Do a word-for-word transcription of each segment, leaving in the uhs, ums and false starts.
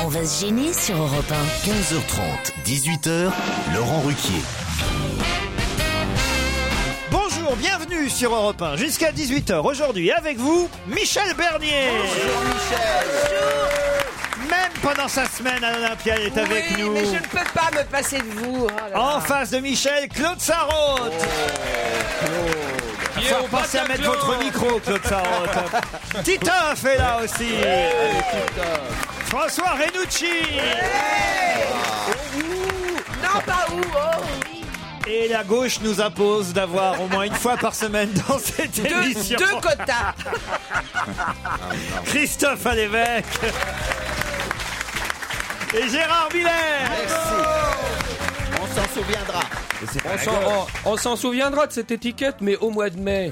On va se gêner sur Europe un. quinze heures trente, dix-huit heures, Laurent Ruquier. Bonjour, bienvenue sur Europe un, jusqu'à dix-huit heures. Aujourd'hui, avec vous, Michel Bernier. Bonjour Michel. Bonjour. Même pendant sa semaine à l'Olympia, elle est Oui, avec nous. mais je ne peux pas me passer de vous. Oh là là. En face de Michel, Claude Sarraute. Qui est Enfin, au pensez à mettre Bataclan. votre micro, Claude Sarraute. Titoff est là aussi. François Renucci. Non, pas où. Oh, oui. Et la gauche nous impose d'avoir au moins une fois par semaine dans cette Deux, émission deux quotas. Christophe Alévêque et Gérard Miller. On s'en souviendra. On s'en, on- on s'en souviendra de cette étiquette, mais au mois de mai.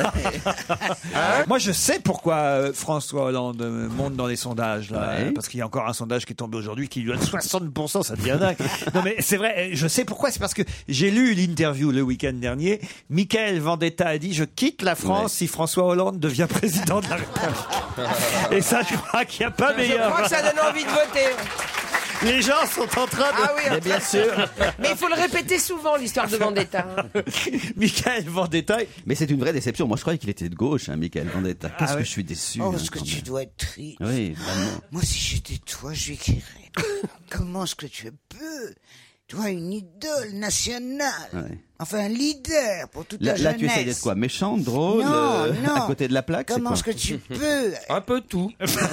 Moi, je sais pourquoi euh, François Hollande euh, monte dans les sondages, là, Ouais. euh, parce qu'il y a encore un sondage qui est tombé aujourd'hui qui lui donne soixante pour cent, ça devient dingue. Non, mais c'est vrai, euh, je sais pourquoi, c'est parce que j'ai lu l'interview le week-end dernier. Michael Vendetta a dit « Je quitte la France Ouais. si François Hollande devient président de la République. » Et ça, je crois qu'il n'y a pas Je meilleur. crois que ça donne envie de voter. Les gens sont en train de... Ah oui, Mais bien sûr. mais il faut le répéter souvent, l'histoire de Vendetta. Michael Vendetta... Mais c'est une vraie déception. Moi, je croyais qu'il était de gauche, hein, Michael Vendetta. Qu'est-ce Ah que ouais. je suis déçu. Oh, hein, ce que quand tu même. dois être triste. Oui, vraiment. Moi, si j'étais toi, je lui écrirais. Comment est-ce que tu peux? Toi, une idole nationale. Ouais. Enfin, un leader pour toute Là, la là, jeunesse. tu essayes d'être quoi? Méchante, drôle, Non, euh, non. à côté de la plaque? c'est Comment quoi est-ce que tu peux? Un peu tout.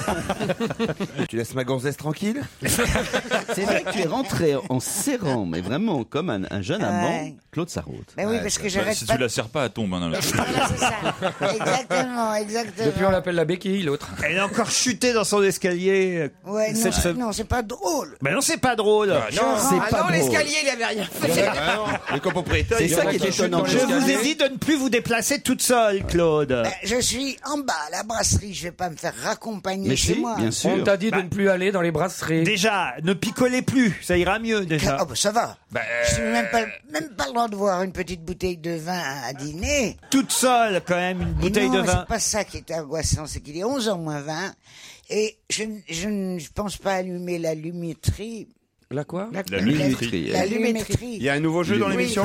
Tu laisses ma gonzesse tranquille? C'est vrai que tu es rentré en serrant, mais vraiment comme un, un jeune Ouais. amant, Claude Sarraute. Ben oui, parce que j'arrête Si pas. tu la serres pas, elle tombe. Hein, dans la... Voilà, c'est ça. Exactement, exactement. Depuis, on l'appelle la béquille, l'autre. Elle a encore chuté dans son escalier. euh, Ouais, non, cette c'est- semaine. non, c'est pas drôle. Ben non, c'est pas drôle. non, C'est Ah pas non, drôle. l'escalier, il avait rien fait. Le copropriétaire, C'est il ça vient qui est de- étonnant. Je vous ai dit de ne plus vous déplacer toute seule, Claude. Ben, je suis en bas à la brasserie, je vais pas me faire raccompagner Mais chez si, moi. bien sûr. On t'a dit Bah. de ne plus aller dans les brasseries. Déjà, ne picolez plus, ça ira mieux déjà. Oh, ben, ça va. Ben, Je n'ai même pas, même pas le droit de boire une petite bouteille de vin à dîner. toute seule quand même, une Et bouteille non, de vin. c'est pas ça qui est angoissant, c'est qu'il est onze heures moins vingt et je, ne- je ne pense pas allumer la luminerie. La quoi? La luminerie. La La luminerie. Il y a un nouveau jeu dans Oui. l'émission?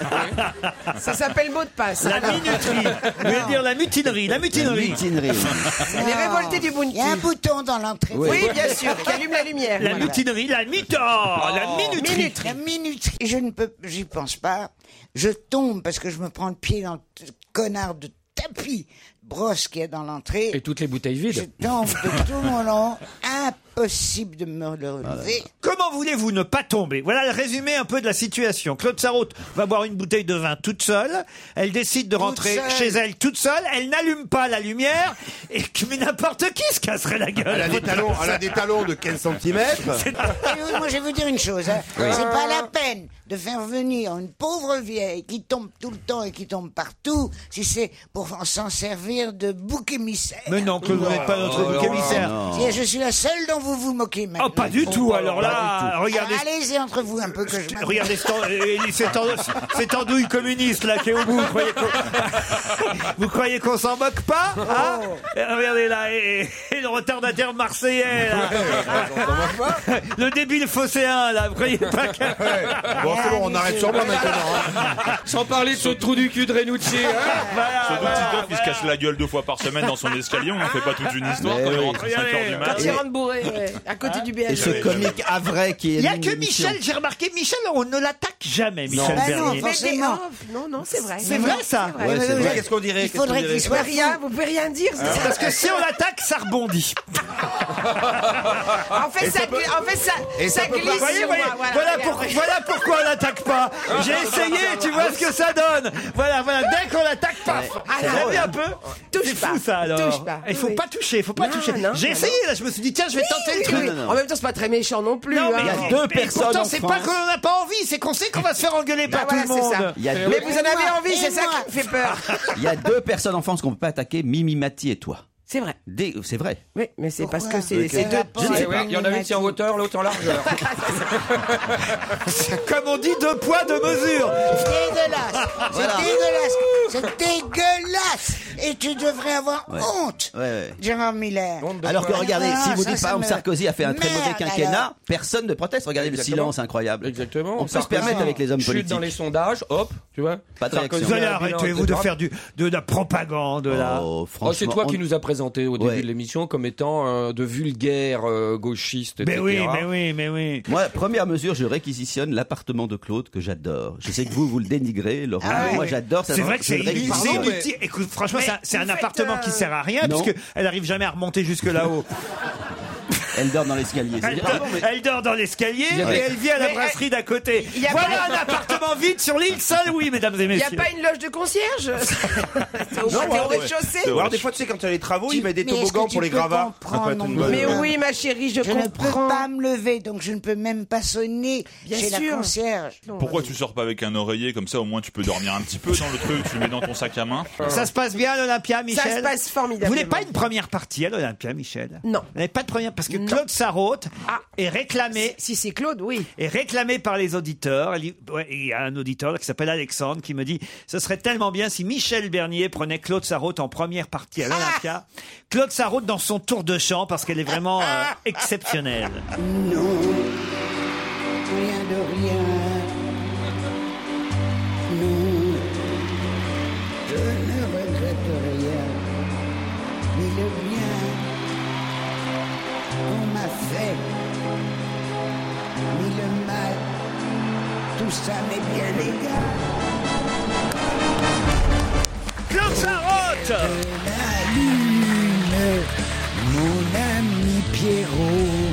Ça s'appelle mot de passe. La minuterie, vous voulez dire la mutinerie, la La mutinerie. mutinerie. Les révoltés du Bounty. Il y a un bouton dans l'entrée. Oui, bien sûr, qui allume la lumière. La Voilà. mutinerie, la mythe, oh, la minuterie. La minuterie. Je ne peux, j'y pense pas. Je tombe parce que je me prends le pied dans le connard de tapis brosse qui est dans l'entrée. Et toutes les bouteilles Je vides. tombe de tout mon long. Impossible de me le relever. Comment voulez-vous ne pas tomber? Voilà le résumé un peu de la situation. Claude Sarraute va boire une bouteille de vin toute seule. Elle décide de rentrer seule. chez elle toute seule. Elle n'allume pas la lumière. Et que- mais n'importe qui se casserait la gueule. Elle a des talons, elle a des talons de quinze centimètres. Et oui, moi, je vais vous dire une chose. Hein. C'est pas la peine de faire venir une pauvre vieille qui tombe tout le temps et qui tombe partout si c'est pour s'en servir de bouc émissaire. Mais non, Claude, vous n'êtes pas notre bouc émissaire. Si je suis la seule dont vous vous moquez maintenant. Oh, pas du tout. Alors là, regardez. Alors, allez-y entre vous un peu que je m'en- Regardez cette, en- euh, cette, en- cette andouille communiste là qui est au bout. Vous croyez qu'on, vous croyez qu'on s'en moque pas, hein? Et regardez là, et, et le retardataire marseillais là. Le débile phocéen là, vous croyez pas que... Bon, c'est bon, on arrête sur moi maintenant. hein. Sans parler de ce trou du cul de Renucci. hein. Voilà, Ce voilà, petit doigt qui se voilà. casse la gueule deux fois par semaine dans son escalier, on ne fait pas toute une histoire Mais quand il oui. rentre à cinq heures du Quand mat. il rentre bourré, ouais, à côté du B H. Et ce comique avray qui est. Il y a que Michel, j'ai remarqué, Michel, on ne l'attaque jamais, Michel Bah non, Bernier. forcément. Non, non, c'est vrai. C'est vrai ça? Ouais, Ouais, ouais, c'est ouais. vrai. Qu'est-ce qu'on dirait? Il Qu'est-ce qu'on faudrait dirait qu'il Vous pouvez soit rien, vous pouvez rien dire. c'est ça. Parce que si on l'attaque, ça rebondit. En fait, ça, gl- en fait, ça, et ça ça peut glisse Vous voyez, sur voyez, moi. Voilà, voilà, regarde. pour- voilà pourquoi on l'attaque pas. J'ai essayé, tu vois ce que ça donne. Voilà, voilà, dès qu'on l'attaque, paf. Ah, Vous non, avez vu un peu? Touche C'est pas. fou ça alors. Touche pas. Il faut Oui. pas toucher, il faut pas Non, toucher. non, J'ai non, essayé là, je me suis dit tiens, je vais tenter le Oui, truc. oui. non, non. En même temps, c'est pas très méchant non plus. Non, hein. mais Il y a deux mais personnes pourtant, en c'est France. pas qu'on n'a pas envie, c'est qu'on sait qu'on va se faire engueuler Bah par voilà, tout le c'est ça. monde. Il y a deux, Mais vous en avez moi, envie, et c'est ça moi. qui me fait peur. il y a deux personnes en France qu'on peut pas attaquer, Mimi Mati et toi. C'est vrai. Dès- C'est vrai. Oui, mais c'est parce que Pourquoi c'est c'est deux. rapport je ne sais avec pas. Ouais, il y en a une, c'est en hauteur, l'autre en largeur. Comme on dit, deux poids, deux mesures. dégueulasse. C'est dégueulasse. C'est dégueulasse. Et tu devrais avoir Ouais. honte, Ouais, ouais. Gérard Miller. Alors que regardez, Ah, si vous ça, dites ça par exemple me- Sarkozy a fait un très mauvais Merde, quinquennat, alors. personne ne proteste. Regardez Exactement. le silence incroyable. Exactement. On peut se Sarkozy, permettre avec les hommes chute politiques. dans les sondages, hop, tu vois. Pas de Sarkozy, réaction. Vous allez a un arrêter, bilan vous, de grave. faire du, de la propagande, là. Oh, Oh, franchement. c'est toi on- qui nous as présenté au début Ouais. de l'émission comme étant euh, de vulgaires euh, gauchistes, Mais et cetera. oui, mais oui, mais oui. Moi, première mesure, je réquisitionne l'appartement de Claude que j'adore. Je sais que vous, vous le dénigrez, Laurent. Ah mais ouais. moi, j'adore ça. C'est vrai que je c'est le réquisitionne. c'est Pardon, inutile. Écoute, franchement, Mais c'est un- c'est un vous faites, appartement euh, qui sert à rien, Non. puisque elle arrive jamais à remonter jusque là-haut. Elle dort dans l'escalier. c'est Elle, bien. dort- elle dort dans l'escalier Il y a et des- elle vit à la Mais, brasserie d'à côté. il y a Voilà pas- un appartement vide sur l'île Saint-Louis, mesdames et Il n'y a messieurs. pas une loge de concierge Au moins, t'es au rez-de-chaussée. Alors des fois, tu sais, quand il y a les travaux, ils mettent des Mais est-ce toboggans que tu pour les peux gravats. comprendre, Ça peut être une mon bonne- Mais Euh, oui, ma chérie, je, Je ne peux comprends. pas me lever, donc je ne peux même pas sonner Bien chez sûr. la concierge. Pourquoi tu sors pas avec un oreiller comme ça, au moins tu peux dormir un petit peu dans le truc, tu le mets dans ton sac à main. Ça se passe bien à l'Olympia, Michel? Ça se passe formidablement. Vous n'avez pas une première partie à l'Olympia, Michel? Non. Vous n'avez pas de première, parce que Non. Claude Sarraute Ah. est réclamé, Si c'est Claude, oui. est réclamé par les auditeurs. Elle dit- ouais, il y a un auditeur qui s'appelle Alexandre qui me dit ce serait tellement bien si Michel Bernier prenait Claude Sarraute en première partie à l'Olympia. Claude Sarraute dans son tour de chant parce qu'elle est vraiment euh, exceptionnelle. Non, rien de rien. Non, je ne regrette rien. Mais le bien qu'on m'a fait, mais le mal, tout ça m'est bien égal. Claude Sarraute La lune, mon ami Pierrot,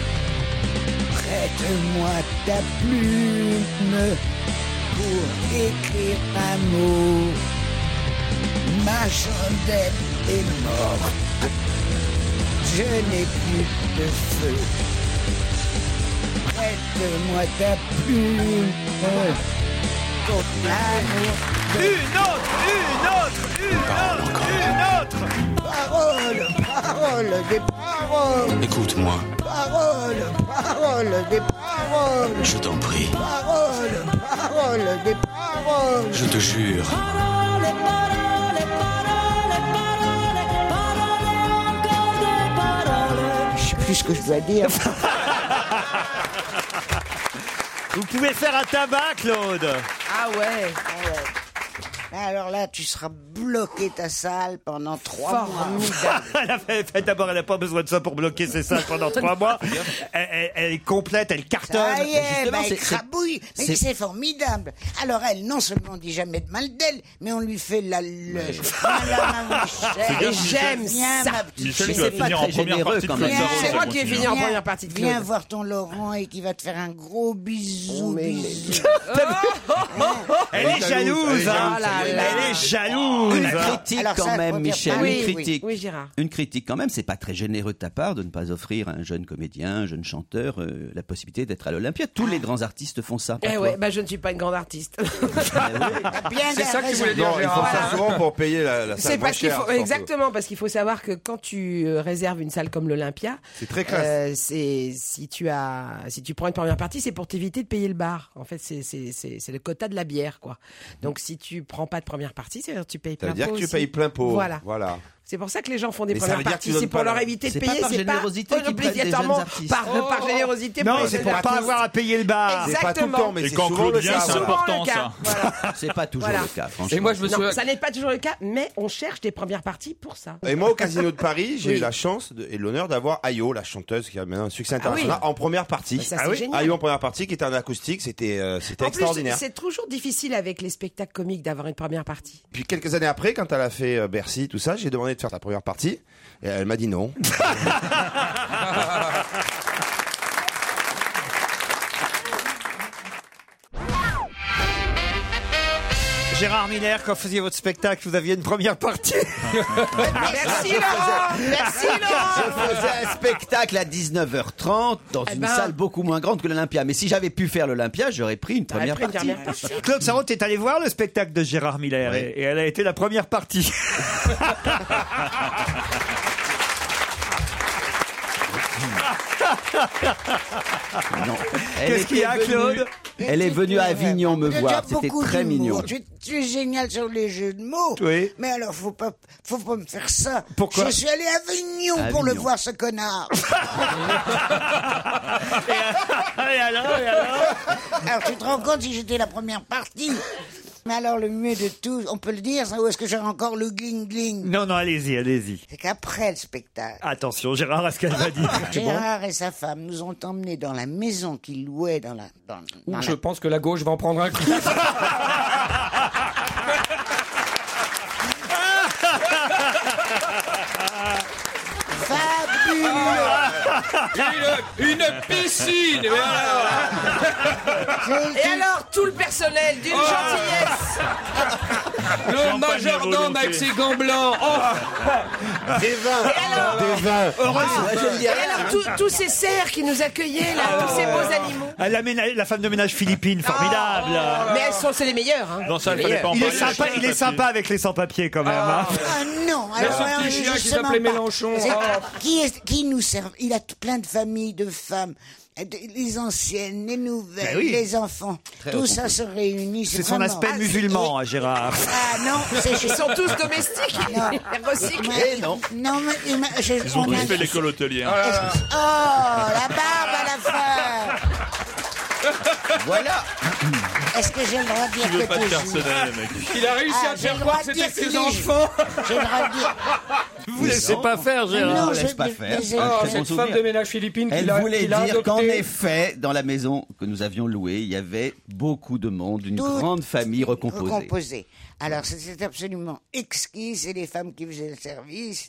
prête-moi ta plume pour écrire un mot. Ma chandelle est morte, je n'ai plus de feu. Prête-moi ta plume pour l'amour. Une autre, une autre, une autre, une autre. Parole, parole, des paroles. Écoute-moi, Parole, parole, des paroles. je t'en prie, Parole, parole, des paroles. je te jure. Je sais plus ce que je dois dire. Vous pouvez faire un tabac, Claude. Ah ouais. Alors là, tu seras bloqué ta salle pendant trois mois. Elle a fait- fait- D'abord, elle n'a pas besoin de ça pour bloquer ses salles pendant trois mois. Elle, elle- elle est complète, elle cartonne. Ça y est, justement, bah, c'est- elle crabouille. Mais c'est- c'est formidable. Alors elle, non seulement dit jamais de mal d'elle, mais on lui fait la... Le... Voilà, ma Michel. Et j'aime Viens, ça. ma petite Michel, Mais tu vas c'est pas finir en très première généreux, partie de quand Claude même. Sarraute, C'est ça moi qui vais continue. finir en Viens- première partie de Viens Claude. voir ton Laurent et qui va te faire un gros bisou. bisou. Elle est jalouse, hein. Oh là là. Elle est jalouse. Une hein. critique Alors quand ça, même, faut dire Michel. pas. Une Oui, oui, critique. oui, Gérard. Une critique quand même, c'est pas très généreux de ta part de ne pas offrir à un jeune comédien, un jeune chanteur, euh, la possibilité d'être à l'Olympia. Tous les grands artistes font ça. Eh Pourquoi ouais, bah je ne suis pas une grande artiste. T'as bien C'est ça que tu raison. voulais dire, Non, ils font Gérard. ça souvent pour payer la, la salle C'est moins parce qu'il chère, faut surtout. exactement parce qu'il faut savoir que quand tu euh, réserves une salle comme l'Olympia, C'est très classe. euh, c'est si tu as si tu prends une première partie, c'est pour t'éviter de payer le bar. En fait, c'est c'est c'est c'est le quota de la bière quoi. Donc si tu prends pas de première partie, c'est-à-dire que tu payes Ça plein veut dire pot que tu aussi. payes plein pot. Voilà. Voilà. C'est pour ça que les gens font des Mais ça premières veut dire que parties, tu donnes c'est pour pas leur la- éviter de c'est payer, pas par c'est pas générosité qu'ils prennent des obligatoirement jeunes artistes. par, par générosité pour Non, les c'est jeunes pour pas artistes. avoir à payer le bar. C'est pas tout le Exactement. temps, mais Et c'est quand souvent Claude le vient, cas. c'est Souvent important, le cas. ça. Voilà. C'est pas toujours Voilà. le cas, franchement. Et moi, je me Non, souviens. ça n'est pas toujours le cas, mais on cherche des premières parties pour ça. Et moi, au Casino de Paris, j'ai Oui. eu la chance de- et l'honneur d'avoir Ayo, la chanteuse qui a maintenant un succès Ah oui. international, en première partie. Ça, c'est Ah oui génial. Ayo en première partie, qui était en acoustique, c'était euh, c'était En plus, extraordinaire. c'est toujours difficile avec les spectacles comiques d'avoir une première partie. Puis quelques années après, quand elle a fait euh, Bercy, tout ça, j'ai demandé de faire ta première partie. Et elle m'a dit non. Gérard Miller, quand vous faisiez votre spectacle, vous aviez une première partie. Merci Laurent. Merci Je Laurent. faisais un spectacle à dix-neuf heures trente dans Eh une ben. salle beaucoup moins grande que l'Olympia. Mais si j'avais pu faire l'Olympia, j'aurais pris une première Après, une partie. dernière partie. Claude Sarraute est allé voir le spectacle de Gérard Miller et, et elle a été la première partie. Non. Elle Qu'est-ce qu'il y a, était venue- Claude? Elle est venue à Avignon me Tu as voir. C'était beaucoup très d'humour. mignon. Tu, tu es génial sur les jeux de mots. Oui. Mais alors, faut pas, faut pas me faire ça. Pourquoi? Je suis allé à Avignon, pour le Avignon. voir, ce connard. Et alors, et alors Alors, tu te rends compte si j'étais la première partie? Mais alors, le mieux de tout, on peut le dire, ça, ou est-ce que j'ai encore le gling-gling? Non, non, allez-y, allez-y. C'est qu'après le spectacle, Attention, Gérard, à ce qu'elle va dire. C'est bon. Gérard et sa femme nous ont emmenés dans la maison qu'ils louaient dans la... Dans, dans Je la... pense que la gauche va en prendre un coup. Fabuleux. Une, une piscine. Mais alors, J'ai Et été- alors, tout le personnel d'une Oh. gentillesse. le Champagne majordome volonté. avec ses gants blancs. Oh. Des vins. Des vins. Et alors, tous- tous ces cerfs qui nous accueillaient, là, tous ces beaux animaux. Ah, La, ménage- la femme de ménage philippine, formidable. Mais elles sont, c'est les meilleures. Hein. Non, ça, il Les fallait meilleures. pas en Il est parler. sympa, il est sympa avec les sans-papiers quand même. hein. Ah non, Il y a alors, ce alors, petit chien qui justement s'appelait pas. Mélenchon. C'est- Oh. Qui, est, qui nous sert? Il a t- plein de familles, de femmes, de- les anciennes, les nouvelles, Ben oui. les enfants. Tout ça se réunit. C'est son vraiment- aspect Ah, musulman, hein, Gérard. Ah non, c'est Ils sont tous domestiques. Non. Ils recyclent. Mais non. Non, mais il m'a- je- Ils ont on tous a- fait l'école hôtelière. Oh, la barbe à la fin. Voilà. Est-ce que j'ai le droit de dire Tu veux que pas te tu faire joues? sonner, mec. Il a réussi Ah, à te j'ai faire le croire droit que de c'était dire ses qu'il est enfants. J'ai le droit de dire. Vous laissez pas faire, Gérard. Non, on je- laisse pas je- faire. je- C'est un Oh, très bon cette souvenir. femme de ménage philippine qui Elle l'a voulait qui l'a dire qu'en adoptée. effet, dans la maison que nous avions louée, il y avait beaucoup de monde, une Tout- grande famille recomposée. Recomposé. Alors, c'était absolument exquis. C'est les femmes qui faisaient le service.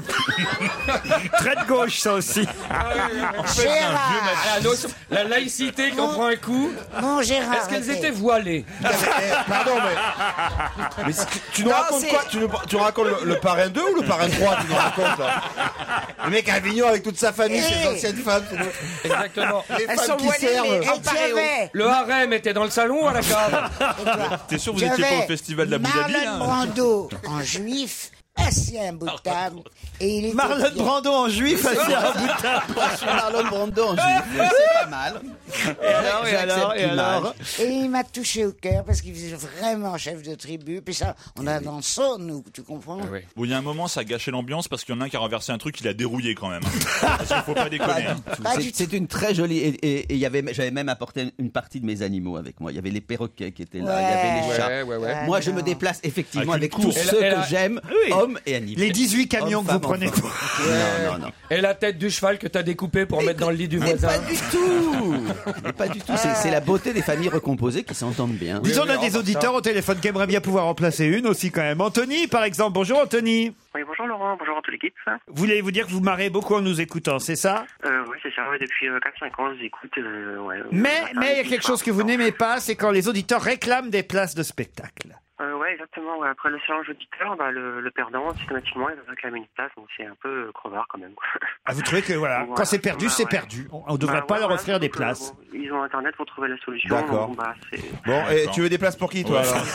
Très de gauche, ça aussi. Gérard, Ah, la, notion- la laïcité qui en prend un coup. mon Gérard. Est-ce qu'elles arrêtez. étaient voilées? Pardon, mais. Mais c'est- tu, tu nous Non, racontes c'est- quoi tu nous, tu nous racontes le, le parrain deux ou le parrain trois tu nous racontes là Le mec à Avignon avec toute sa famille, ses Eh. anciennes femmes, c'est nous- Exactement. les Elles femmes sont qui voilées, servent. mais- Et tu avais, Le harem était dans le salon ou à la cave? T'es sûr que vous tu étiez pas avais au festival d'Abu Dhabi, Marlon là Brando en juif, assis à un bout de table. Et il était Marlon bien. Brando en juif, assis à un bout de table. Sur Marlon Brando en juif, c'est pas mal. Et alors, et alors, et alors Et il m'a touché au cœur parce qu'il faisait vraiment chef de tribu. Puis ça, on a dans le son, nous, tu comprends? oui. Bon, il y a un moment, ça a gâché l'ambiance parce qu'il y en a un qui a renversé un truc, il a dérouillé quand même. Parce qu'il faut pas déconner. hein. Pas C'est- du tout. C'est une très jolie et, et- et il y avait, j'avais même apporté une partie de mes animaux avec moi. Il y avait les perroquets qui étaient là, il y avait les Ouais. chats. Ouais, ouais, ouais. Ah, Moi, je non. me déplace effectivement Avec avec, une tous course. ceux Elle- elle que a- j'aime, Oui. hommes et animaux. Les dix-huit camions Hommes, que vous femmes, prenez enfants. pour... Non, non, non. Et la tête du cheval que t'as découpé pour mettre dans le lit du Mais voisin. pas du tout. Mais pas du tout. C'est, c'est la beauté des familles recomposées qui s'entendent bien. Disons, on a oui, des enfin, auditeurs au téléphone qui aimeraient bien pouvoir en placer une aussi quand même. Anthony, par exemple. Bonjour Anthony. Oui, bonjour Laurent, bonjour à toute l'équipe. Voulez-vous dire que vous marrez beaucoup en nous écoutant, c'est ça? Euh, oui, c'est ça, ouais, depuis euh, quatre cinq ans, je vous écoute. Euh, ouais, Mais le matin, mais il y a midi, quelque soir, chose que vous tout le n'aimez pas, c'est quand les auditeurs réclament des places de spectacle. temps. Euh, ouais, exactement. Ouais. Après le challenge auditeur, bah, le, le perdant, systématiquement, il va réclamer une place, donc c'est un peu euh, crevard quand même. quoi. Ah, vous trouvez que voilà, Voilà. quand c'est perdu, Bah, c'est ouais. perdu. On ne devrait Bah, pas ouais, leur voilà, offrir des donc, euh, places. bon, ils ont Internet pour trouver la solution. D'accord. donc, bon, bah, c'est... Bon, et tu veux des places pour qui, toi, Ouais. alors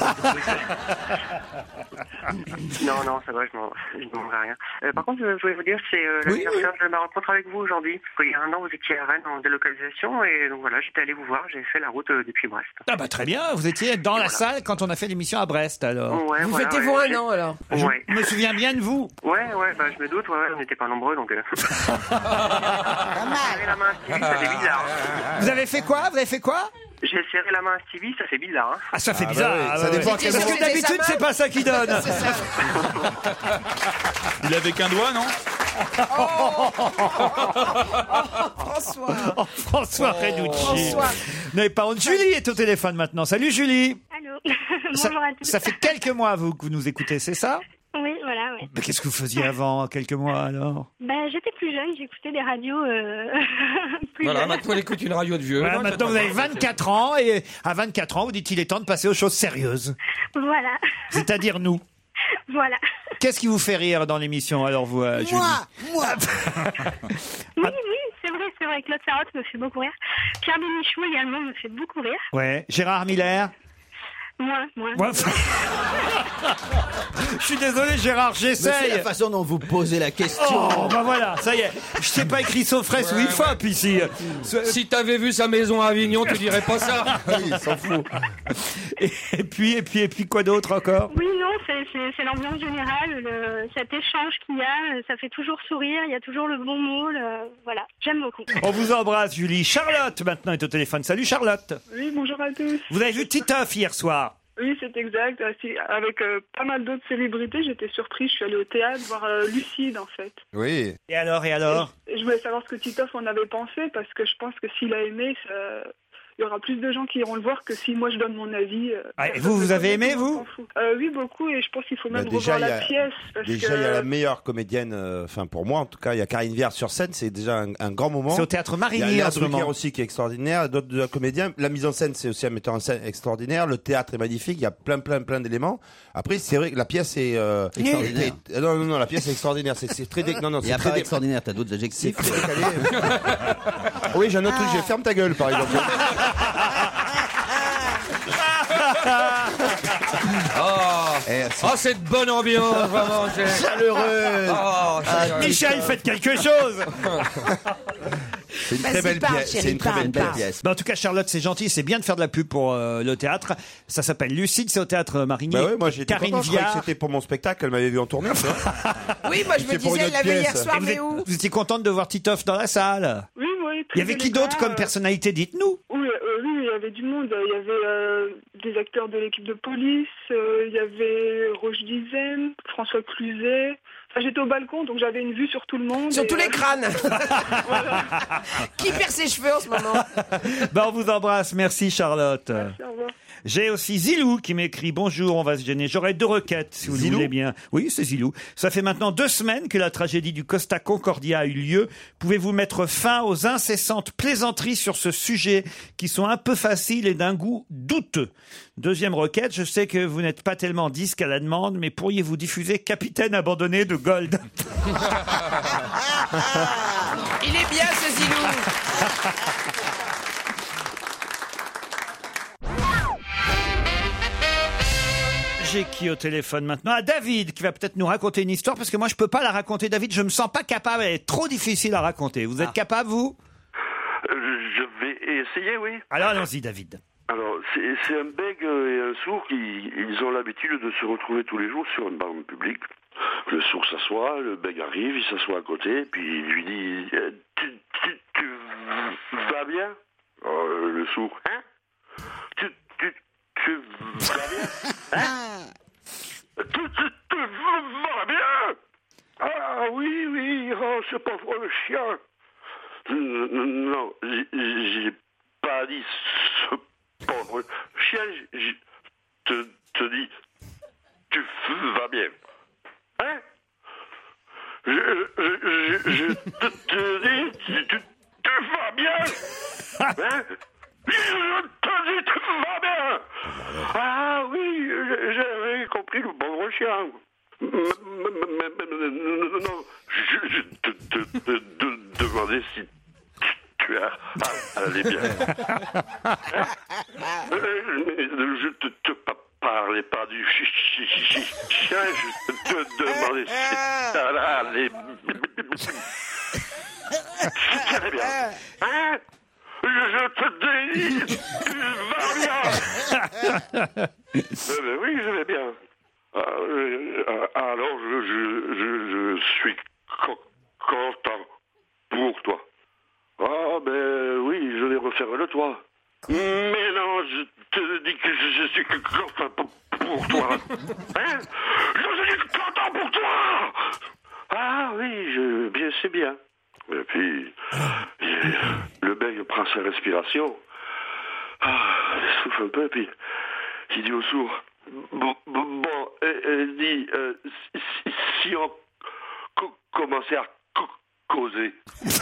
Non, non, ça va, je m'en je demanderai rien. Euh, par contre, je voulais vous dire, c'est euh, Oui, l'anniversaire de ma rencontre avec vous aujourd'hui. Il y a un an, vous étiez à Rennes en délocalisation, et donc voilà, j'étais allé vous voir, j'ai fait la route euh, depuis Brest. Ah bah très bien, vous étiez dans la salle quand on a fait l'émission à Brest alors. Ouais, Vous voilà, fêtez-vous ouais, un j'ai- an alors? Je Ouais. me souviens bien de vous. Ouais, ouais, bah je me doute, ouais, on n'était pas nombreux, donc... Euh... Pas mal. serré la main à Stevie, ça fait bizarre. hein. Vous avez fait quoi? Vous avez fait quoi? J'ai serré la main à Stevie, ça fait bizarre. Hein. Ah ça fait Ah bah bizarre. oui, Ah, ça ouais, dépend ouais. à quel Parce moment. que d'habitude c'est pas ça qui donne. Il avait qu'un doigt, non François. Oh, François Renucci. François. Vous n'avez pas honte. Julie est au téléphone maintenant. Salut Julie. Allô. Ça, Bonjour à tous. ça fait quelques mois vous que vous nous écoutez, c'est ça? Oui, voilà, ouais. Mais qu'est-ce que vous faisiez avant quelques mois alors? Ben, j'étais plus jeune, j'écoutais des radios euh, plus Voilà, jeunes. maintenant on écoute une radio de vieux. Voilà, Non, maintenant vous c'est avez pas grave. vingt-quatre ans et à vingt-quatre ans vous dites il est temps de passer aux choses sérieuses. Voilà, C'est-à-dire nous. voilà. Qu'est-ce qui vous fait rire dans l'émission alors vous, euh, Julie? Moi, moi. Oui, oui, c'est vrai, c'est vrai. Claude Sarraute me fait beaucoup rire. Pierre Bénichou également me fait beaucoup rire. Ouais. Gérard Miller. Moins, moins. Moi, je suis désolé, Gérard, Mais c'est j'essaye. la façon dont vous posez la question. Oh, bah voilà, ça y est. Je sais pas écrit Sofrès ou I F O P ici. Si t'avais vu sa maison à Avignon, tu dirais pas ça. Il s'en fout. Et, et puis, et puis, et puis, quoi d'autre encore? Oui, non, c'est, c'est, c'est l'ambiance générale, le, cet échange qu'il y a, ça fait toujours sourire, il y a toujours le bon mot, le, voilà, j'aime beaucoup. On vous embrasse, Julie. Charlotte, maintenant, est au téléphone. Salut, Charlotte. Oui, bonjour à tous. Vous avez vu Titeuf hier soir? Oui, c'est exact. Assis- Avec euh, pas mal d'autres célébrités, j'étais surprise. Je suis allée au théâtre voir euh, Lucide, en fait. Oui. Et alors, et alors? Et je voulais savoir ce que Titoff en avait pensé, parce que je pense que s'il a aimé, ça... il y aura plus de gens qui iront le voir que si moi je donne mon avis. euh, Ah, et personne vous, ne vous avez connaît, aimé, tout le monde vous? s'en fout. euh, Oui, beaucoup, et je pense qu'il faut même Bah, déjà, revoir il y la a- pièce. Parce Déjà, que... il y a la meilleure comédienne, euh, enfin pour moi en tout cas, il y a Karine Viard sur scène, c'est déjà un, un grand moment. C'est au théâtre Marigny, Il y a Léa en ce Drucker moment. aussi qui est extraordinaire, d'autres de comédiens. La mise en scène, c'est aussi un metteur en scène extraordinaire. Le théâtre est magnifique, il y a plein, plein, plein d'éléments. Après, c'est vrai que la pièce est euh, Extraordinaire. est- est- non, non, non, la pièce est extraordinaire. C'est, c'est très, dé... non, non, Il y c'est a très pas dé- extraordinaire, t'as d'autres adjectifs. c'est très décalé. Oui, j'ai un autre truc, j'ai ferme ta gueule, par exemple. Oh, Eh, c'est oh cette bonne ambiance, vraiment. j'ai- chaleureux. Oh, c'est- Michel, faites quelque chose. C'est une Vas-y, très belle parle, pièce. chérie, C'est une très parle, belle parle. pièce. Bah, en tout cas, Charlotte, c'est gentil, c'est bien de faire de la pub pour euh, le théâtre. Ça s'appelle Lucide, c'est au théâtre Marigny. Bah ouais, moi j'étais Karine content, je croyais que Viard. c'était pour mon spectacle, elle m'avait vu en tournée. tu vois. Oui, moi je me C'est pour disais, une elle autre l'avait hier pièce. soir, Et vous, mais êtes- où? vous étiez contente de voir Titoff dans la salle. Oui, oui. Il y avait qui d'autre comme personnalité, dites-nous? Oui, euh, oui, il y avait du monde. Il y avait euh, des acteurs de l'équipe de police, euh, il y avait Roche Dizem, François Cluzet. Enfin, j'étais au balcon, donc j'avais une vue sur tout le monde. Sur et, tous les euh, crânes. Qui perd ses cheveux en ce moment? Bah, on vous embrasse, merci Charlotte. Merci, au revoir. J'ai aussi Zilou qui m'écrit « Bonjour, on va se gêner. J'aurais deux requêtes, si vous le Zilou voulez bien. » Oui, c'est Zilou. Ça fait maintenant deux semaines que la tragédie du Costa Concordia a eu lieu. Pouvez-vous mettre fin aux incessantes plaisanteries sur ce sujet qui sont un peu faciles et d'un goût douteux? Deuxième requête, je sais que vous n'êtes pas tellement disque à la demande, mais pourriez-vous diffuser Capitaine abandonné de Gold? Il est bien ce Zilou. J'ai qui au téléphone maintenant? Ah, David, qui va peut-être nous raconter une histoire, parce que moi je peux pas la raconter, David, je me sens pas capable, elle est trop difficile à raconter. Vous êtes capable, vous? Euh, Je vais essayer, oui. Alors allons-y, David. Alors, c'est c'est un bègue et un sourd qui ils ont l'habitude de se retrouver tous les jours sur une borne publique. Le sourd s'assoit, le bègue arrive, il s'assoit à côté, puis il lui dit euh, tu, tu, tu vas bien? Euh, Le sourd, hein? Tu, tu, tu vas bien? Hein? Tu, tu, tu vas bien? Ah oui, oui, oh, c'est pas vrai le chien. Non, j'ai- j'ai pas dit ce pauvre chien, je te, te dis, tu vas bien. Hein? Je, je, je, je te, te dis, tu, tu, tu vas bien. Hein? Je te dis, tu vas bien. Ah oui, j'avais compris le pauvre chien. Non, je, je te, te, te, te demandais si tu as allé bien. Hein? Je te, te parlais pas du chi- chi- chi- chien, je te demandais si tu allais si tu allais bien. Hein? Je te dis, tu vas bien. Eh ben oui, je vais bien. Ah, euh, alors, je, je, je, je suis co- content pour toi. Ah, ben oui, je vais refaire le toit. Mais non, je te dis que je, je suis content pour, pour toi. Hein? Je suis content pour toi. Ah oui, je, bien, c'est bien. Et puis, le bègue prend sa respiration. Ah, il souffle un peu, et puis il dit au sourd, bon, bon, bon euh, euh, dis, euh, si, si on co- commençait à co- causer.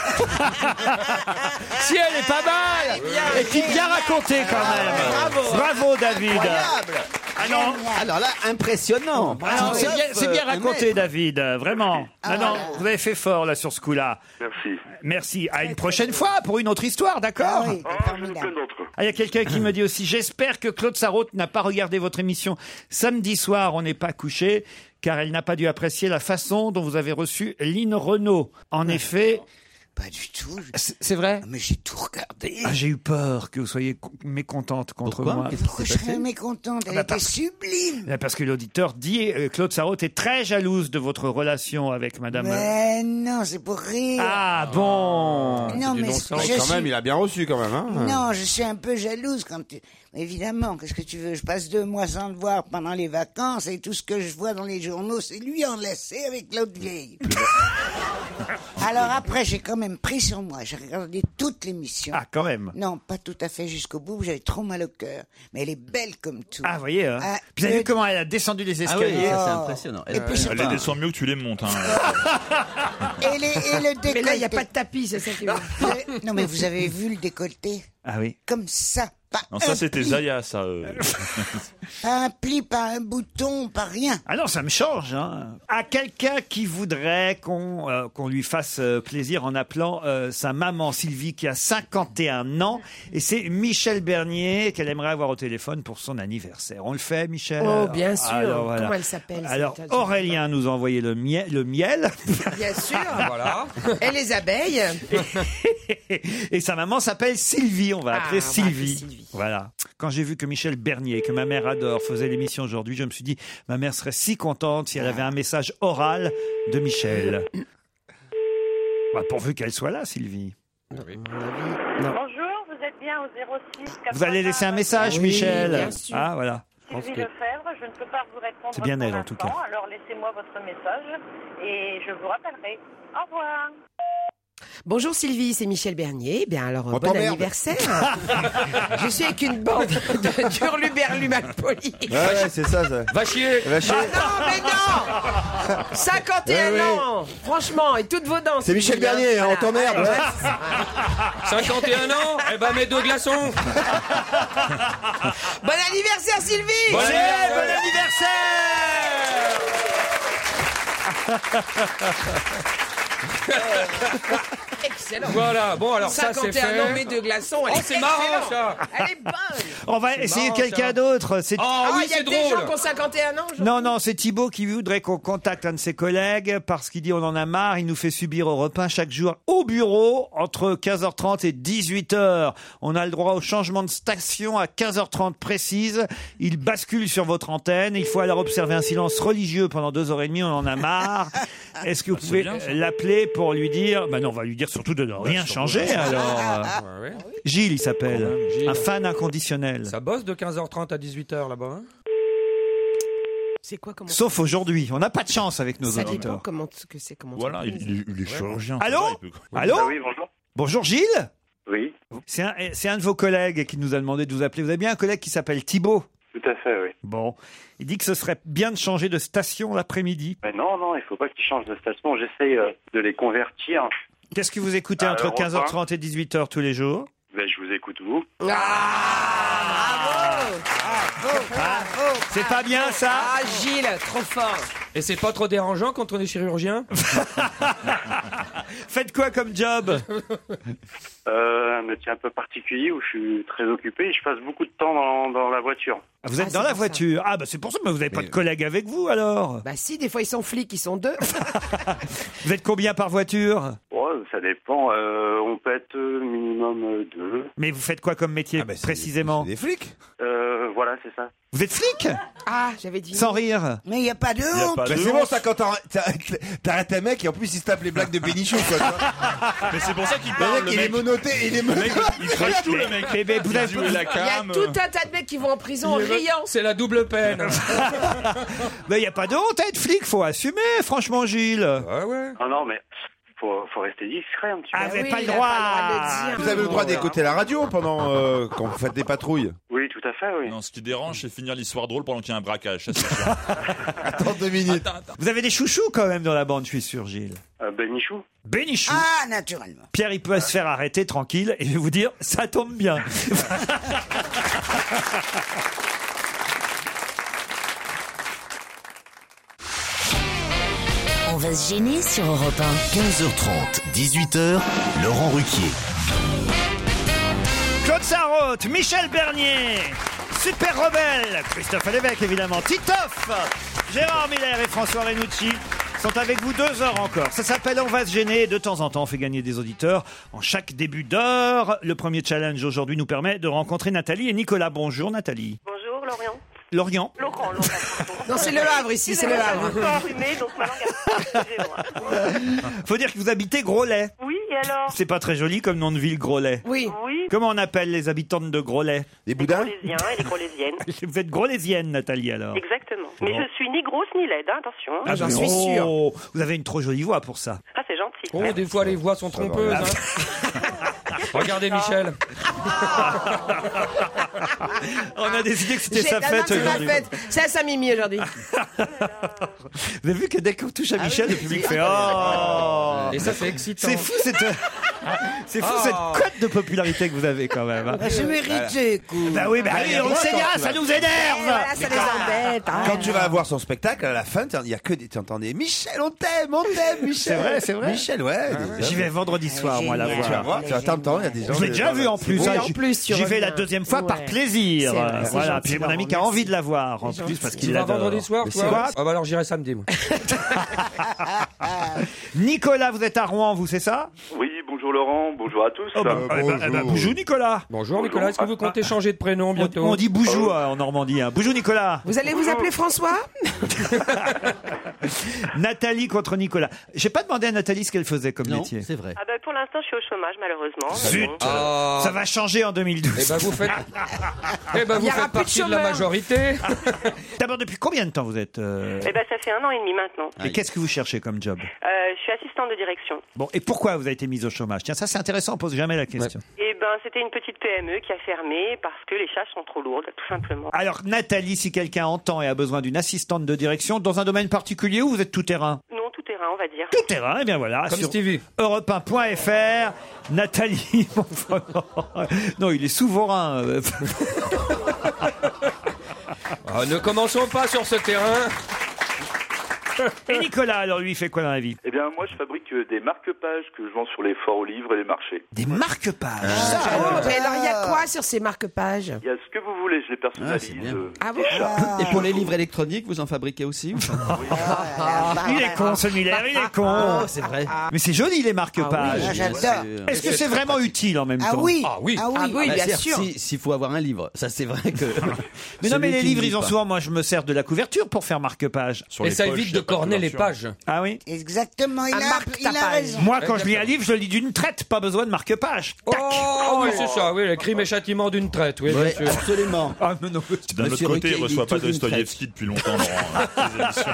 Si elle est pas mal, et puis bien racontée quand même. Bravo. Bravo, David. Incroyable. Ah non. Alors là, impressionnant. Ah non, c'est bien, c'est bien Un raconté, maître. David, euh, vraiment. Ah, Ah non, voilà. vous avez fait fort là sur ce coup-là. Merci. Merci. À une prochaine fois pour une autre histoire, d'accord? Ah oui, Ah, c'est j'ai formidable. plein d'autres. Ah, il y a quelqu'un qui me dit aussi, j'espère que Claude Sarraute n'a pas regardé votre émission samedi soir, on n'est pas couché, car elle n'a pas dû apprécier la façon dont vous avez reçu Lynn Renaud. En effet, Pas du tout. c'est c'est vrai? Mais j'ai tout regardé. Ah, j'ai eu peur que vous soyez co- mécontente contre Pourquoi moi. Qu'est-ce qui Pourquoi s'est je passé serais mécontente? Elle bah, était parce- sublime. Là, parce que l'auditeur dit, euh, Claude Sarraute est très jalouse de votre relation avec Madame. Mais non, c'est pour rire. Ah bon. non, mais Oh, je quand suis... même, il a bien reçu quand même. Hein. Non, je suis un peu jalouse quand tu... Évidemment, qu'est-ce que tu veux? Je passe deux mois sans le voir pendant les vacances et tout ce que je vois dans les journaux, c'est lui enlacé avec l'autre vieille. Alors après, j'ai quand même pris sur moi. J'ai regardé toute l'émission. Ah, quand même. Non, pas tout à fait jusqu'au bout, j'avais trop mal au cœur. Mais elle est belle comme tout. Ah, vous voyez, hein. Ah, Puis vous avez le- vu comment elle a descendu les Ah oui, escaliers? ça c'est Oh. impressionnant. Et puis, je sais Elle pas. les descend mieux que tu les montes. Hein. Et, les- et le décolleté. Mais là, il n'y a pas de tapis, c'est ça qui veut. Le- Non, mais vous avez vu le décolleté? Ah oui. Comme ça. Pas Non, ça un c'était pli, Zaya, ça. euh. Pas un pli, pas un bouton, pas rien. Ah non, ça me change. Hein. À quelqu'un qui voudrait qu'on euh, qu'on lui fasse euh, plaisir en appelant euh, sa maman Sylvie qui a cinquante et un ans. Et c'est Michel Bernier qu'elle aimerait avoir au téléphone pour son anniversaire. On le fait, Michel? Oh, bien sûr. Alors, voilà. Comment elle s'appelle, Alors, cette- Aurélien nous a envoyé le miel. Le miel. Bien sûr. Voilà. Et les abeilles. Et sa maman s'appelle Sylvie. On va Ah, appeler on va appeler Sylvie. Sylvie. Voilà. Quand j'ai vu que Michel Bernier, que ma mère adore, faisait l'émission aujourd'hui, je me suis dit, ma mère serait si contente si elle avait un message oral de Michel. Bah, pourvu qu'elle soit là, Sylvie. Non. Bonjour, vous êtes bien au zéro six. Vous allez laisser un message, Oui, Michel. bien sûr. Ah, voilà. Sylvie Lefebvre, je ne peux pas vous répondre. C'est bien pour elle, en tout l'instant, cas. Alors laissez-moi votre message et je vous rappellerai. Au revoir. Bonjour Sylvie, c'est Michel Bernier. Bien alors, On bon t'emmerde. anniversaire. Je suis avec une bande de d'hurluberlus malpolis. Ouais, ouais, c'est ça, ça. Va chier. Va chier. Ah non, mais non cinquante et un Ouais, ouais. ans Franchement, et toutes vos dents. C'est Michel Sylvie, hein. Bernier, hein, on Voilà. t'emmerde. Ouais, Ouais. c'est ça. cinquante et un ans. Eh ben, mets deux glaçons. Bon anniversaire Sylvie. Bon Michel, anniversaire. bon anniversaire. Excellent. Voilà. Bon, alors ça, c'est cinquante et un ans, fait. mais de glaçons. Elle Oh, est c'est marrant, excellente. ça. Elle est bonne. On va essayer marrant, quelqu'un ça. d'autre. C'est... Oh Ah, oui, il y a c'est des gens drôle. qui ont cinquante et un ans. je- Non, non, c'est Thibaut qui voudrait qu'on contacte un de ses collègues parce qu'il dit on en a marre, il nous fait subir au repas chaque jour au bureau entre quinze heures trente et dix-huit heures. On a le droit au changement de station à quinze heures trente précise. Il bascule sur votre antenne. Il faut alors observer un silence religieux pendant deux heures et demie. On en a marre. Est-ce que vous c'est pouvez bien, ça. l'appeler pour lui dire, bah non, on va lui dire surtout de ne rien changer alors. Ouais, ouais. Gilles, il s'appelle. Quand même, Gilles. Un fan inconditionnel. Ça bosse de quinze heures trente à dix-huit heures là-bas. Hein. C'est quoi comment Sauf aujourd'hui. On n'a pas de chance avec nos Ça dépend auditeurs. comment ce que c'est comment. Voilà, il, il- il est chirurgien. ça Allô va, il peut- Allô Ah oui, bonjour. Bonjour Gilles. Oui, C'est un, c'est un de vos collègues qui nous a demandé de vous appeler. Vous avez bien un collègue qui s'appelle Thibaut. tout à fait, oui. Bon. Il dit que ce serait bien de changer de station l'après-midi. Mais non, non, il faut pas qu'ils changent de station. J'essaye euh, de les convertir. Qu'est-ce que vous écoutez Ah, entre Europe quinze heures un. trente et dix-huit heures tous les jours? Ben, je vous écoute, vous. C'est pas bien ça? Ah Gilles, trop fort. Et c'est pas trop dérangeant quand on est chirurgien? Faites quoi comme job? Euh, un métier un peu particulier où je suis très occupé et je passe beaucoup de temps dans, dans la voiture. Ah, vous êtes Ah, dans c'est la pour voiture. Ah bah c'est pour ça, mais vous n'avez pas de collègues avec vous alors? Bah si, des fois ils sont flics, ils sont deux. Vous êtes combien par voiture? Ouais, ça dépend. Euh, on peut être euh, minimum euh, deux. Mais vous faites quoi comme métier Ah, bah, c'est- précisément? c'est des flics. Euh, voilà, c'est ça. Vous êtes flic? Ah, j'avais dit. Sans rire. Mais il n'y a pas de Il y a honte. pas Bah, de c'est honte. bon ça quand t'as- t'as- t'arrêtes un mec et en plus il se tape les blagues de Bénichou quoi. tu vois. Mais c'est pour ça qu'il Le parle. mec Le il est mec, menotté, il est le mec, menotté. il crache tout, le mec. Mais- mais vous Il avez- joue la Il y a cam. tout un tas de mecs qui vont en prison en riant. C'est la double peine. Mais il n'y a pas de honte à être flic, faut assumer, franchement Gilles. Ouais, ouais. Non, non, mais faut, faut rester discret un petit peu. Ah, vous n'avez oui, pas le il a droit. pas le droit de le dire. Vous avez le droit d'écouter la radio pendant euh, quand vous faites des patrouilles. Oui, tout à fait, oui. Non, ce qui dérange, c'est finir l'histoire drôle pendant qu'il y a un braquage. Ça, c'est sûr. Attends deux minutes. Attends, attends. Vous avez des chouchous quand même dans la bande, je suis sûr, Gilles. Euh, Bénichou. Bénichou. Ah, naturellement. Pierre, il peut se faire arrêter tranquille et je vais vous dire, ça tombe bien. va se gêner sur Europe un. quinze heures trente, dix-huit heures, Laurent Ruquier. Claude Sarraute, Michel Bernier, Super Rebelle, Christophe Lévesque évidemment, Titoff, Gérard Miller et François Renucci sont avec vous deux heures encore. Ça s'appelle On va se gêner. De temps en temps, on fait gagner des auditeurs en chaque début d'heure. Le premier challenge aujourd'hui nous permet de rencontrer Nathalie et Nicolas. Bonjour Nathalie. Bonjour, Lorient. Lorient. Laurent, Laurent. Non, c'est le Havre ici, c'est le Havre. Enrhumé, donc ma langue a... Faut dire que vous habitez Groslay. Oui, et alors? C'est pas très joli comme nom de ville, Groslay. Oui. Oui. Comment on appelle les habitantes de Groslay? Des boudins? Les Grolésiens et les Grolésiennes. Vous êtes grolésienne, Nathalie, alors? Exactement. Mais je suis ni grosse ni laide, hein, attention. Ah, j'en suis sûr. Vous avez une trop jolie voix pour ça. Ah, c'est gentil. Oh, des fois les voix sont trompeuses. Hein. Regardez Michel. On a décidé que c'était J'ai- sa non, fête non, c'est ma aujourd'hui. fête. C'est à Saint-Mimi aujourd'hui. Vous avez vu que dès qu'on touche à Michel, le public fait oh. Et ça c'est excitant. C'est fou cette c'est fou Oh. cette cote de popularité que vous avez quand même. hein. Bah, c'est mérité, écoute. Bah oui, bah oui, on le sait bien, ça nous énerve. Voilà, ça les embête. hein. Quand tu vas voir son spectacle, à la fin, il y a que des, tu entends des Michel, on t'aime, on t'aime, Michel. C'est vrai, c'est vrai. Michel, ouais. des- J'y vais vendredi soir, moi, la génial. Tu vas voir. voir, tu vas t'entendre, il y a des gens. Je l'ai déjà vu en plus. Oui, hein. en J'y- plus, tu J'y vais la reviens. deuxième fois par Ouais. plaisir. C'est vrai, c'est Voilà. gentil, Puis j'ai mon ami Laurent, qui a merci. envie de la voir en C'est plus gentil. parce Tu qu'il vas l'adore. vendredi soir, Mais toi? c'est vrai. Ah bah alors j'irai samedi, moi. Nicolas, vous êtes à Rouen, vous, c'est ça? Oui, bonjour Laurent, bonjour à tous. Oh, bah, eh ben, eh ben, bonjour Nicolas. Bonjour Nicolas, est-ce que vous comptez changer de prénom On, bientôt? on dit boujou euh, en Normandie. Hein. Bonjour Nicolas. Vous allez vous appeler François? Nathalie contre Nicolas. J'ai pas demandé à Nathalie ce qu'elle faisait comme Non, métier. c'est vrai. Ah bah pour l'instant, je suis au chômage, malheureusement. Zut. Donc, Ah. Ça va changer en deux mille douze. Eh ben vous faites, eh ben Il vous y aura faites plus de partie de la chômeurs. majorité. D'abord, depuis combien de temps vous êtes euh, Eh ben, ça fait un an et demi maintenant. Et qu'est-ce que vous cherchez comme job? Euh, je suis assistante de direction. Bon, et pourquoi vous avez été mise au chômage? Tiens, ça c'est intéressant, on pose jamais la question. Eh ben, c'était une petite P M E qui a fermé parce que les charges sont trop lourdes, tout simplement. Alors Nathalie, si quelqu'un entend et a besoin d'une assistante de direction dans un domaine particulier ou vous êtes tout terrain? Non, tout terrain, on va dire. Tout terrain, et bien voilà. Comme sur Stevie. Europe un point F R, Nathalie. Non, il est souverain. euh. Ah, ne commençons pas sur ce terrain. Et Nicolas, alors lui, il fait quoi dans la vie? Eh bien, moi, je fabrique euh, des marque-pages que je vends sur les forts aux livres et les marchés. Des marque-pages. Oh, mais alors il y a quoi sur ces marque-pages? Il y a ce que vous voulez, je les Ah, personnalise. c'est bien. euh, Ah bon? des chats. Et pour les livres électroniques, vous en fabriquez aussi ou pas? Il est con, ce Miller, il est con. Oh, c'est vrai. Mais c'est joli les marque-pages. Ah, j'adore. Est-ce que c'est vraiment utile en même Ah temps? oui. Ah oui. Ah oui. Ah oui, Bah, bien certes, sûr. si- S'il faut avoir un livre, ça c'est vrai que. Mais non, mais Celui les qui livres, ne lit ils ont pas. souvent, moi je me sers de la couverture pour faire marque-page. Sur Et les ça poches, évite y a de pas corner les couverture. pages. Ah oui? Exactement, il Un a, marque il a tapage. raison. Moi, quand je lis un livre, je le lis d'une traite, pas besoin de marque-page. Oh oui, c'est ça, oui, le crime et châtiment d'une traite, oui, bien Ouais, sûr. absolument. Ah, mais non. D'un autre Monsieur côté, il Ruquier, reçoit il pas est toujours une Dostoïevski depuis longtemps, Laurent. Les émissions.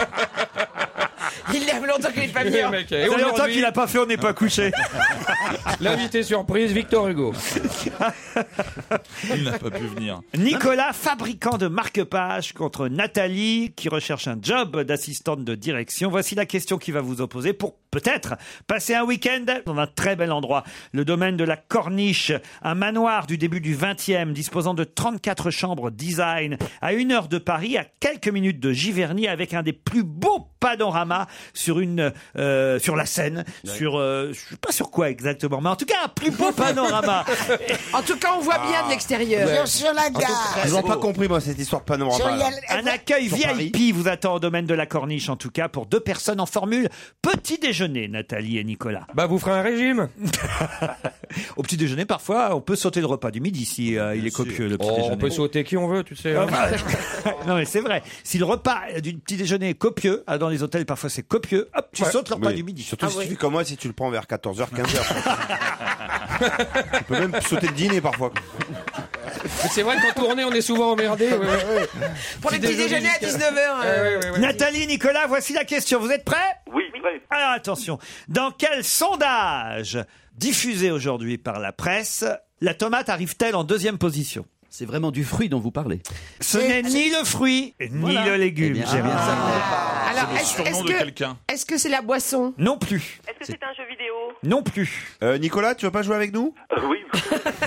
Il lève longtemps qu'il est pas Oui, bien. mec, Ça et fait longtemps aujourd'hui, qu'il a pas fait, on n'est pas couché. l'invité surprise, Victor Hugo. Il n'a pas pu venir. Nicolas, fabricant de marque-pages contre Nathalie, qui recherche un job d'assistante de direction. Voici la question qui va vous opposer pour peut-être passer un week-end dans un très bel endroit. Le domaine de la Corniche, un manoir du début du vingtième, disposant de trente-quatre chambres design, à une heure de Paris, à quelques minutes de Giverny, avec un des plus beaux panoramas sur une euh, sur la Seine, sur euh, je sais pas sur quoi exactement, mais en tout cas un plus beau panorama. En tout cas, on voit bien de l'extérieur. Sur, sur la gare. Ils n'ont pas compris, moi, cette histoire de panorama. Sur- il y a- là. Un accueil Sur V Paris. I P vous attend au domaine de la Corniche, en tout cas, pour deux personnes en formule petit déjeuner, Nathalie et Nicolas. Bah vous ferez un régime. Au petit déjeuner, parfois, on peut sauter le repas du midi si euh, il est copieux, le petit Oh, déjeuner. on peut sauter qui on veut, tu sais. Ah, hein. bah, non mais c'est vrai. Si le repas du petit déjeuner est copieux, ah, dans les hôtels parfois c'est copieux, hop, tu Ouais. sautes le repas Oui. du midi. Surtout Ah si oui. tu fais comme moi, si tu le prends vers quatorze heures, quinze heures. Tu peux même sauter le dîner parfois. Mais c'est vrai qu'en tournée, on est souvent emmerdé. Ouais, ouais. Pour les petits déjeuners à dix-neuf heures. Ouais, ouais, ouais, ouais. Nathalie, Nicolas, voici la question. Vous êtes prêts? Oui, prêt. Alors attention, dans quel sondage diffusé aujourd'hui par la presse, la tomate arrive-t-elle en deuxième position? C'est vraiment du fruit dont vous parlez. Ce n'est ni le fruit, ni Voilà. le légume. Eh bien, J'ai bien ça. Alors, C'est le est-ce surnom est-ce de que quelqu'un. est-ce que c'est la boisson? Non plus. Est-ce que c'est un jeu vidéo? Non plus. Euh, Nicolas, tu veux pas jouer avec nous? Euh, oui.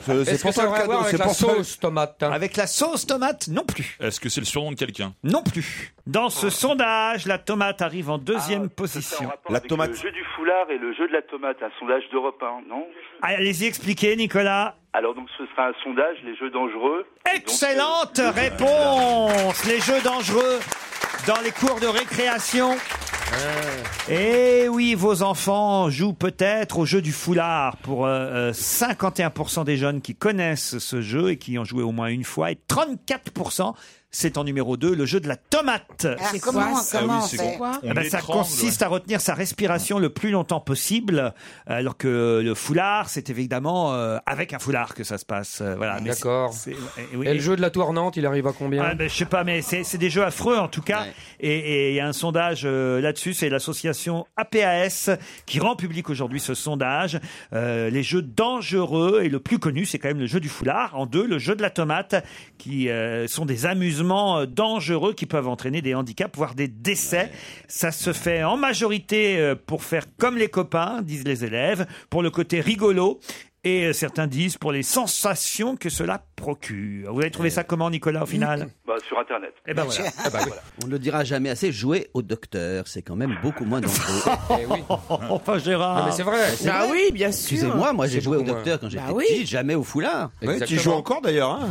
Est-ce que ça aurait à voir avec la sauce tomate? Avec la sauce tomate, non plus. Est-ce que c'est le surnom de quelqu'un? Non plus. Dans ce sondage, la tomate arrive en deuxième position. La tomate. Le jeu du foulard et le jeu de la tomate, un sondage d'Europe un, non? Allez-y, expliquez, Nicolas. Alors donc ce sera un sondage, les jeux dangereux. Excellente donc, euh... réponse. Les jeux dangereux dans les cours de récréation. Ah. Et oui, vos enfants jouent peut-être au jeu du foulard pour euh, cinquante et un pour cent des jeunes qui connaissent ce jeu et qui y ont joué au moins une fois, et trente-quatre pour cent c'est en numéro deux, le jeu de la tomate. Ah, c'est comment, quoi, comment ah oui, c'est quoi ah ben, ça consiste ouais. à retenir sa respiration le plus longtemps possible, alors que le foulard, c'est évidemment euh, avec un foulard que ça se passe. Euh, voilà. D'accord. C'est, c'est, oui. Et le jeu de la tournante, il arrive à combien? ah ben, Je sais pas, mais c'est, c'est des jeux affreux en tout cas. Ouais. Et il y a un sondage euh, là-dessus, c'est l'association A P A S qui rend public aujourd'hui ce sondage. Euh, les jeux dangereux, et le plus connu, c'est quand même le jeu du foulard. En deux, le jeu de la tomate, qui euh, sont des amusements dangereux qui peuvent entraîner des handicaps, voire des décès. Ouais. Ça se fait en majorité pour faire comme les copains, disent les élèves, pour le côté rigolo. Et certains disent pour les sensations que cela procure. Vous avez trouvé ça comment, Nicolas, au final? Bah, sur Internet. Eh ben voilà. Eh ben, voilà. On ne le dira jamais assez, jouer au docteur, c'est quand même beaucoup moins dangereux. eh oui. Enfin, Gérard. Non, mais c'est vrai. C'est bah vrai. Oui, bien sûr. Excusez-moi, moi j'ai joué au docteur quand j'étais bah petit, oui. jamais au foulard. Ouais, tu joues encore d'ailleurs. Hein.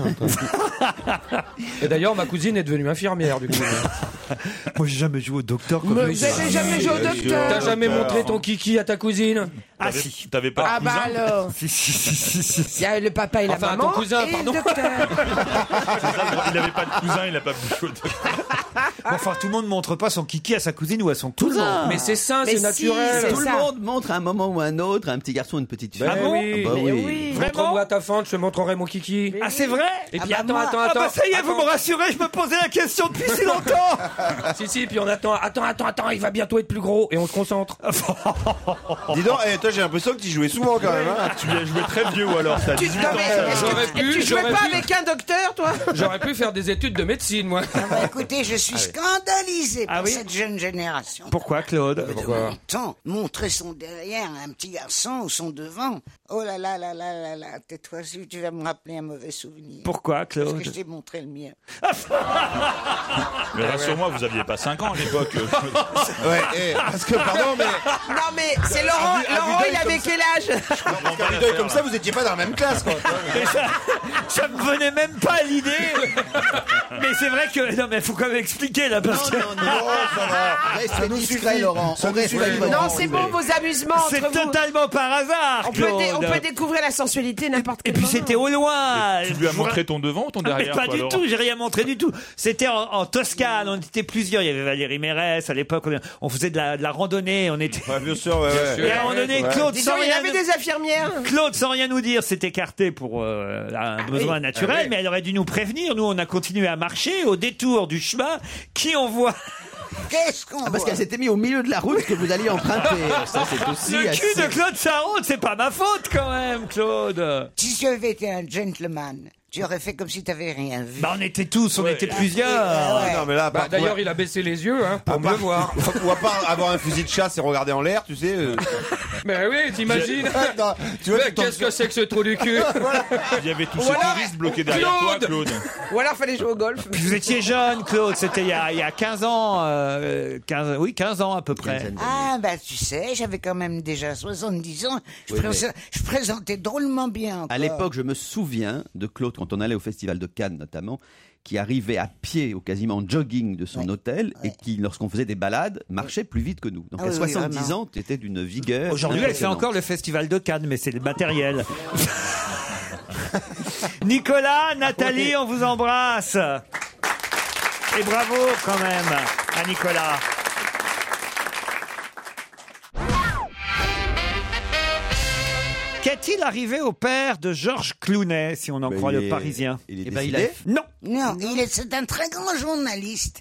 Et d'ailleurs, ma cousine est devenue infirmière du coup. Moi, j'ai jamais joué au docteur. Comme mais vous avez jamais joué au docteur. T'as jamais montré ton kiki à ta cousine? Ah t'avais, si. T'avais pas ah de cousin? Ah bah alors. si, si, si, si, si. Il y a le papa et la enfin, maman ton cousin, et pardon. le docteur. Il n'avait pas de cousin, il n'a pas pu jouer au docteur. Enfin, tout le monde montre pas son kiki à sa cousine ou à son cousin. Mais c'est sain, mais c'est si, naturel. C'est tout ça. le monde montre à un moment ou à un autre, un petit garçon, une petite fille. Ben ah bon oui. Bah mais oui. oui. Montre-moi à ta fente, je te montrerai mon kiki. Mais ah, c'est vrai? Et puis ah bah attends, moi. attends, Ah attends. bah ça y est, attends. vous me rassurez, je me posais la question depuis si longtemps. si, si, puis on attend. Attends, attends, attends, il va bientôt être plus gros et on se concentre. Dis donc, eh, toi j'ai l'impression que tu jouais souvent quand même. Hein. Tu as joué très vieux ou alors? T'as Tu, dix-huit non, ans. mais, J'aurais que, pu, tu jouais j'aurais pas pu. avec un docteur, toi? J'aurais pu faire des études de médecine, moi. Ah bah, écoutez, je suis scandalisé par Ah oui cette jeune génération. Pourquoi, Claude? Pourquoi? Tant montrer son derrière à un petit garçon ou son devant. Oh là là là là là là, tais-toi, si tu vas me rappeler un mauvais souvenir. Pourquoi, Claude? Parce que je t'ai montré le mien. Mais rassure-moi, vous aviez pas cinq ans à l'époque. ouais, eh, parce que pardon, mais. Non, mais c'est Laurent. À Laurent, vue il avait quel âge? Parce qu'à vue d'œil comme ça, vous étiez pas dans la même classe, quoi. Mais ça, ça me venait même pas à l'idée. Mais c'est vrai que non, mais faut quand même expliquer là parce que. Non, non, non, ça va. Restez discret, Laurent. On reste Non, c'est bon, vos amusements. C'est entre vous. totalement par hasard. On peut, dé- on peut découvrir la sensualité n'importe Et quel puis moment. c'était au loin. Tu lui as montré ton devant ou ton Ah, mais derrière? pas toi, du Laurent tout, j'ai rien montré du tout. C'était en, en Toscane, on était plusieurs. Il y avait Valérie Mérès à l'époque. On, on faisait de la, de la randonnée. On était. Ouais, bien sûr, ouais, ouais. Et à un moment donné, Ouais. Claude, Dis sans donc, il y rien, avait des infirmières. Claude, sans rien nous dire, s'est écarté pour euh, un besoin oui. naturel, Ah oui. mais elle aurait dû nous prévenir. Nous, on a continué à marcher au détour du chemin. Qui on voit? Qu'est-ce qu'on Ah, parce voit qu'elle s'était mise au milieu de la route que vous alliez emprunter. Ça, c'est aussi Le cul assez... de Claude Sarraute, c'est pas ma faute quand même, Claude. Si tu avais été un gentleman, tu aurais fait comme si tu n'avais rien vu. Bah on était tous, on Ouais. était plusieurs. Ah, ouais. Non, mais là, Bah, par- d'ailleurs, il a baissé les yeux hein, pour à me part- le voir. Ou à part avoir un fusil de chasse et regarder en l'air, tu sais. euh, Mais oui, t'imagines? non, tu vois, Mais tu tombes qu'est-ce sur- que c'est que ce trou du cul? Il y avait tous Ou ces alors- touristes bloqués derrière toi, Claude. Ou alors, fallait jouer au golf. Puis vous étiez jeune, Claude, c'était il y a, il y a quinze ans, euh, quinze, oui, quinze ans à peu près. Ah, bah tu sais, j'avais quand même déjà soixante-dix ans. Je, Oui, pré- je présentais drôlement bien encore. À l'époque, je me souviens de Claude, quand on allait au Festival de Cannes notamment, qui arrivait à pied ou quasiment en jogging de son Ouais. hôtel et qui, lorsqu'on faisait des balades, marchait plus vite que nous. Donc Ah à oui, oui, soixante-dix vraiment. ans, tu étais d'une vigueur. Aujourd'hui, elle fait impressionnante. encore le festival de Cannes, mais c'est le matériel. Nicolas, Nathalie, on vous embrasse. Et bravo quand même à Nicolas. Qu'est-il arrivé au père de Georges Clooney, si on en Ben, croit il le est- Parisien? il est Eh ben, décédé a- Non. Non, il est, c'est un très grand journaliste.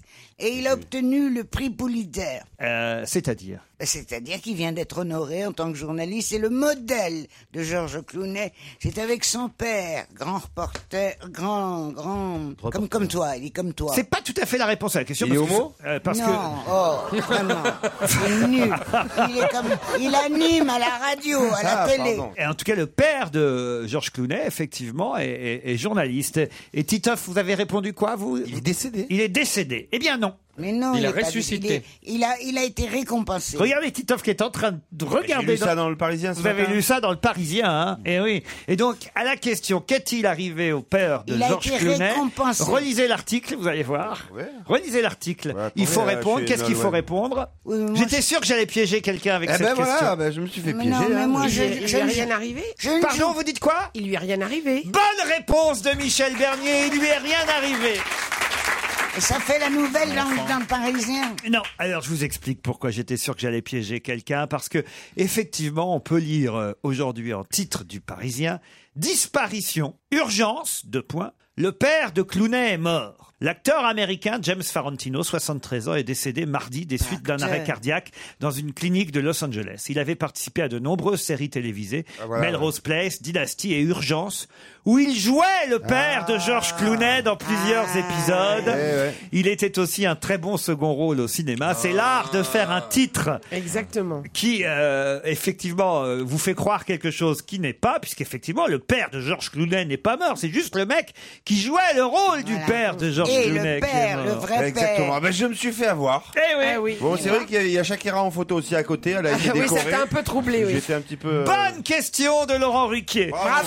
et il a obtenu le prix Pulitzer. Euh, c'est-à-dire C'est-à-dire qu'il vient d'être honoré en tant que journaliste. C'est le modèle de Georges Clooney. C'est avec son père, grand reporter, grand, grand, comme, comme toi, il est comme toi. C'est pas tout à fait la réponse à la question. Il est parce que homo c'est- euh, parce Non, que... oh, vraiment, c'est nul. Il est comme, il anime à la radio, à la Ah, télé. pardon. Et en tout cas, le père de Georges Clooney, effectivement, est, est- est journaliste. Et Titoff, vous avez répondu quoi, vous Il est décédé. Il est décédé. Eh bien non. Mais non, Il a est pas- ressuscité. Il, est- il a, il a été récompensé. Regardez Titoff qui est en train de regarder. J'ai lu ça dans le Parisien ce Vous avez matin. lu ça dans le Parisien, hein Et oui. Et donc, à la question, qu'est-il arrivé au père de Il a Georges été Clooney récompensé. Relisez l'article, vous allez voir. Relisez l'article. Il faut attendez, là, répondre. je Qu'est-ce suis qu'il faut Nolwenn. répondre Oui, mais moi, J'étais sûr que j'allais piéger quelqu'un avec Eh cette ben voilà, question. ben je me suis fait Mais piéger. non, mais hein. moi, Il je, lui- il je lui est ne- rien arrivé je ne Pardon, joue- vous dites quoi Il lui est rien arrivé. Bonne réponse de Michel Bernier. Il lui est rien arrivé. Et ça fait la nouvelle dans, dans le Parisien. Non, alors je vous explique pourquoi j'étais sûr que j'allais piéger quelqu'un, parce que effectivement, on peut lire euh, aujourd'hui en titre du Parisien disparition, urgence, deux points. Le père de Clooney est mort. L'acteur américain James Farentino, soixante-treize ans, est décédé mardi des suites d'un arrêt cardiaque dans une clinique de Los Angeles. Il avait participé à de nombreuses séries télévisées, Ah, voilà, Melrose Place, Dynasty et Urgence, où il jouait le père de George Clooney dans plusieurs épisodes. Ouais, ouais. Il était aussi un très bon second rôle au cinéma. C'est l'art de faire un titre Exactement. qui, euh, effectivement, euh, vous fait croire quelque chose qui n'est pas, puisqu'effectivement, le père de George Clooney n'est pas mort. C'est juste le mec qui jouait le rôle du père de George Et Clooney le qui est père, le mort. vrai Exactement. père. Ben, je me suis fait avoir. Eh oui. Ah oui. Bon, c'est vrai qu'il y a- il y a Shakira en photo aussi à côté. Elle a été Oui, décorée. ça t'a un peu troublé, oui. J'étais un petit peu. euh, Bonne question de Laurent Ruquier. Bravo.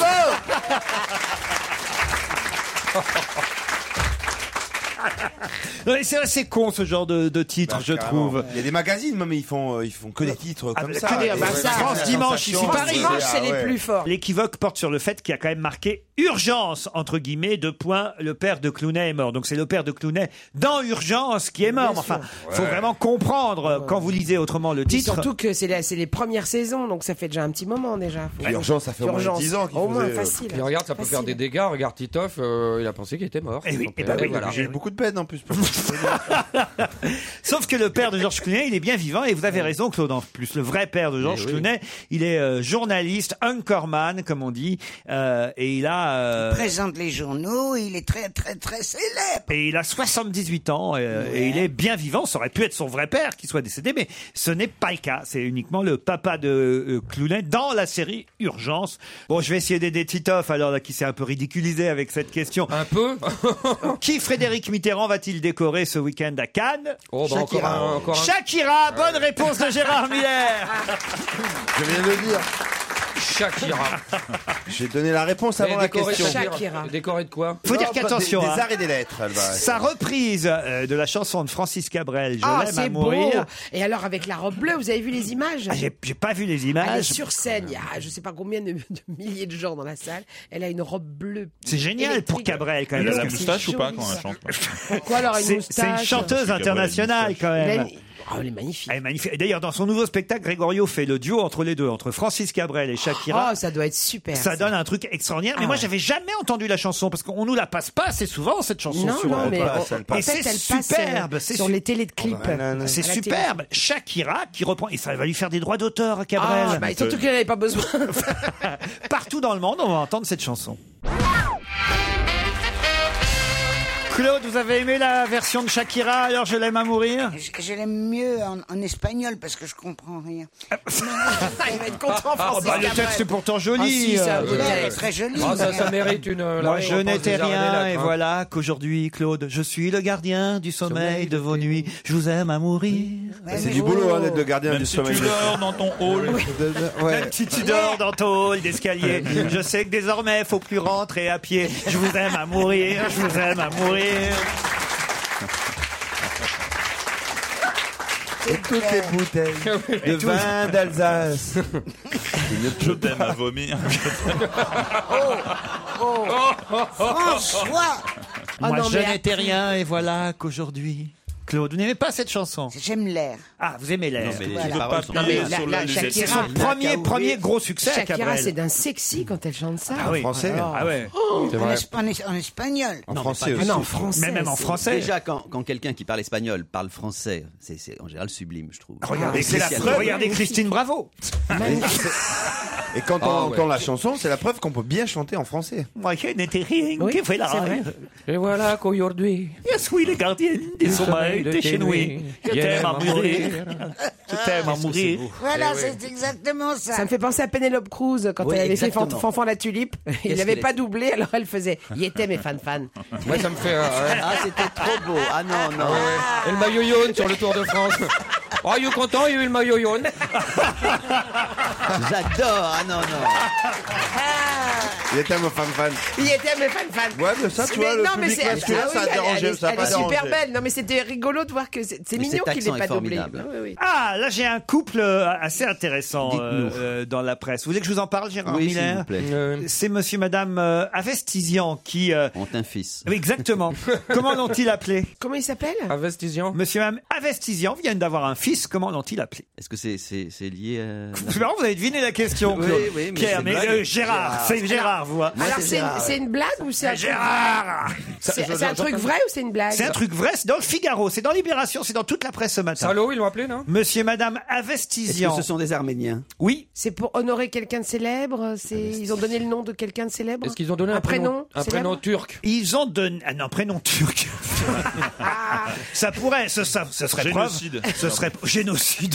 Non, mais c'est assez con ce genre de, de titre, Bah, je carrément. trouve. Il y a des magazines, mais ils font, euh, ils font que des titres Ah, comme bah, ça. que des- Et bah, ouais, ça, c'est France la Dimanche, ici, sensation, Paris. c'est- Dimanche, c'est ah, les ouais. plus forts. L'équivoque porte sur le fait qu'il y a quand même marqué urgence, entre guillemets, deux points, le père de Clooney est mort. Donc c'est le père de Clooney dans Urgence qui est mort. Bien Enfin, sûr. faut Ouais. vraiment comprendre quand vous lisez autrement le Et titre. surtout que c'est la- c'est les premières saisons, donc ça fait déjà un petit moment déjà. Faut- Urgence, ça fait au moins Urgence. dix ans qu'il Au moins faisait, euh, facile. Puis regarde, ça peut faire des dégâts. Regarde Titoff, euh, il a pensé qu'il était mort. Eh oui, Son eh père, ben oui, voilà. J'ai eu beaucoup de peine en plus. pour- Sauf que le père de George Clooney, il est bien vivant et vous avez raison, Claude. En plus, le vrai père de George Eh oui. Clooney, il est euh, journaliste, anchorman, comme on dit, euh, et il a euh, Il présente les journaux, il est très très très célèbre. et il a soixante-dix-huit ans euh, et il est bien vivant. Ça aurait pu être son vrai père qui soit décédé, mais ce n'est pas le cas. C'est uniquement le papa de euh, Clooney dans la série Urgence. Bon, je vais essayer d'aider Titoff alors là qui s'est un peu ridiculisé avec cette question. Un peu. Qui Frédéric Mitterrand va-t-il décorer ce week-end à Cannes? Oh, bah, encore un, encore un. Shakira, bonne réponse de Gérard Miller. Je viens de le dire. Shakira. J'ai donné la réponse avant Mais la décoré, question. Shakira. Décoré de quoi? Faut dire Non, pas qu'attention, Des, des hein. arts et des lettres, elle va. Sa reprise euh, de la chanson de Francis Cabrel, Je Ah, l'aime à c'est beau. mourir. Et alors avec la robe bleue, vous avez vu les images Ah, j'ai, j'ai pas vu les Elle est images. sur scène, il y a je sais pas combien de, de milliers de gens dans la salle. Elle a une robe bleue. C'est génial électrique. pour Cabrel quand même. Elle a parce la que moustache c'est ou pas joli, quand elle ça. chante Pourquoi alors une c'est, moustache c'est une chanteuse Cabrel, internationale quand Elle a même. une- Oh, elle est magnifique. Elle est magnifique. Et d'ailleurs, dans son nouveau spectacle, Grégorio fait le duo entre les deux, entre Francis Cabrel et Shakira. Oh, ça doit être super. Ça donne un truc extraordinaire. Mais Ah moi, ouais. j'avais jamais entendu la chanson parce qu'on nous la passe pas assez souvent cette chanson Non, sur non, mais passe, en- elle en passe. fait, Et c'est elle passe superbe, euh, c'est sur su- les télés de clips. Oh, non, non, C'est À la télé. superbe. Shakira qui reprend et ça va lui faire des droits d'auteur à Cabrel. Ah, bah, surtout qu'elle n'avait pas besoin. Partout dans le monde, on va entendre cette chanson. Claude, vous avez aimé la version de Shakira, alors Je l'aime à mourir? Je, je l'aime mieux en, en espagnol parce que je comprends rien. Il va être content, Ah, Francis bah, le Cabrel. texte est pourtant Ah, joli. si, ça, euh, le Elle est texte. très jolie. Ah, ça, ça mérite une. la Moi, je récompense n'étais des arts et des rien, et lettres, hein. voilà qu'aujourd'hui, Claude, je suis le gardien du sommeil de vos nuits. Je vous aime à mourir. Ouais, C'est mais- du boulot hein, d'être le gardien Même du si sommeil. tu dors dans ton hall. Ouais. Même si tu dors dans ton hall d'escalier, je sais que désormais, faut plus rentrer à pied. Je vous aime à mourir, je vous aime à mourir. Et toutes les bouteilles de vin d'Alsace. Je t'aime à vomir. Oh, François Ah Moi, non, je mais n'étais après- rien, et voilà qu'aujourd'hui, Claude, vous n'aimez pas cette chanson? J'aime l'air. Ah, vous aimez l'air. Non, mais les Voilà. paroles sont- Non, mais la- sur la- la- Shakira, c'est son la- premier, premier gros succès, Shakira, Cabrel. c'est d'un sexy quand elle chante ça. Ah oui. Français. Alors, Ah ouais. oh, C'est En, vrai. esp- en es- en espagnol. En Non, français mais pas aussi. ah non, en français. Mais même en c'est- français. Déjà, quand, quand quelqu'un qui parle espagnol parle français, c'est, c'est en général sublime, je trouve. Regardez, Ah, c'est la spécial. preuve. Regardez Christine Bravo. Et quand on Ah, entend ouais. la chanson, c'est la preuve qu'on peut bien chanter en français. Moi, je n'étais rien Oui, qui fait la c'est vrai. Et voilà qu'aujourd'hui, Je suis le gardien des sommeils de chez nous. Je t'aime à mourir. Je t'aime à mourir. Voilà, Eh c'est exactement ça. Ça me fait penser à Penelope Cruz quand Oui, elle avait fait Fan- exactement. Fanfan la tulipe. Il Qu'est-ce n'avait qu'elle pas est- doublé, alors elle faisait. Il était mes fan fan. moi ça me fait. euh, ouais. Ah, c'était trop beau. Ah non, non. Ah ouais. Et le maillot jaune sur le Tour de France. Oh, you content, il y a eu le maillot jaune. J'adore. Ah non, non. Il était un fan fan. Il était mes fan fan. Ouais, mais ça, tu vois, le public masculin, ah ça a oui, elle- dérangé, Elle, est- ça a elle pas est super dérangé. belle. Non, mais c'était rigolo de voir que c'est c'est Mais mignon cet qu'il accent n'ait est pas doublé. formidable. Oui, oui. Ah, là, j'ai un couple euh, assez intéressant Dites-nous. euh, euh, dans la presse. Vous voulez que je vous en parle, Gérard Oui, s'il Miller vous plaît. Euh, C'est monsieur, madame euh, Avestisian qui... euh, Ont un fils. Oui, exactement. Comment l'ont-ils appelé? Comment il s'appelle? Investisian. Monsieur et madame Avestisian viennent d'avoir un fils. Comment l'ont-ils appelé? Est-ce que c'est, c'est, c'est lié à... C'est marrant, vous avez deviné la question, Oui, Claude. oui, mais Pierre, c'est mais blague. euh, Gérard, c'est Gérard, vous. hein. Moi, Alors, c'est c'est une, Gérard, c'est une blague ou c'est un truc- Gérard C'est c'est un truc vrai ou c'est une blague? C'est un truc vrai, c'est dans le Figaro, c'est dans Libération, c'est dans toute la presse ce matin. Salaud, ils l'ont appelé, non? Monsieur et madame Est-ce Avestisian. que ce sont des Arméniens? Oui. C'est pour honorer quelqu'un de célèbre. C'est ils ont donné le nom de quelqu'un de célèbre. Est-ce qu'ils ont donné un, un prénom Un célèbre prénom turc. Ils ont donné ah non prénom turc. Ça pourrait, ce, ça, ce serait Génocide. preuve. Ce serait génocide.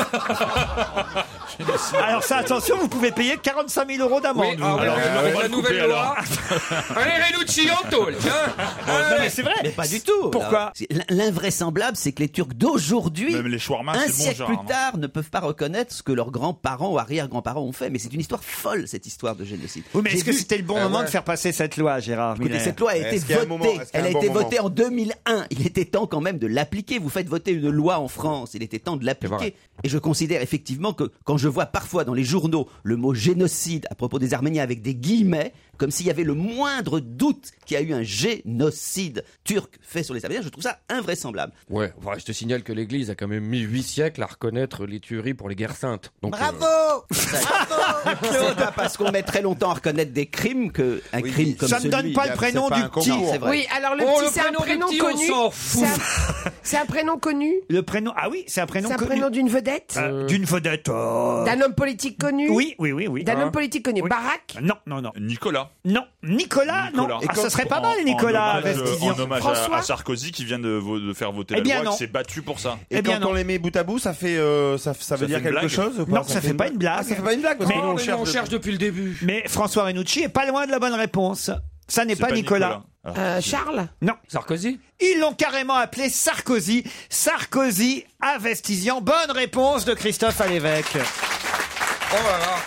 Alors ça, attention, vous pouvez payer quarante-cinq mille euros d'amende. Oui, vous. ah, Alors, ouais, on va ouais, le la nouvelle couper, loi. Allez, Renucci en tôle, tiens. non, mais c'est vrai. Mais pas du tout. Pourquoi Alors, c'est- L'invraisemblable, c'est que les Turcs d'aujourd'hui, Même les shawarma, un c'est bon, siècle Gérard, plus non tard, ne peuvent pas reconnaître ce que leurs grands-parents ou arrière-grands-parents ont fait. Mais c'est une histoire folle, cette histoire de génocide. Oui, mais J'ai est-ce que vu- c'était le bon Ah moment ouais. de faire passer cette loi, Gérard Écoutez, Miller cette loi a été Est-ce qu'il y a un votée. moment Est-ce qu'il y a Elle un a bon été moment votée en deux mille un. Il était temps quand même de l'appliquer. Vous faites voter une loi en France. Il était temps de C'est vrai. l'appliquer. Et je considère effectivement que quand je vois parfois dans les journaux le mot génocide à propos des Arméniens avec des guillemets, comme s'il y avait le moindre doute qu'il y a eu un génocide turc fait sur les Arméniens, je trouve ça invraisemblable. Ouais, enfin, je te signale que l'Église a quand même mis huit siècles à reconnaître les tueries pour les guerres saintes. Donc, euh, Bravo. C'est pas parce qu'on met très longtemps à reconnaître des crimes que un Oui, crime comme ça ne celui... donne pas le c'est prénom pas du un petit. concours. C'est vrai. Oui, alors le Oh, petit, le c'est un prénom du prénom petit, on connu. s'en fout. C'est un- C'est un prénom connu. Le prénom. Ah oui, c'est un prénom C'est un connu. prénom d'une vedette. Euh, D'une vedette. oh. D'un homme politique connu. Oui, oui, oui, oui. D'un Ah. homme politique connu. Oui. Barack. Non, non, non. Nicolas. Non, Nicolas, non. Nicolas. Ah, Et ce serait pas en- mal, Nicolas En hommage, Avestisian. en hommage à, François à Sarkozy qui vient de, vo- de faire voter Eh la bien, loi, non. qui s'est battu pour ça. Et Eh bien, quand non. on les met bout à bout, ça fait, euh, ça, ça veut fait dire une quelque blague chose ou pas Non, ça fait pas une blague. Ah, ça fait pas une blague parce Mais- que nous, on mais cherche. on de- cherche depuis le début. Mais François Renucci est pas loin de la bonne réponse. Ça n'est C'est pas, Nicolas. Alors, Euh, Charles. Non. Sarkozy. Ils l'ont carrément appelé Sarkozy. Sarkozy Avestisian. Bonne réponse de Christophe Alévèque. Oh là là.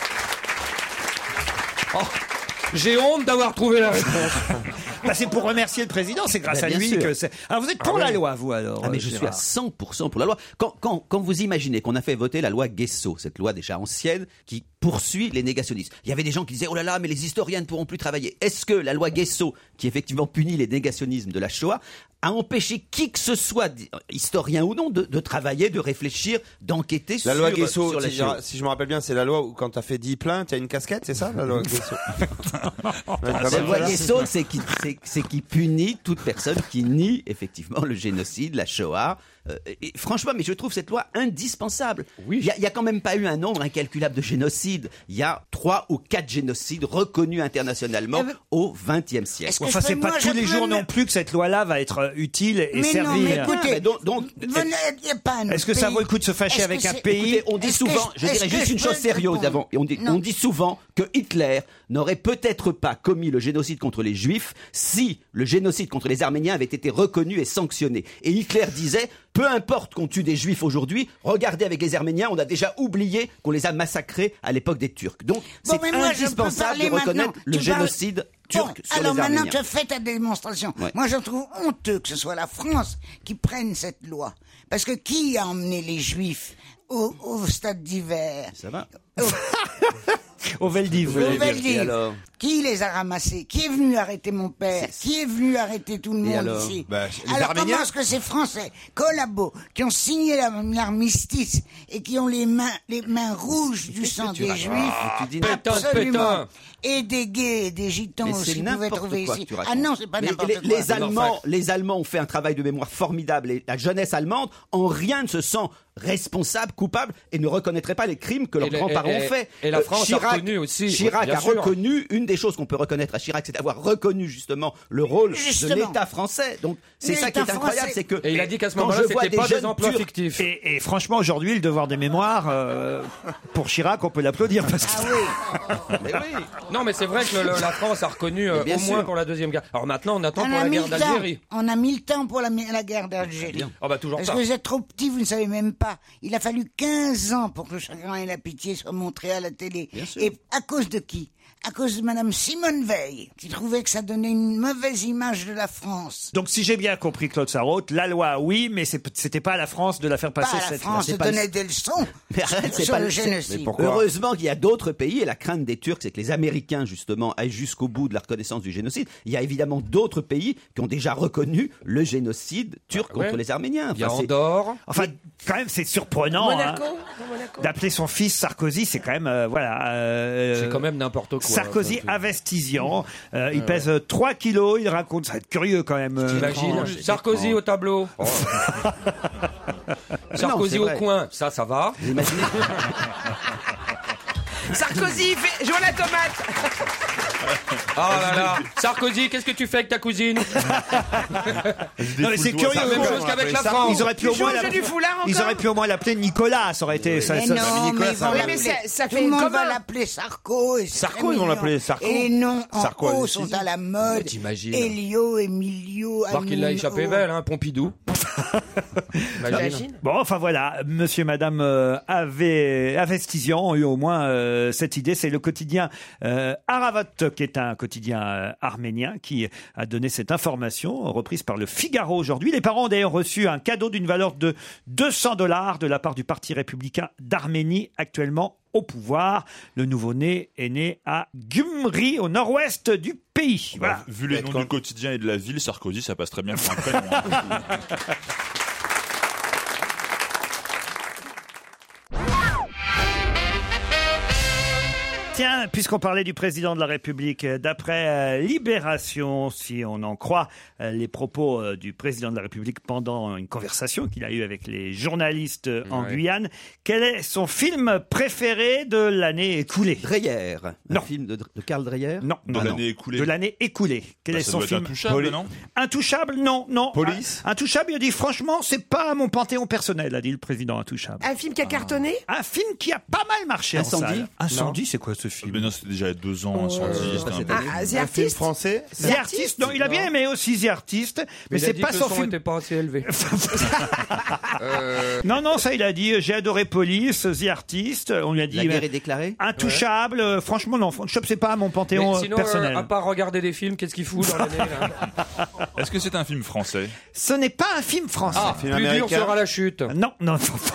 Oh, j'ai honte d'avoir trouvé la réponse. Bah, c'est pour remercier le président, c'est grâce Bah, à bien lui sûr. que c'est. Alors vous êtes pour Ah la ouais. loi, vous alors Ah mais euh, je suis à Gérard. cent pour cent pour la loi. Quand, quand, quand vous imaginez qu'on a fait voter la loi Guesso, cette loi déjà ancienne qui poursuit les négationnistes. Il y avait des gens qui disaient oh là là mais les historiens ne pourront plus travailler. Est-ce que la loi Guesso, qui effectivement punit les négationnismes de la Shoah, a empêché qui que ce soit, historien ou non, de, de travailler, de réfléchir, d'enquêter La sur, loi Guesso, sur la si, Shoah? je, si je me rappelle bien, c'est la loi où quand t'as fait dix plaintes, il y a une casquette, c'est ça la loi Guesso? La loi Guesso, c'est qui, c'est, c'est qui punit toute personne qui nie effectivement le génocide, la Shoah. Euh, et franchement, mais je trouve cette loi indispensable. Oui. Il y a, il y a quand même pas eu un nombre incalculable de génocides. Il y a trois ou quatre génocides reconnus internationalement Eh ben, au vingtième siècle. Est-ce que Enfin, je c'est peux- pas moi, tous je les peux jours me- non plus que cette loi-là va être euh, utile et Mais non, servir. mais écoutez, Mais donc, donc, Venez, il y a pas un Est-ce que autre ça pays. vaut le coup de se fâcher Est-ce avec que un c'est- pays Écoutez, on dit Est-ce que souvent, je- je est-ce dirais que juste je une peux chose sérieuse répondre avant. Et on dit, Non. on dit souvent que Hitler n'aurait peut-être pas commis le génocide contre les Juifs si le génocide contre les Arméniens avait été reconnu et sanctionné. Et Hitler disait, peu importe qu'on tue des Juifs aujourd'hui, regardez avec les Arméniens, on a déjà oublié qu'on les a massacrés à l'époque des Turcs. Donc, Bon, c'est mais moi, je peux indispensable de parler reconnaître maintenant. le Tu parles- génocide turc Bon, sur alors les maintenant, Arméniens. tu fais ta démonstration. Ouais. Moi, je trouve honteux que ce soit la France qui prenne cette loi. Parce que qui a emmené les Juifs au, au stade d'hiver Ça va. Au Veldiv. Au Veldiv. Et alors Qui les a ramassés? Qui est venu arrêter mon père? Qui est venu arrêter tout le Et monde alors ici? Bah, les Alors Arméniens comment est-ce que ces Français collabos qui ont signé la- l'armistice et qui ont les mains les mains rouges du sang tu des racontes Juifs, Ah, tu dis pétain, absolument, pétain. et des gays et des gitans Mais aussi c'est pouvaient n'importe trouver quoi ici. que tu Ah racontes. non, c'est pas Mais n'importe les, quoi. les Allemands, les Allemands ont fait un travail de mémoire formidable et la jeunesse allemande en rien ne se sent responsable, coupable et ne reconnaîtrait pas les crimes que leurs Et les- grands-parents et- ont fait. et la Euh, France a Chirac, reconnu aussi, Chirac bien a sûr. reconnu une des choses qu'on peut reconnaître à Chirac, c'est d'avoir reconnu justement le rôle Justement. de l'État français. Donc c'est ça qui est L'État incroyable, français. c'est que Et il a dit qu'à ce quand moment-là, je vois c'était pas des jeunes emplois Turcs- fictifs. Et, et franchement, aujourd'hui, le devoir des mémoires, euh, pour Chirac, on peut l'applaudir. Parce que... Ah oui. Mais oui. Non, mais c'est vrai que le- le- la France a reconnu euh, Mais bien au moins sûr. pour la deuxième guerre. Alors maintenant, on attend On pour a la mis guerre le temps. d'Algérie. On a mis le temps pour la, la guerre d'Algérie. Ah bah toujours Parce pas. que vous êtes trop petit, vous ne savez même pas. Il a fallu quinze ans pour que le chagrin et la pitié soient montrés à la télé. Bien sûr. Et à cause de qui? À cause de Madame Simone Veil, qui trouvait que ça donnait une mauvaise image de la France. Donc, si j'ai bien compris, Claude Sarraute, la loi, oui, mais c'est- c'était pas à la France de la faire Pas passer à la cette France loi. de donner des leçons Mais arrête, c'est sur pas le c'est- génocide. Heureusement qu'il y a d'autres pays et la crainte des Turcs, c'est que les Américains justement aillent jusqu'au bout de la reconnaissance du génocide. Il y a évidemment d'autres pays qui ont déjà reconnu le génocide turc contre ouais. les Arméniens. Il y a Enfin, c'est- Andorre. Enfin, quand même, c'est surprenant. Monaco, hein. Monaco. D'appeler son fils Sarkozy, c'est quand même, euh, voilà. euh, C'est quand même n'importe quoi. Sarkozy Enfin, investisian. Euh, il pèse euh, trois kilos. Il raconte, ça va être curieux quand même. euh, T'imagines étrange. Sarkozy au tableau. Oh. Sarkozy c'est au vrai. coin, ça, ça va. Vous imaginez Sarkozy, fait... joue à la tomate. Oh là là. Sarkozy, qu'est-ce que tu fais avec ta cousine? Non, mais c'est curieux. La même quoi. chose qu'avec la Ça, France. Ils auraient pu au Tu moins joues au jeu l'appeler- du foulard encore ils auraient pu au moins l'appeler Nicolas. Ça aurait été. Ça, Mais ça- non, mais ils vont Oui, mais l'appeler. ça- ça Tout fait le monde commun. va l'appeler Sarko. et c'est Sarko, très ils vont mignon. l'appeler Sarko. Et les noms en Sarko, haut allez, sont si. à la mode. T'imagines. Elio, Emilio, Voir qu'il l'a Hanoun, échappé oh. belle, hein, Pompidou. Imagine. Imagine. Bon, enfin voilà, monsieur et madame euh, Ave- Avestizian ont eu au moins euh, cette idée. C'est le quotidien euh, Haravot, qui est un quotidien euh, arménien, qui a donné cette information, reprise par le Figaro aujourd'hui. Les parents ont d'ailleurs reçu un cadeau d'une valeur de deux cents dollars de la part du Parti républicain d'Arménie, actuellement au pouvoir. Le nouveau-né est né à Gyumri, au nord-ouest du pays. Voilà. Bah, vu les noms du quotidien et de la ville, Sarkozy, ça passe très bien pour un prénom. hein. Tiens, puisqu'on parlait du président de la République, euh, d'après euh, Libération, si on en croit euh, les propos euh, du président de la République pendant une conversation qu'il a eue avec les journalistes euh, en Ouais. Guyane, quel est son film préféré de l'année écoulée? Dreyer, un Non. film de, de Karl Dreyer. Non, De non, non. l'année écoulée. De l'année écoulée. Quel Bah, est ça son doit être film? Intouchable, Poli- non Intouchable, non, non. Police Ah, Intouchable, il a dit franchement, c'est pas mon panthéon personnel, a dit le président Intouchable. Un film qui a cartonné. Un film qui a pas mal marché en Incendie salle. Incendie, c'est quoi ce film? Mais non, c'était déjà il y a deux ans, Incendie. c'était un c'est peu- pas Ah, The Un film Artist. français The Artist, non, il a bien aimé aussi The Artist, mais, Mais il a c'est dit pas que son le son film. n'était pas assez élevé. Euh, Non, non, ça il a dit, j'ai adoré Police, The Artist, on lui a dit La guerre mais- est déclarée. Intouchable, euh, franchement non, Intouchable c'est pas mon panthéon mais euh, sinon, personnel. euh, à part regarder des films, qu'est-ce qu'il fout dans l'année là Est-ce que c'est un film français? Ce n'est pas un film français. Ah, film plus dur américain. sera la chute. Non, non, non.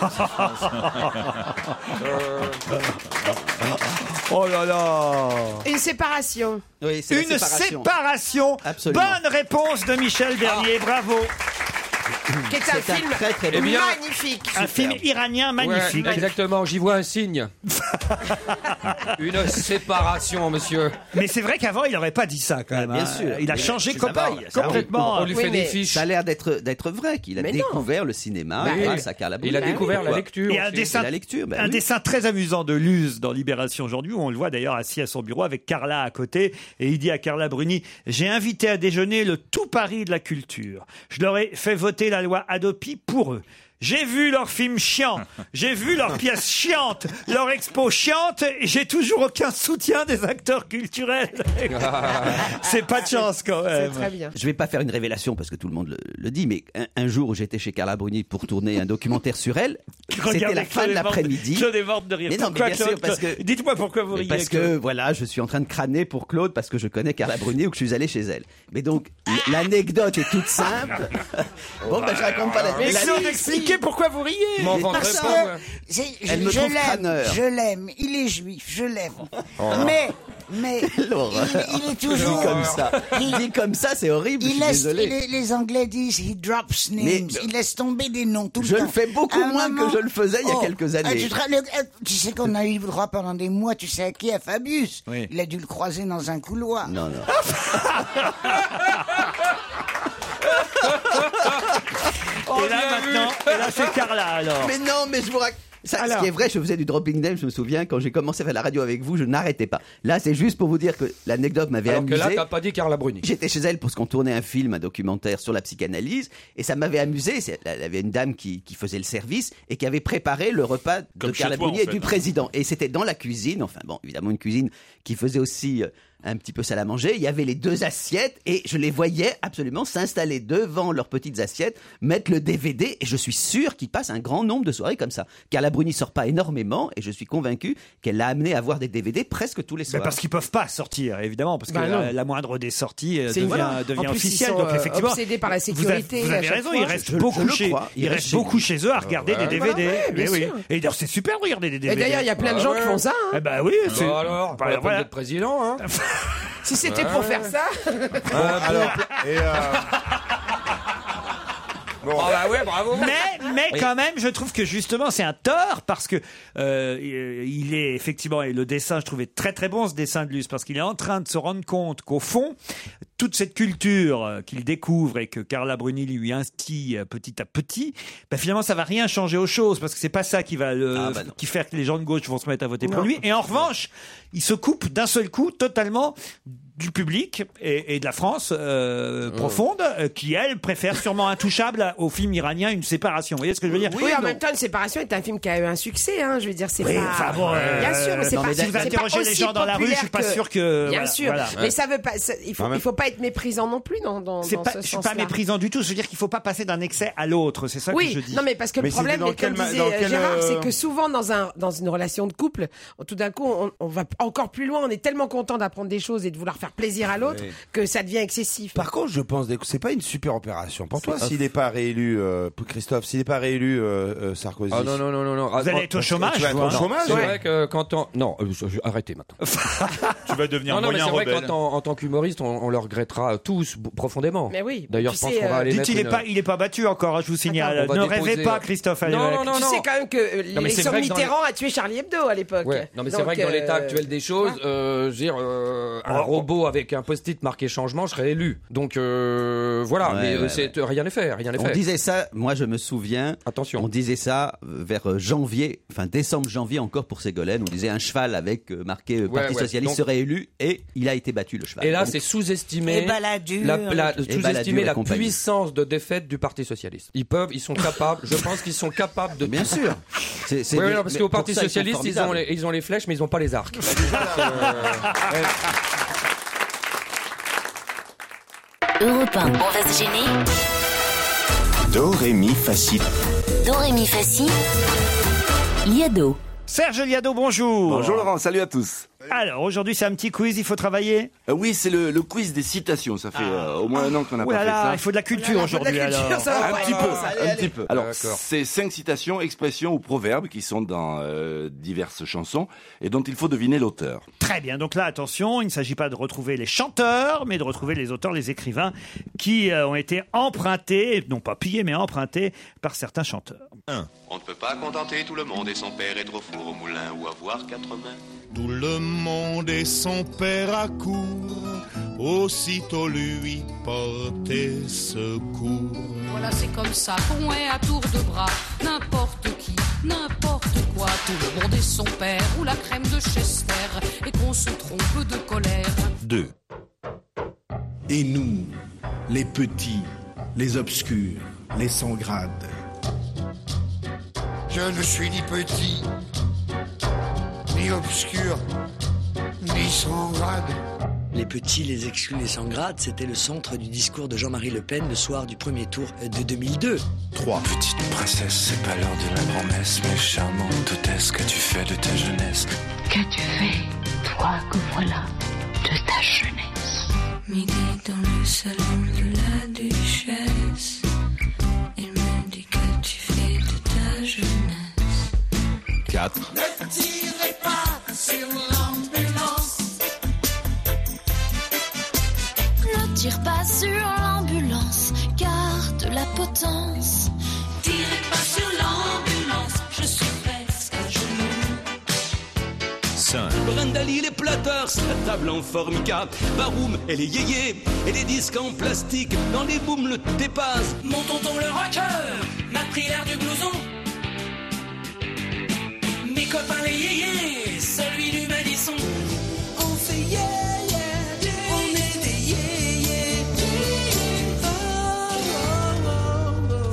Oh là là. Une séparation. Oui, c'est la Une séparation. séparation. Absolument. Bonne réponse de Michel Bernier, bravo. Qui est un C'est un film très très bon. Eh bien, magnifique. Un film iranien magnifique. Ouais, exactement, j'y vois un signe. Une séparation, monsieur. Mais c'est vrai qu'avant, il n'aurait pas dit ça quand même. Bien hein. sûr. Il a Mais changé ça complètement. va, ça va. complètement. On lui Oui, fait mais des fiches. Ça a l'air d'être d'être vrai qu'il a Mais non. découvert le cinéma Bah, grâce oui. à Carla Il a Bruni. découvert la Quoi. lecture. Et un aussi. dessin, la lecture, bah un oui. dessin très amusant de Luz dans Libération aujourd'hui, où on le voit d'ailleurs assis à son bureau avec Carla à côté, et il dit à Carla Bruni: j'ai invité à déjeuner le tout Paris de la culture. Je leur ai fait voter la loi Hadopi pour eux. J'ai vu leurs films chiants, j'ai vu leurs pièces chiantes, leur expo chiante, et j'ai toujours aucun soutien des acteurs culturels. C'est pas de chance quand même. C'est très bien. Je vais pas faire une révélation parce que tout le monde le, le dit, mais un, un jour où j'étais chez Carla Bruni pour tourner un documentaire sur elle, c'était Regardez, la fin de Claude est morte- l'après-midi. Claude est morte de rire. Mais non, mais Pourquoi, bien sûr, Claude parce que- Dites-moi pourquoi vous Mais riez. parce que Claude. voilà, je suis en train de crâner pour Claude parce que je connais Carla Bruni ou que je suis allé chez elle. Mais donc l- l'anecdote est toute simple. Bon ben je raconte pas la. Mais la- Claude, expliquez pourquoi vous riez. M'en Mais vendrai Parce pas, que moi. c'est- je, Elle me je trouve l'aime, crâneur. je l'aime. Il est juif, je l'aime. Mais Mais Laure, il, il est toujours dit comme ça. Il, dit comme ça, c'est horrible. il je suis laisse, désolé. les, les Anglais disent he drops names. Mais- il laisse tomber des noms tout le Je temps. le fais beaucoup À un moins moment- que je le faisais il y a Oh, quelques ah, années. tu, te ra- le- euh, tu sais qu'on a eu le droit pendant des mois, tu sais à qui? À Fabius. Oui. Il a dû le croiser dans un couloir. Non, non. et là maintenant, et là c'est Carla alors. Mais non, mais je vous raconte. Ça, Alors. ce qui est vrai, je faisais du dropping name, je me souviens, quand j'ai commencé à faire la radio avec vous, je n'arrêtais pas. Là, c'est juste pour vous dire que l'anecdote m'avait Alors que amusé. là, t'as pas dit Carla Bruni. J'étais chez elle parce qu'on tournait un film, un documentaire sur la psychanalyse, et ça m'avait amusé. C'est- Elle avait une dame qui, qui faisait le service et qui avait préparé le repas Comme de chez Carla toi, Bruni en et fait, du hein. président. Et c'était dans la cuisine, enfin bon, évidemment une cuisine qui faisait aussi euh, un petit peu salle à manger. Il y avait les deux assiettes et je les voyais absolument s'installer devant leurs petites assiettes, mettre le D V D, et je suis sûr qu'ils passent un grand nombre de soirées comme ça. Carla Bruni sort pas énormément et je suis convaincu qu'elle l'a amené à voir des D V D presque tous les Mais soirs. parce qu'ils peuvent pas sortir, évidemment, parce que Bah non. la, la moindre des sorties euh, C'est devient, une- voilà. devient En plus, officielle. ils sont, Donc euh, effectivement, obsédés par la vous avez- sécurité Vous à avez chaque raison, fois. ils restent Je- je beaucoup le chez, crois. ils Ils restent restent chez beaucoup lui. chez eux à regarder Ouais. des Voilà, D V D. ouais, bien Mais oui. sûr. Et d'ailleurs, c'est super de regarder des D V Et D. d'ailleurs, il y a plein de Ah gens ouais. qui font ça. hein. Eh ben oui, c'est. Bah alors, Bah, pas la peine voilà. d'être président, hein. Si c'était Ouais. pour faire ça. Alors, et euh, bon, Ah bah ouais, bravo. Mais, mais Oui. quand même, je trouve que justement, c'est un tort parce que euh, il est effectivement, et le dessin, je trouvais très très bon ce dessin de Luce, parce qu'il est en train de se rendre compte qu'au fond, toute cette culture euh, qu'il découvre et que Carla Bruni lui instille euh, petit à petit, bah, finalement, ça va rien changer aux choses, parce que c'est pas ça qui va le, Ah bah non. qui faire que les gens de gauche vont se mettre à voter pour Non. lui. Et en revanche, il se coupe d'un seul coup totalement du public et, et de la France euh, profonde, euh, qui elle préfère sûrement intouchable au film iranien Une séparation. Vous voyez ce que je veux dire? Oui, en même temps, Une séparation est un film qui a eu un succès. Hein, je veux dire, c'est Oui, pas. enfin bon, euh, bien sûr, mais c'est non, pas. mais si c'est vous pas interrogez les aussi gens dans la rue, je suis pas populaire sûr que- Bien voilà, sûr, voilà. mais ça veut pas. ça- il faut, il faut pas être méprisant non plus dans dans, C'est dans pas, ce je suis sens-là. pas méprisant du tout. Je veux dire qu'il faut pas passer d'un excès à l'autre. C'est ça Oui, que je dis. non, mais parce que Mais le problème, c'était dans mais comme quel ma- disait dans euh, quel, Gérard, euh, c'est que souvent dans un dans une relation de couple, tout d'un coup, on, on va encore plus loin. On est tellement content d'apprendre des choses et de vouloir faire plaisir à l'autre Oui. que ça devient excessif. par contre, je pense que c'est pas une super opération. Pour toi, s'il n'est pas réélu, euh, pour Christophe, s'il n'est pas réélu euh, euh, Sarkozy. Ah non, non, non, non, non. Vous allez être au chômage, Tu vas être vous, au hein. chômage. C'est ouais. vrai que quand on... Non, euh, je- je- arrêtez maintenant. Tu vas devenir Non, non, mais moyen c'est vrai rebelle. qu'en tant- en tant qu'humoriste, on, on le regrettera tous b- profondément. Mais oui. D'ailleurs, Tu je pense sais, qu'on va euh, aller Dites, mettre il est une- pas, il est pas battu encore. hein, je vous signale. Attends, on va Ne déposer, rêvez pas, euh, Christophe. Non, Allez, non, non, tu non. sais quand même que euh, mais c'est l'élection vrai que dans Mitterrand a tué Charlie Hebdo à l'époque. Ouais, non mais c'est Donc, vrai que dans l'état euh, actuel des choses, euh, je veux dire, euh, un robot avec un post-it marqué changement serait élu. Donc euh, voilà, Ouais, mais ouais, c'est rien n'est fait, rien n'est On fait. disait ça, moi je me souviens, Attention. on disait ça euh, vers euh, janvier, enfin décembre, janvier encore pour Ségolène, on disait un cheval avec euh, marqué euh, Ouais, Parti ouais, Socialiste donc- serait élu et il a été battu le cheval. Et là, Donc, c'est sous-estimer Et Balladur. la, la- Et sous-estimer Balladur et la compagnie. puissance de défaite du Parti socialiste. Ils peuvent, ils sont capables. Je pense qu'ils sont capables de. Bien sûr. C'est- c'est Oui, des- oui, parce mais qu'au pour Parti ça, ils sont socialiste, ils ont, formidables. les, ils ont les flèches, mais ils n'ont pas les arcs. Europe un. On va se gêner. Do, ré, mi, facile. Do, ré, mi, fa, si. Liado. Serge Liado, bonjour. Bonjour Laurent, salut à tous. Alors aujourd'hui, c'est un petit quiz. Il faut travailler. Euh, oui, c'est le, le quiz des citations. Ça fait euh, au moins un an qu'on n'a Oh pas là fait là, ça. il faut de la culture aujourd'hui. alors. un petit peu, un petit peu. Alors, D'accord. c'est cinq citations, expressions ou proverbes qui sont dans euh, diverses chansons et dont il faut deviner l'auteur. Très bien. Donc là, attention, il ne s'agit pas de retrouver les chanteurs, mais de retrouver les auteurs, les écrivains qui euh, ont été empruntés, non pas pillés, mais empruntés par certains chanteurs. On ne peut pas contenter tout le monde et son père est trop four au moulin ou avoir quatre mains. Tout le monde et son père accourt, aussitôt lui porter secours. Voilà, c'est comme ça qu'on est à tour de bras. N'importe qui, n'importe quoi. Tout le monde est son père ou la crème de Chester. Et qu'on se trompe de colère. Deux. Et nous, les petits, les obscurs, les sans grade. Je ne suis ni petit, ni obscur, ni sans grade. Les petits, les exclus, les sans grade, c'était le centre du discours de Jean-Marie Le Pen le soir du premier tour de deux mille deux. Trois. Petite princesse, c'est pas l'heure de la grand-messe, mais charmante hôtesse, qu'as-tu fait de ta jeunesse? Qu'as-tu fait, toi que voilà, de ta jeunesse? Midi dans le salon de la duchesse, il me dit qu'as-tu fait de ta jeunesse? Quatre. Ne tirez pas sur l'ambulance, tire pas sur l'ambulance, garde la potence. Tirez pas sur l'ambulance, je suis presque à genoux. Brindali, les platters, la table en formica, Baroum et les yéyés, et les disques en plastique, dans les booms le dépasse. Mon tonton le rocker m'a pris l'air du blouson. Mes copains les yéyés, celui du Madison. On fait yeah yeah, yeah, on est des yéyés. Oh, oh, oh, oh.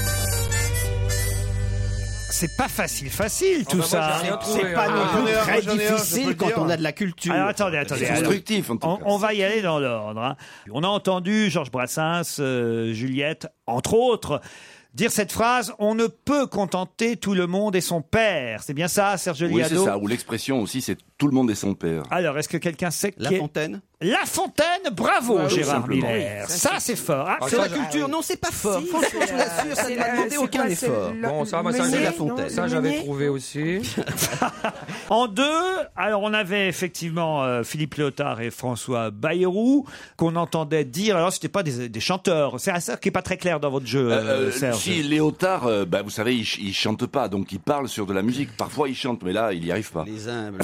C'est pas facile, facile tout bah, moi, ça. j'ai rien trouvé, C'est pas hein. non j'en ai plus un, très j'en ai un, je peux difficile le quand dire. on a de la culture. Alors attendez, attendez. C'est alors, constructif, en tout on, cas. on va y aller dans l'ordre. hein. On a entendu Georges Brassens, euh, Juliette, entre autres, dire cette phrase « On ne peut contenter tout le monde et son père ». C'est bien ça, Serge Oui, c'est Liado? ça. Ou l'expression aussi, c'est tout le monde est son père. Alors, est-ce que quelqu'un sait La qui est- Fontaine. La Fontaine, bravo Ouais, tout Gérard simplement. Miller. Oui, ça, ça, c'est fort. Ah, Ah, C'est ça, la j'ai- culture. Non, c'est pas fort. Si, Franchement, c'est je vous la- l'assure, ça c'est ne m'a la- demandé c'est aucun quoi, c'est effort. le- Bon, ça, bah, le ça, C'est meunier, la non Fontaine. Ça, Le j'avais meunier trouvé aussi. En deux, alors on avait effectivement euh, Philippe Léotard et François Bayrou qu'on entendait dire. Alors c'était pas des, des chanteurs. C'est ça qui est pas très clair dans votre jeu, Euh, euh, Serge. si Léotard, euh, bah, vous savez, il, ch- il chante pas, donc il parle sur de la musique. Parfois il chante, mais là il y arrive pas. Les humbles.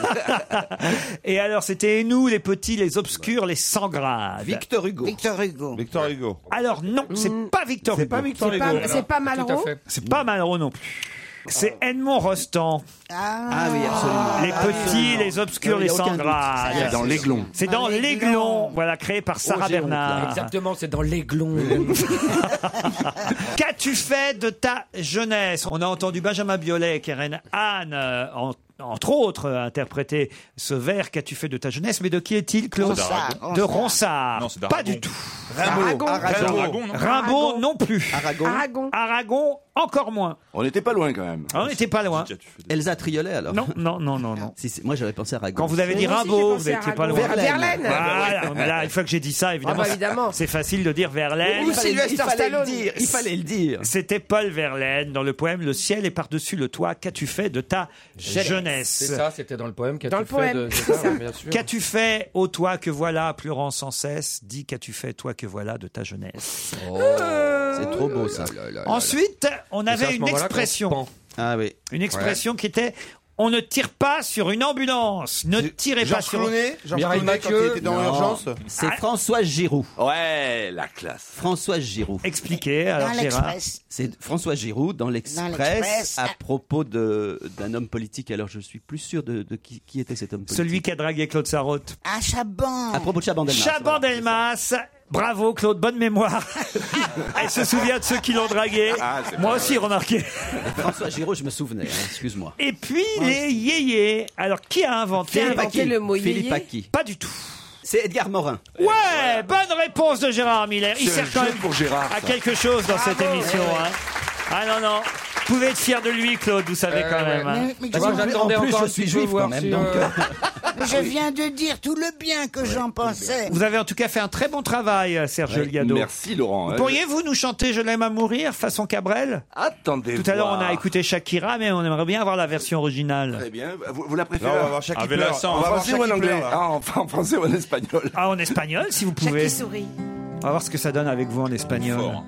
Et alors c'était nous, les petits, les obscurs, les sans grades. Victor Hugo. Victor Hugo. Victor Hugo. Alors non, c'est pas Victor C'est Hugo. pas Victor C'est Hugo. pas, c'est pas Tout à Malraux. fait. C'est pas Malraux non plus. C'est Edmond Rostand. Ah oui, absolument. Les petits, les obscurs, Il y les a aucun sans doute. grades. C'est dans l'Aiglon. C'est dans Dans l'Aiglon. l'Aiglon, voilà, créé par Sarah Oh, j'ai honte, là. Bernard. Exactement, c'est dans l'aiglon. Qu'as-tu fait de ta jeunesse? On a entendu Benjamin Biolay et Keren Anne, euh, en- entre autres, euh, interpréter ce vers. Qu'as-tu fait de ta jeunesse? Mais de qui est-il, Claude? Ronsard. De Ronsard. Non, c'est Pas d'Aragon. du tout. Aragon. Aragon, non Rimbaud non plus. Aragon. Aragon. Aragon encore moins. On n'était pas loin quand même. On n'était pas loin. Qu'as-tu fait de- Elsa Triolet alors. Non, non, non, non, non. Si, si, moi j'avais pensé à Aragon. Quand vous avez dit Moi aussi, Rimbaud, j'ai vous pensé à n'étiez pas Aragon. loin. Verlaine. Voilà, mais là, une fois que j'ai dit ça, évidemment, Ah bah, évidemment. c'est facile de dire Verlaine. Ou il fallait, Sylvester il fallait le Stallone. dire. Il fallait le dire. C'était Paul Verlaine dans le poème Le ciel est par-dessus le toit. Qu'as-tu fait de ta jeunesse? C'est ça, c'était dans le poème. Dans le poème, C'est c'est ça, ça. bien sûr. Qu'as-tu fait, ô toi que voilà, pleurant sans cesse? Dis, qu'as-tu fait, toi que voilà, de ta jeunesse? Oh. C'est trop beau ça. Ensuite, on Et c'est à avait ce une moment-là qu'on expression. se pend. Ah oui. Une expression qui était on ne tire pas sur une ambulance. Ne tirez pas Georges sur. Clooney, Georges Mireille Clooney quand Mathieu. il était dans Non. l'urgence. C'est Ah. Françoise Giroud. Ouais, la classe. Françoise Giroud. Expliquez, alors Dans Gérard. l'Express. C'est François Giroud dans l'Express l'Express. à propos de d'un homme politique. Alors je suis plus sûr de, de qui, qui était cet homme politique. Celui qui a dragué Claude Sarraute. Ah, Chaban. À propos de Chaban-Delmas. Chaban-Delmas. Bravo Claude, bonne mémoire. Elle se souvient de ceux qui l'ont dragué. Ah, c'est Moi pas aussi, remarquez. François Giroud, je me souvenais. hein, Excuse-moi. Et puis les yéyés. Alors qui a inventé, Qui a inventé le mot Philippe yéyé Paqui. Pas du tout. C'est Edgar Morin. Ouais, bonne réponse de Gérard Miller. Il C'est sert quand jeune même pour Gérard, à ça. quelque chose dans cette émission. hein. Ah non, non. Vous pouvez être fier de lui, Claude, vous savez Euh, quand ouais. même. hein. Mais, mais Tu vois, je, j'attendais en plus, encore je un suis petit peu juif voir quand même, si, donc, euh, mais je viens de dire tout le bien que j'en pensais. Vous avez en tout cas fait un très bon travail, Serge Liado. Merci Laurent. hein. Pourriez-vous nous chanter Je l'aime à mourir façon Cabrel? Attendez. Tout à l'heure, on voir. a écouté Shakira, mais on aimerait bien avoir la version originale. Très bien. Vous, vous la préférez Là, on va voir Shaki Avec pleure. l'accent. On en va voir français ou Shaki en anglais? pleure, là. Ah, enfin en français ou en espagnol? Ah, en espagnol, si vous pouvez. Jackie sourit. On va voir ce que ça donne avec vous en espagnol. Fort.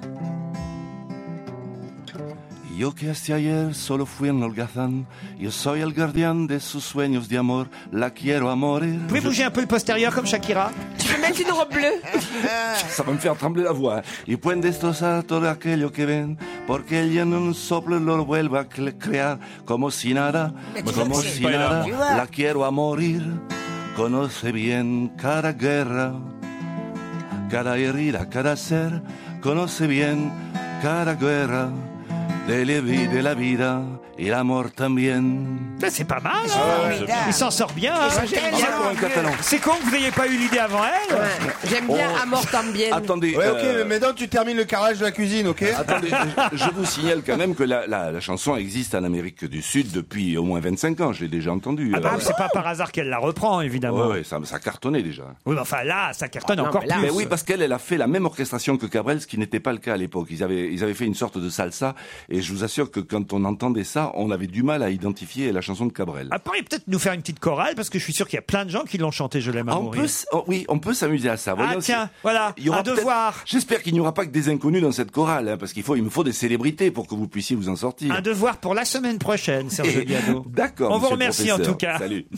Yo que hasta ayer solo fui un holgazán, yo soy el guardián de sus sueños de amor, la quiero a morir. Vous pouvez bouger un peu le postérieur comme Shakira? Tu peux mettre une robe bleue. Ça va me faire trembler la voix. Y pueden destrozar todo aquello que ven, porque ella en un soplo lo vuelve a cre- crear, como si nada, Mais tu como vois, si c'est- nada, tu vois. la quiero a morir. Conoce bien cada guerra, cada herida, cada ser, conoce bien cada guerra, de la vida, de la vida y el amor también. Ben, c'est pas mal. C'est hein. formidable. Il s'en sort bien. hein. Et c'est tellement pour un Catalan. C'est con que vous n'ayez pas eu l'idée avant elle. Ouais. J'aime bien Oh. Amor Tambien. Attendez, Ouais, ok, euh, mais maintenant tu termines le carrelage de la cuisine, ok? Attendez, je, je vous signale quand même que la, la, la chanson existe en Amérique du Sud depuis au moins vingt-cinq ans, je l'ai déjà entendue. Ah bah, Euh, c'est pas par hasard qu'elle la reprend, évidemment. ouais, ouais, ça, ça cartonnait déjà. Oui, mais enfin là, ça cartonne Ah, non, encore mais là- plus. Mais oui, parce qu'elle elle a fait la même orchestration que Cabrel, ce qui n'était pas le cas à l'époque. Ils avaient, ils avaient fait une sorte de salsa et Et je vous assure que quand on entendait ça, on avait du mal à identifier la chanson de Cabrel. Ah, pourriez peut-être nous faire une petite chorale, parce que je suis sûr qu'il y a plein de gens qui l'ont chanté, Je l'aime à On mourir. peut, s- oh, oui, on peut s'amuser à ça. Ah, Voyons, tiens, c'est- voilà, il y aura un peut-être- devoir. J'espère qu'il n'y aura pas que des inconnus dans cette chorale, hein, parce qu'il faut, il me faut des célébrités pour que vous puissiez vous en sortir. Un devoir pour la semaine prochaine, Serge Diado. D'accord. On vous monsieur le remercie en professeur. tout cas. Salut.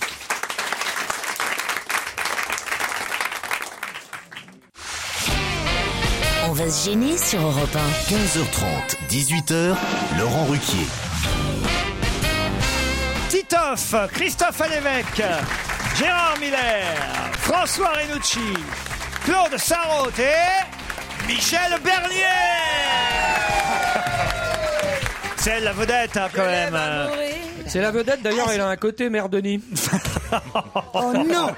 On va se gêner sur Europe un. quinze heures trente, dix-huit heures, Laurent Ruquier. Titoff, Christophe Alévèque, Gérard Miller, François Renucci, Claude Sarraute et Michel Bernier. C'est elle, la vedette, hein, quand même. C'est la vedette, d'ailleurs, elle a un côté mère Denis. Oh non.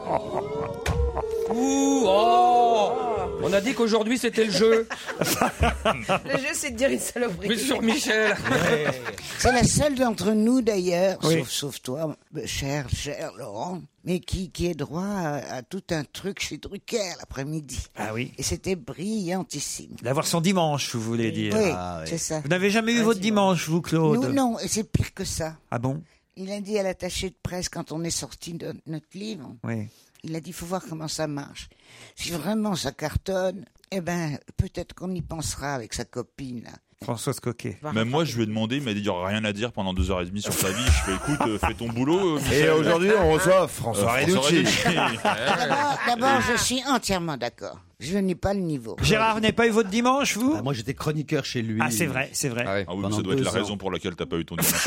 Ouh, oh. On a dit qu'aujourd'hui c'était le jeu. Le jeu, c'est de dire une saloperie. Mais sur Michel. C'est la seule d'entre nous d'ailleurs, Oui. sauf, sauf toi, cher, cher Laurent, mais qui, qui est droit à, à tout un truc chez Drucker l'après-midi. Ah oui. Et c'était brillantissime. D'avoir son dimanche, vous voulez dire. Oui, Ah, c'est ça. Vous n'avez jamais eu votre dimanche, vous, Claude? Nous, non, et c'est pire que ça. Ah bon? Il a dit à l'attaché de presse quand on est sorti de notre livre, Oui. il a dit, il faut voir comment ça marche. Si vraiment ça cartonne, eh ben, peut-être qu'on y pensera avec sa copine, là. Françoise Coquet. Même moi, je lui ai demandé, il m'a dit, il n'y aura rien à dire pendant deux heures et demie sur ta vie. Je fais, écoute, euh, fais ton boulot. euh, Et Michel. aujourd'hui, on reçoit François Euh, Renucci. D'abord, d'abord, je suis entièrement d'accord. Je n'ai pas le niveau. Gérard, vous n'avez pas eu votre dimanche, vous? Bah, moi, j'étais chroniqueur chez lui. Ah, c'est vrai, c'est vrai. Ah oui, mais Pendant ça doit être deux la ans. raison pour laquelle t'as pas eu ton dimanche.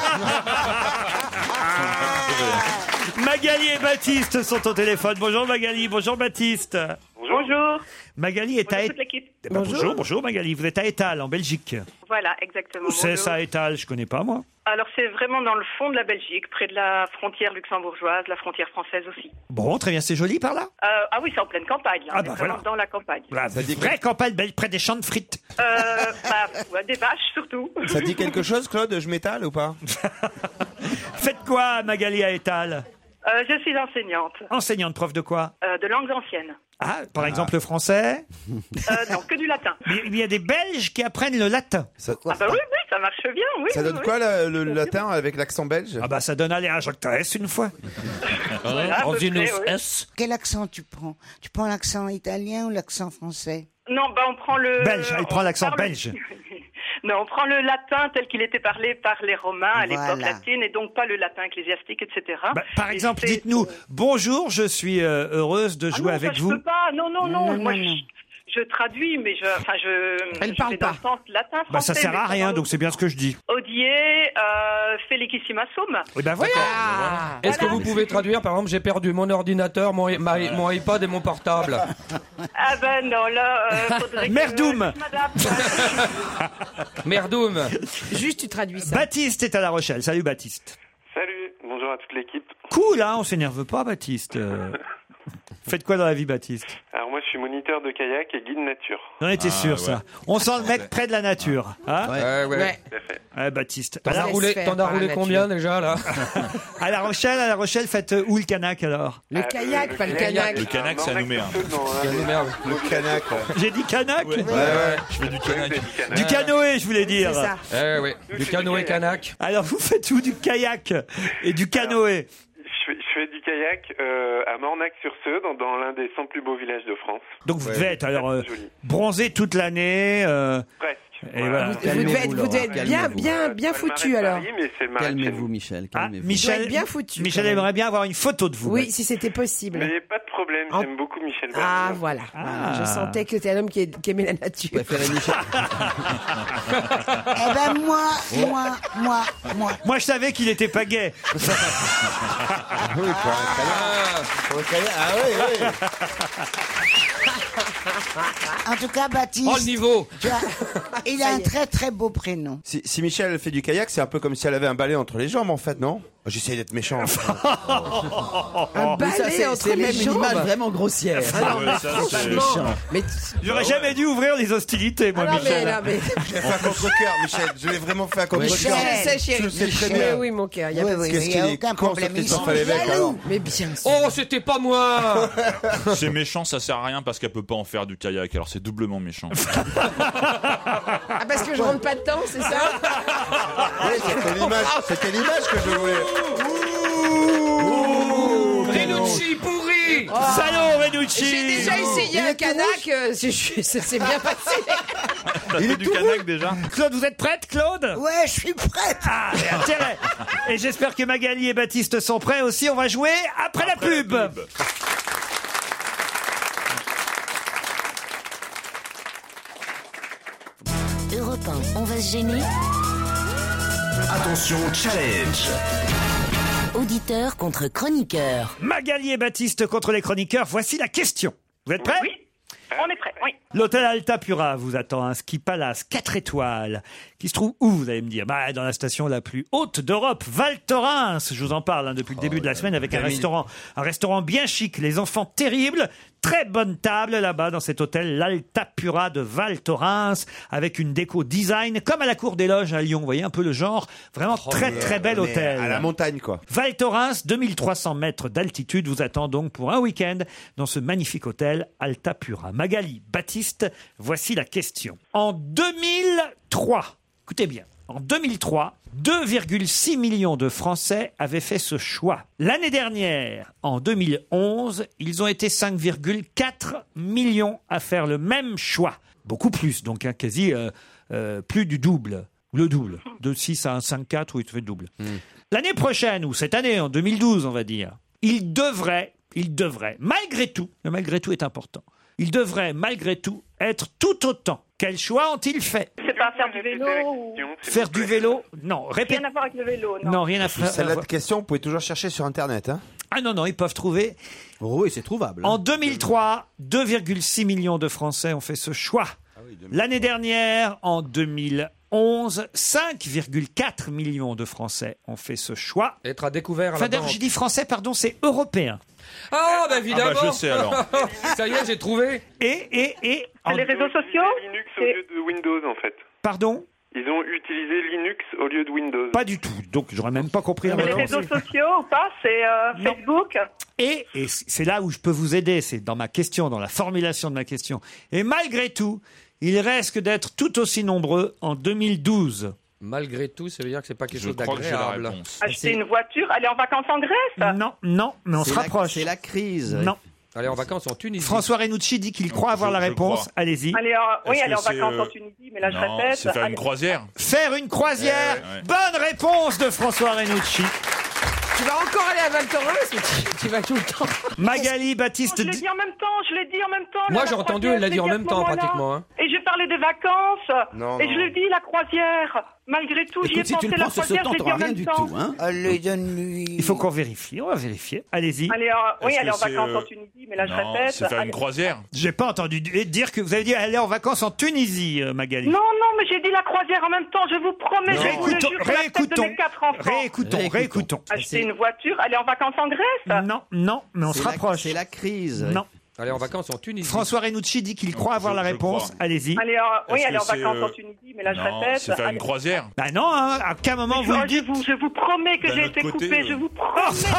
Magali et Baptiste sont au téléphone. Bonjour Magali, bonjour Baptiste. Bonjour. Magali est à Bonjour Et- toute l'équipe. Eh ben, bonjour, bonjour Magali. Vous êtes à Étal, en Belgique. Voilà, exactement. Où c'est Bonjour. ça, Étal? Je connais pas, moi. Alors, c'est vraiment dans le fond de la Belgique, près de la frontière luxembourgeoise, la frontière française aussi. Bon, très bien, c'est joli par là. Euh, ah oui, c'est en pleine campagne. Là. Ah On bah est vraiment voilà. dans la campagne. La vraie campagne belge, près des champs de frites. Euh, bah, ouais, des vaches surtout. Ça dit quelque chose, Claude? Je m'étale ou pas? Faites quoi, Magali, à Étal? Euh, je suis enseignante Enseignante, prof de quoi? euh, de langues anciennes. Ah, par exemple le français? Euh, non, que du latin. Mais il y a des Belges qui apprennent le latin. Ça, Ah bah oui, oui, ça marche bien, oui. ça oui, donne oui. quoi le, le latin avec l'accent belge? Ah bah ça donne aller à Jacques Tess une fois. Voilà, à peu Rosinus près, oui. S. Quel accent tu prends? Tu prends l'accent italien ou l'accent français? Non, bah on prend le... Belge, elle on prend l'accent parle- belge. Non, on prend le latin tel qu'il était parlé par les Romains à l'époque Voilà. latine et donc pas le latin ecclésiastique, et cetera. Bah, par Et exemple, c'est- dites-nous, bonjour, je suis euh, heureuse de Ah jouer non, avec ça, je vous. peux pas. Non, non, non. Non, Moi, non, je, non. je traduis, mais je, enfin, je. Elle je parle fais dans pas. le sens latin français. Bah ça sert à mais rien, comment- donc c'est bien ce que je dis. Odier, euh, Felicissima Sum. Et ben voilà. Est-ce que vous pouvez traduire, par exemple, j'ai perdu mon ordinateur, mon, ma- mon iPad et mon portable. Ah ben non, là, euh, faudrait que Merdoum. je m'adapte. Merdoum. Juste, tu traduis ça. Baptiste est à La Rochelle. Salut Baptiste. Salut, bonjour à toute l'équipe. Cool, hein, on s'énerve pas, Baptiste. Euh, Faites quoi dans la vie, Baptiste? Alors moi je suis moniteur de kayak et guide nature. On était Ah, sûr, ouais. ça. On sent le mec près de la nature. Hein Ouais, ouais. Ouais. Tout à fait. Ouais, Baptiste. T'en as Alors, roulé, laisse faire t'en as par la roulé nature. combien déjà là? à La Rochelle, à La Rochelle, faites euh, où le canac alors? Le Ah, kayak, le- pas le le kayak. Le canac, c'est à Nouméa. Quelle merde. Le canac. ouais. J'ai dit canac? Ouais, je fais du canac. Du canoë, je voulais dire. C'est ça. Eh oui, du canoë kanak. Alors, vous faites où? Du kayak et du canoë? Je fais, je fais du kayak euh, à Mornac-sur-Seu, dans, dans l'un des cent plus beaux villages de France. Donc, vous devez être alors euh, Joli. bronzé toute l'année. euh, Presque. Et voilà. Vous devez être, vous devez être bien, calmez-vous. bien, bien Pas le marais foutu de alors. Paris, mais c'est le marais de chez Calmez-vous, nous. Michel, Ah, calmez-vous. Michel, doit être bien foutu, Michel quand même. aimerait bien avoir une photo de vous. Oui, si c'était possible. Mais pas de problème, En- j'aime beaucoup Michel Ah, Bernier. voilà. Ah. Voilà. Je sentais que t'es un homme qui, est- qui aimait la nature. Préférez Michel. Eh ben moi, moi, moi, moi. Moi, je savais qu'il était pas gay. Ah oui, pour un canac. Pour un canac. Ah oui, oui. En tout cas, Baptiste, Oh le niveau. tu as- il a un très très beau prénom. Si, si Michel fait du kayak, c'est un peu comme si elle avait un balai entre les jambes, en fait, non? J'essaie d'être méchant. Un Mais ça, balai c'est- entre c'est les même une jambes. image vraiment grossière. Ah non, Ouais, mais ça, c'est franchement, méchant. mais J'aurais jamais dû ouvrir les hostilités, moi, Ah non, mais Michel. là, mais- J'ai fait un contre-cœur, Michel. Je l'ai vraiment fait un contre-cœur. Michel, je sais, chérie. Je le sais très Mais bien. oui, mon cœur, il y a Oui, pas de- oui, Qu'est-ce il y a qu'il est aucun con, ce problème. Ils Christophe sont Lévesque, alors. jaloux. Mais bien sûr. Oh, c'était pas moi. C'est méchant, ça sert à rien parce qu'elle peut pas en faire du kayak, alors c'est doublement méchant. Ah, parce que je rentre pas dedans, c'est ça? Oui, c'était l'image, c'était l'image que je voulais. Renucci pourri. Salaud, Renucci. J'ai déjà essayé un canac, euh, c'est c'est- c'est bien passé. T'as fait du kanak déjà? Claude, vous êtes prête, Claude? Ouais, je suis prête. Ah, mais intérêt. Et j'espère que Magali et Baptiste sont prêts aussi. On va jouer après, la pub. Europe un, on va se gêner. Attention, challenge. Auditeur contre chroniqueur. Magali et Baptiste contre les chroniqueurs. Voici la question. Vous êtes prêts? Oui. On est prêt, oui. L'hôtel Altapura vous attend, un ski palace quatre étoiles, qui se trouve où, vous allez me dire? Bah, dans la station la plus haute d'Europe, Val Thorens. Je vous en parle hein, depuis le début de la semaine avec un Camille. restaurant, un restaurant bien chic, les enfants terribles, très bonne table là-bas dans cet hôtel, l'Altapura de Val Thorens, avec une déco design comme à la Cour des Loges à Lyon. Vous voyez un peu le genre, vraiment très très bel On est hôtel. À la montagne, quoi. Val Thorens, deux mille trois cents mètres d'altitude, vous attend donc pour un week-end dans ce magnifique hôtel Altapura. Magali, Baptiste, voici la question. En deux mille trois, écoutez bien, en deux mille trois, deux virgule six millions de Français avaient fait ce choix. L'année dernière, en deux mille onze, ils ont été cinq virgule quatre millions à faire le même choix. Beaucoup plus, donc hein, quasi euh, euh, plus du double. Le double. De six à cinq virgule quatre, oui, tu fais le double. L'année prochaine, ou cette année, en deux mille douze, on va dire, il devrait, il devrait, malgré tout, le malgré tout est important, il devrait, malgré tout, être tout autant. Quel choix ont-ils fait? C'est pas faire du vélo ou... Faire du vélo? Non, répétez. Rien à voir avec le vélo, non. Non, rien à faire. Celle-là de question, vous pouvez toujours chercher sur Internet. Hein. Ah non, non, ils peuvent trouver. Oh oui, c'est trouvable. En deux mille trois, deux virgule six millions de Français ont fait ce choix. L'année dernière, en deux mille onze, cinq virgule quatre millions de Français ont fait ce choix. Être à découvert à Enfin, la d'ailleurs, banque. j'ai dit français, pardon, c'est européen. Ah, bah évidemment. Ah bah, je sais, alors. Ça y est, j'ai trouvé. Et, et, et... en- Les réseaux sociaux Linux au lieu de Windows, en fait. Pardon? Ils ont utilisé Linux au lieu de Windows. Pas du tout. Donc, j'aurais même pas compris la Les réponse. réseaux sociaux ou pas? C'est euh, Facebook. Et, et c'est là où je peux vous aider, c'est dans ma question, dans la formulation de ma question. Et malgré tout, il risque d'être tout aussi nombreux en deux mille douze. Malgré tout, ça veut dire que c'est pas quelque Je chose crois que j'ai la d'agréable. réponse. Acheter une voiture, aller en vacances en Grèce. Non, non, mais on se C'est la- rapproche. C'est la crise. Non. Aller en vacances en Tunisie. François Renucci dit qu'il croit avoir Je- la je réponse. crois. Allez-y. Aller en... Oui, Est-ce aller que en vacances c'est, euh, en Tunisie, mais là je Non, répète. c'est faire une aller- croisière. Faire une croisière. Eh ouais, ouais. Bonne réponse de François Renucci. Tu vas encore aller à Val Thorens ou tu, tu vas tout le temps? Magali, Baptiste. Je l'ai dit en même temps, je l'ai dit en même temps. Moi, la j'ai entendu, croisière, elle l'a je dit l'ai en à même ce temps, moment-là. pratiquement, hein. Et j'ai parlé des vacances. Non, et non. je l'ai dit, la croisière. Malgré tout, j'y ai Écoute, si pensé, tu le la prends sur ce croisière, temps, je l'ai dit t'auras en rien même du temps. tout. Hein. Allez, donne-lui. Il faut qu'on vérifie. On va vérifier. Allez-y. Aller en... Oui, Est-ce aller que en c'est, vacances euh, en Tunisie, mais là je Non, répète. c'est faire aller- une croisière. J'ai pas entendu dire que vous avez dit aller en vacances en Tunisie, euh, Magali. Non, non, mais j'ai dit la croisière en même temps, je vous promets, je vous le Réécoutons, jure, sur la tête de réécoutons, mes quatre enfants. réécoutons, réécoutons. Acheter une voiture, aller en vacances en Grèce. Non, non, mais on se C'est la- rapproche. C'est la crise. Non. Aller en vacances en Tunisie. François Renucci dit qu'il croit Je- avoir la je réponse. crois. Allez-y. Aller en... Oui, Est-ce aller que en vacances c'est, euh, en Tunisie, mais là je Non, répète. c'est faire aller- une croisière. Bah non, hein, à quel moment vous Oh, le je, dites? vous, je vous promets que D'un j'ai autre été côté, coupé, euh. je vous promets.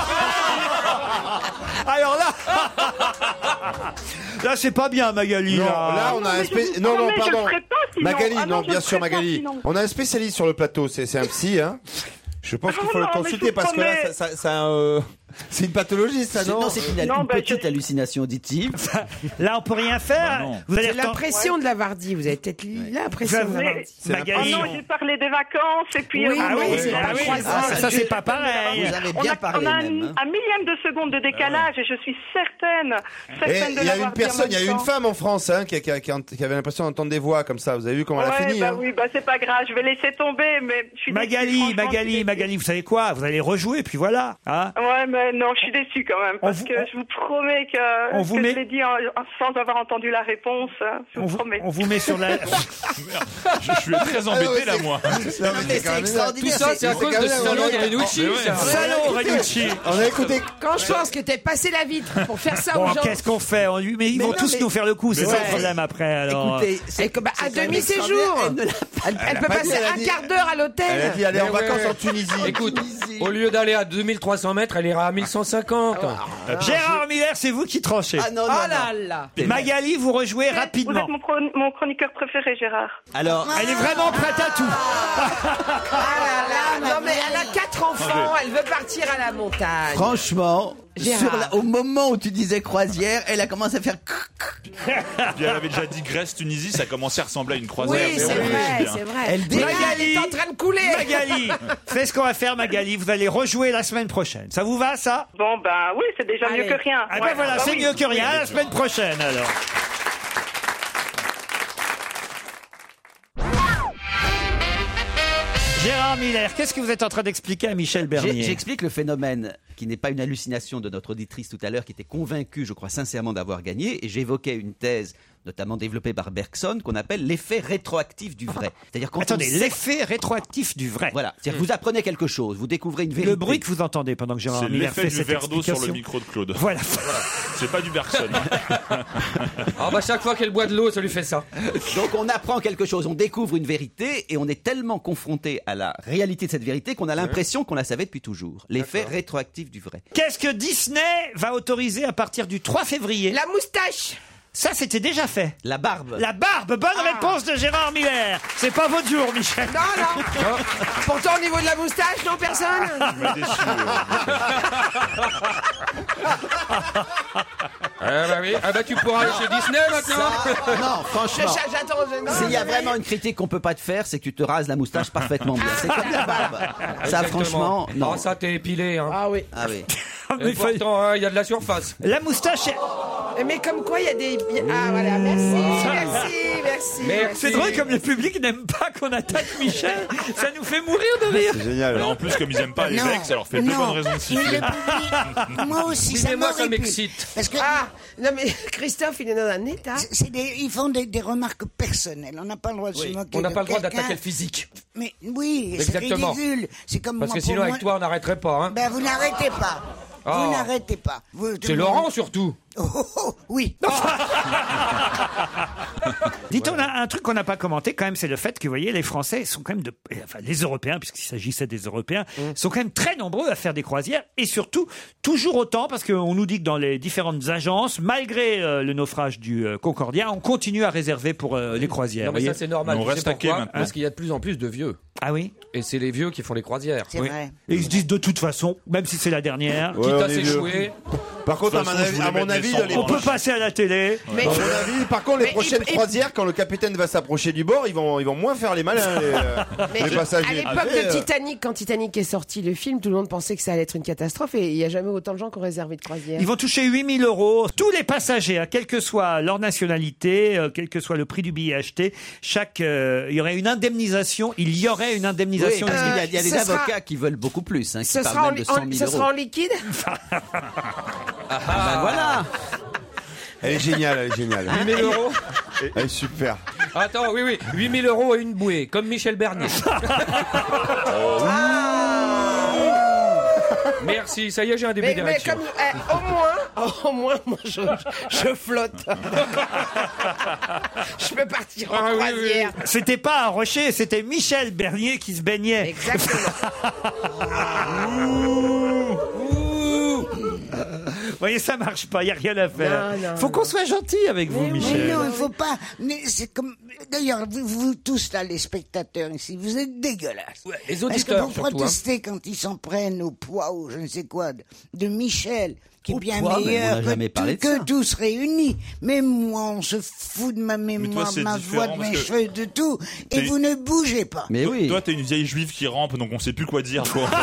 Alors là, là c'est pas bien, Magali. Non, là. là, on a un spé- Non, non, mais je pardon. le ferai pas, sinon. Magali, Ah non, non, je bien le sûr, ferai pas, Magali. sinon. On a un spécialiste sur le plateau, c'est c'est un psy, hein. Je pense qu'il faut Ah le non, mais je consulter vous parce que là, promets. ça, ça, ça, euh, c'est une pathologie, ça, C'est- non Non, c'est une, Non, une bah, petite je- hallucination auditive. Là, on peut rien faire. Bah non. vous allez C'est retem- l'impression de la Vardy. Vous avez peut-être l'impression de la Mais- Vardy. C'est la Ah Magali. non, j'ai parlé des vacances et puis... Oui, euh, Ah oui, mais c'est- c'est ah la oui, croisière. ah, ça c'est pas pareil. Vous avez On bien a, parlé on a même. un, hein. un millième de seconde de décalage et je suis certaine, Et certaine de il y a l'avoir une dit en personne, il y a même une temps. femme en France hein, qui, a- qui a- qui a- qui avait l'impression d'entendre des voix comme ça. Vous avez vu comment elle a Ouais, fini bah hein oui, bah c'est pas grave, je vais laisser tomber, mais je suis déçue, Magali, franchement, je suis Magali, déçue. Magali, vous savez quoi? Vous allez rejouer, puis voilà. Hein Ouais, mais Ouais, non, je suis déçue quand même, parce vous- que je vous promets que, on vous que met- je l'ai dit en- en- sans avoir entendu la réponse. Je vous On vous, promets. on vous met sur la. Je suis très embêté là, moi. Tout ça, c'est à cause de Salon de Renucci, ça. Salaud, Renucci. On a écouté. Quand je pense que t'es passé la vitre pour faire ça Bon, aux gens. qu'est-ce qu'on fait On lui- Mais ils Mais vont non, tous mais- nous faire le coup, c'est Mais ça ouais. le problème après. Alors. Écoutez, Et que, bah, à c'est quand même demi-séjour. extraordinaire. Elle ne l'a Elle, elle a peut pas passer dit, elle a un dit- quart d'heure à l'hôtel. Elle a dit aller en Mais vacances ouais. en Tunisie. Écoute, au lieu d'aller à deux mille trois cents mètres, elle ira à mille cent cinquante. Gérard Miller, c'est vous qui tranchez. Ah non, Oh non, là non. là. Magali, vous rejouez Vous êtes rapidement. mon, chron- mon chroniqueur préféré, Gérard. Alors, Elle est vraiment prête à tout. Ah là là. Non mais elle a quatre enfants, elle veut partir à la montagne. franchement, Gérard. sur la- au moment où tu disais croisière, elle a commencé à faire. Puis elle avait déjà dit Grèce, Tunisie, ça commençait à ressembler à une croisière. Oui, c'est oui, vrai, bien. c'est vrai. Elle dit- Mais là, elle est en train de couler. Magali, c'est ce qu'on va faire, Magali. Vous allez rejouer la semaine prochaine. Ça vous va, ça Bon, ben oui, c'est déjà Allez. mieux que rien. Ah ben Ouais. voilà, Bah c'est oui. mieux que rien. À la semaine prochaine, alors. Gérard Miller, qu'est-ce que vous êtes en train d'expliquer à Michel J'ai- Bernier? J'explique le phénomène qui n'est pas une hallucination de notre auditrice tout à l'heure, qui était convaincue, je crois sincèrement, d'avoir gagné. Et j'évoquais une thèse, notamment développée par Bergson, qu'on appelle l'effet rétroactif du vrai. C'est-à-dire quand Attendez, on sait- l'effet rétroactif du vrai. Voilà, c'est-à-dire que vous apprenez quelque chose, vous découvrez une vérité. Le bruit que vous entendez pendant que Gérard C'est Miller l'effet fait du cette verre d'eau sur le explication. micro de Claude. Voilà. C'est pas du Bergson. Ah bah chaque fois qu'elle boit de l'eau, ça lui fait ça. Donc on apprend quelque chose, on découvre une vérité et on est tellement confronté à la réalité de cette vérité qu'on a l'impression qu'on la savait depuis toujours. L'effet rétroactif du vrai. Qu'est-ce que Disney va autoriser à partir du trois février? La moustache. Ça, c'était déjà fait. La barbe. La barbe, bonne Ah. réponse de Gérard Miller. C'est pas votre jour, Michel. Non, non. Pourtant, au niveau de la moustache, non, personne. m'a déçu. Ah bah oui, ah bah tu pourras aller chez Disney maintenant. Ça, non, franchement. Je- J'attends. je- non, S'il y a je- vraiment une critique qu'on peut pas te faire, c'est que tu te rases la moustache parfaitement bien. C'est comme la barbe. Ça, Exactement. franchement, non. Ah, ça t'es épilé. Hein. Ah oui. Ah oui. Mais Et pourtant, hein, il y a de la surface. La moustache, est- Mais comme quoi, il y a des. Ah voilà, merci, merci, merci. Merci. c'est drôle comme le public n'aime pas qu'on attaque Michel. Ça nous fait mourir de rire. C'est génial. Alors, en plus, comme ils aiment pas les Non, mecs, ça leur fait deux non. bonnes raisons de Et siffler. le public, moi aussi, Oui, ça mais moi, ça m'aurait plu. m'excite. Parce que Ah non mais Christophe, il est dans un état. c'est- c'est des- ils font des, des remarques personnelles. On n'a pas le droit de se moquer On n'a de pas le droit quelqu'un. d'attaquer le physique. Mais oui, c'est Exactement. ridicule. C'est comme Parce moi, que pour sinon, moi- avec toi, on n'arrêterait pas. Hein. Ben, vous n'arrêtez pas. Oh. Vous n'arrêtez pas. Vous- C'est Laurent surtout. Oh, oh, oh, oui. Dites, on a un truc qu'on n'a pas commenté quand même, c'est le fait que, vous voyez, les Français sont quand même de, enfin, les Européens, puisqu'il s'agissait des Européens, sont quand même très nombreux à faire des croisières et surtout toujours autant, parce qu'on nous dit que dans les différentes agences, malgré euh, le naufrage du euh, Concordia, on continue à réserver pour euh, les croisières. Non mais ça voyez. c'est normal. Mais on Tu sais reste à quai pourquoi maintenant. Parce qu'il y a de plus en plus de vieux. Ah oui. Et c'est les vieux qui font les croisières. C'est Oui. vrai. Et ils se disent de toute façon, même si c'est la dernière, Ouais, Quitte on à est vieux. s'échouer. Par contre, à De toute mon façon, je avis, voulais à mon mettre avis, des dans les cendres on peut passer à la télé. Mais, À mon avis, par contre, les Mais prochaines il- il- croisières, quand le capitaine va s'approcher du bord, ils vont, ils vont moins faire les malins, les, euh, mais les à passagers. l'époque Après, de euh, Titanic, quand Titanic est sorti le film, tout le monde pensait que ça allait être une catastrophe et il n'y a jamais autant de gens qui ont réservé de croisière. Ils vont toucher huit mille euros. Tous les passagers, hein, quelle que soit leur nationalité, euh, quel que soit le prix du billet acheté, chaque, euh, il y aurait une indemnisation. Il y aurait une Oui, indemnisation. parce qu'il y a, il y a Euh, des ce sera- avocats qui veulent beaucoup plus, hein, qui Ce parlent sera, en, même de en- cent mille ce euros. sera en liquide. Ben voilà. Elle est géniale, elle est géniale. huit mille euros. Elle est super. Attends, oui, oui. huit mille euros et une bouée, comme Michel Bernier. Merci, ça y est, j'ai un début Mais, mais d'érection. comme eh, au moins, au moins, moi je, je flotte. je peux partir en Ah oui, croisière. C'était pas un rocher, c'était Michel Bernier qui se baignait. Exactement. Vous voyez, ça marche pas, il n'y a rien à faire. Non, non, Faut non. qu'on soit gentil avec vous, Mais Michel. non, il faut pas. mais C'est comme. D'ailleurs, vous, vous tous là, les spectateurs ici, vous êtes dégueulasses. les Parce auditeurs, que vous surtout, hein. protestez quand ils s'en prennent au poids ou je ne sais quoi de, de Michel, qui est Au bien poids, mais on meilleur n'a que, jamais tout- parlé de que ça. tous réunis. Mais moi, on se fout de ma mémoire, c'est de ma voix, différent de mes parce que cheveux, de tout, et t'es- vous ne bougez pas. Mais oui. Toi, t'es une vieille juive qui rampe, donc on sait plus quoi dire, quoi.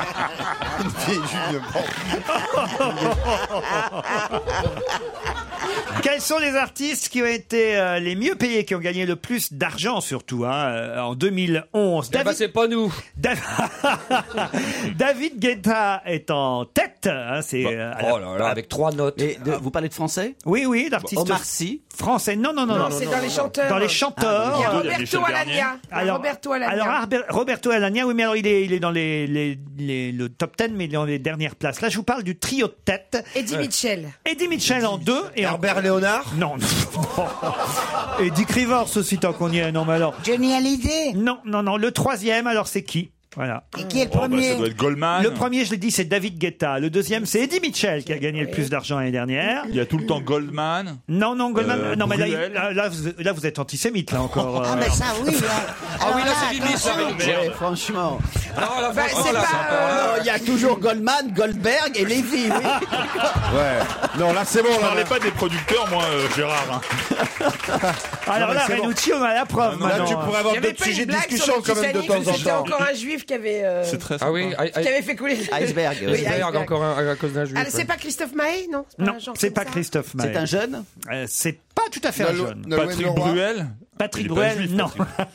Une vieille juive de mort. Quels sont les artistes qui ont été euh, les mieux payés, qui ont gagné le plus d'argent surtout hein, euh, en deux mille onze? Eh ben, c'est pas nous. Da- David Guetta est en tête. Hein, c'est, euh, à la- Oh là là, avec trois notes. Et de- vous parlez de français? Oui, oui, l'artiste Omar Sy. français. Non, non, non, Non, non. c'est dans les chanteurs. Dans les Il y chanteurs. a Ah, il y a Michel Roberto Bernier. Alagna. Alors, Roberto Alagna. alors Arbe- Roberto Alagna, oui, mais alors il est, il est dans les, les, les- le top dix, mais dans les dernières places. Là, je vous parle du trio de tête. Eddie Mitchell. Eddie Mitchell en deux. Et Herbert en... Léonard. Non. Et Dick Rivers aussi, tant qu'on y est. Non, mais alors. Johnny Hallyday. Non, non, non. Le troisième, alors c'est qui? Voilà. Et qui est le Oh, bah, premier? ça doit être Goldman. Le premier, je l'ai dit, c'est David Guetta. Le deuxième, c'est Eddie Mitchell qui a gagné le plus d'argent l'année dernière. Il y a tout le temps Goldman. Non, non, Goldman. Euh, non, mais là, Bruel. là, là, vous, là, vous êtes antisémite, là encore. Ah, euh. mais ça, oui. Là. Ah oui, là, Alors c'est limite, ça. attention. Ouais, franchement. Non, la Bah, France, c'est là, pas, c'est euh, Non, il y a toujours Goldman, Goldberg et Lévy. Oui. Ouais. Non, là, c'est bon. Je Là, parlais pas des producteurs, moi, euh, Gérard. hein. Alors là, c'est bon. Renucci, on a la preuve Ah non, Là, maintenant. tu pourrais Il avoir y avait d'autres pas sujets une de blague discussion sur le quand même de Titanic, temps en C'était temps. encore un juif qui avait, euh, C'est très Ah oui, sympa. I- qui avait fait couler. Iceberg. Oui, Oui. Iceberg, Iceberg. encore un, à cause d'un juif. Ah, c'est pas Christophe Maé, non? pas Non, un genre c'est comme pas ça Christophe Maé. C'est un jeune. Euh, c'est pas tout à fait un Nolwenn- jeune. Nolwenn Patrick Leroy. Bruel. Patrick Il est pas Bruel, juif, non.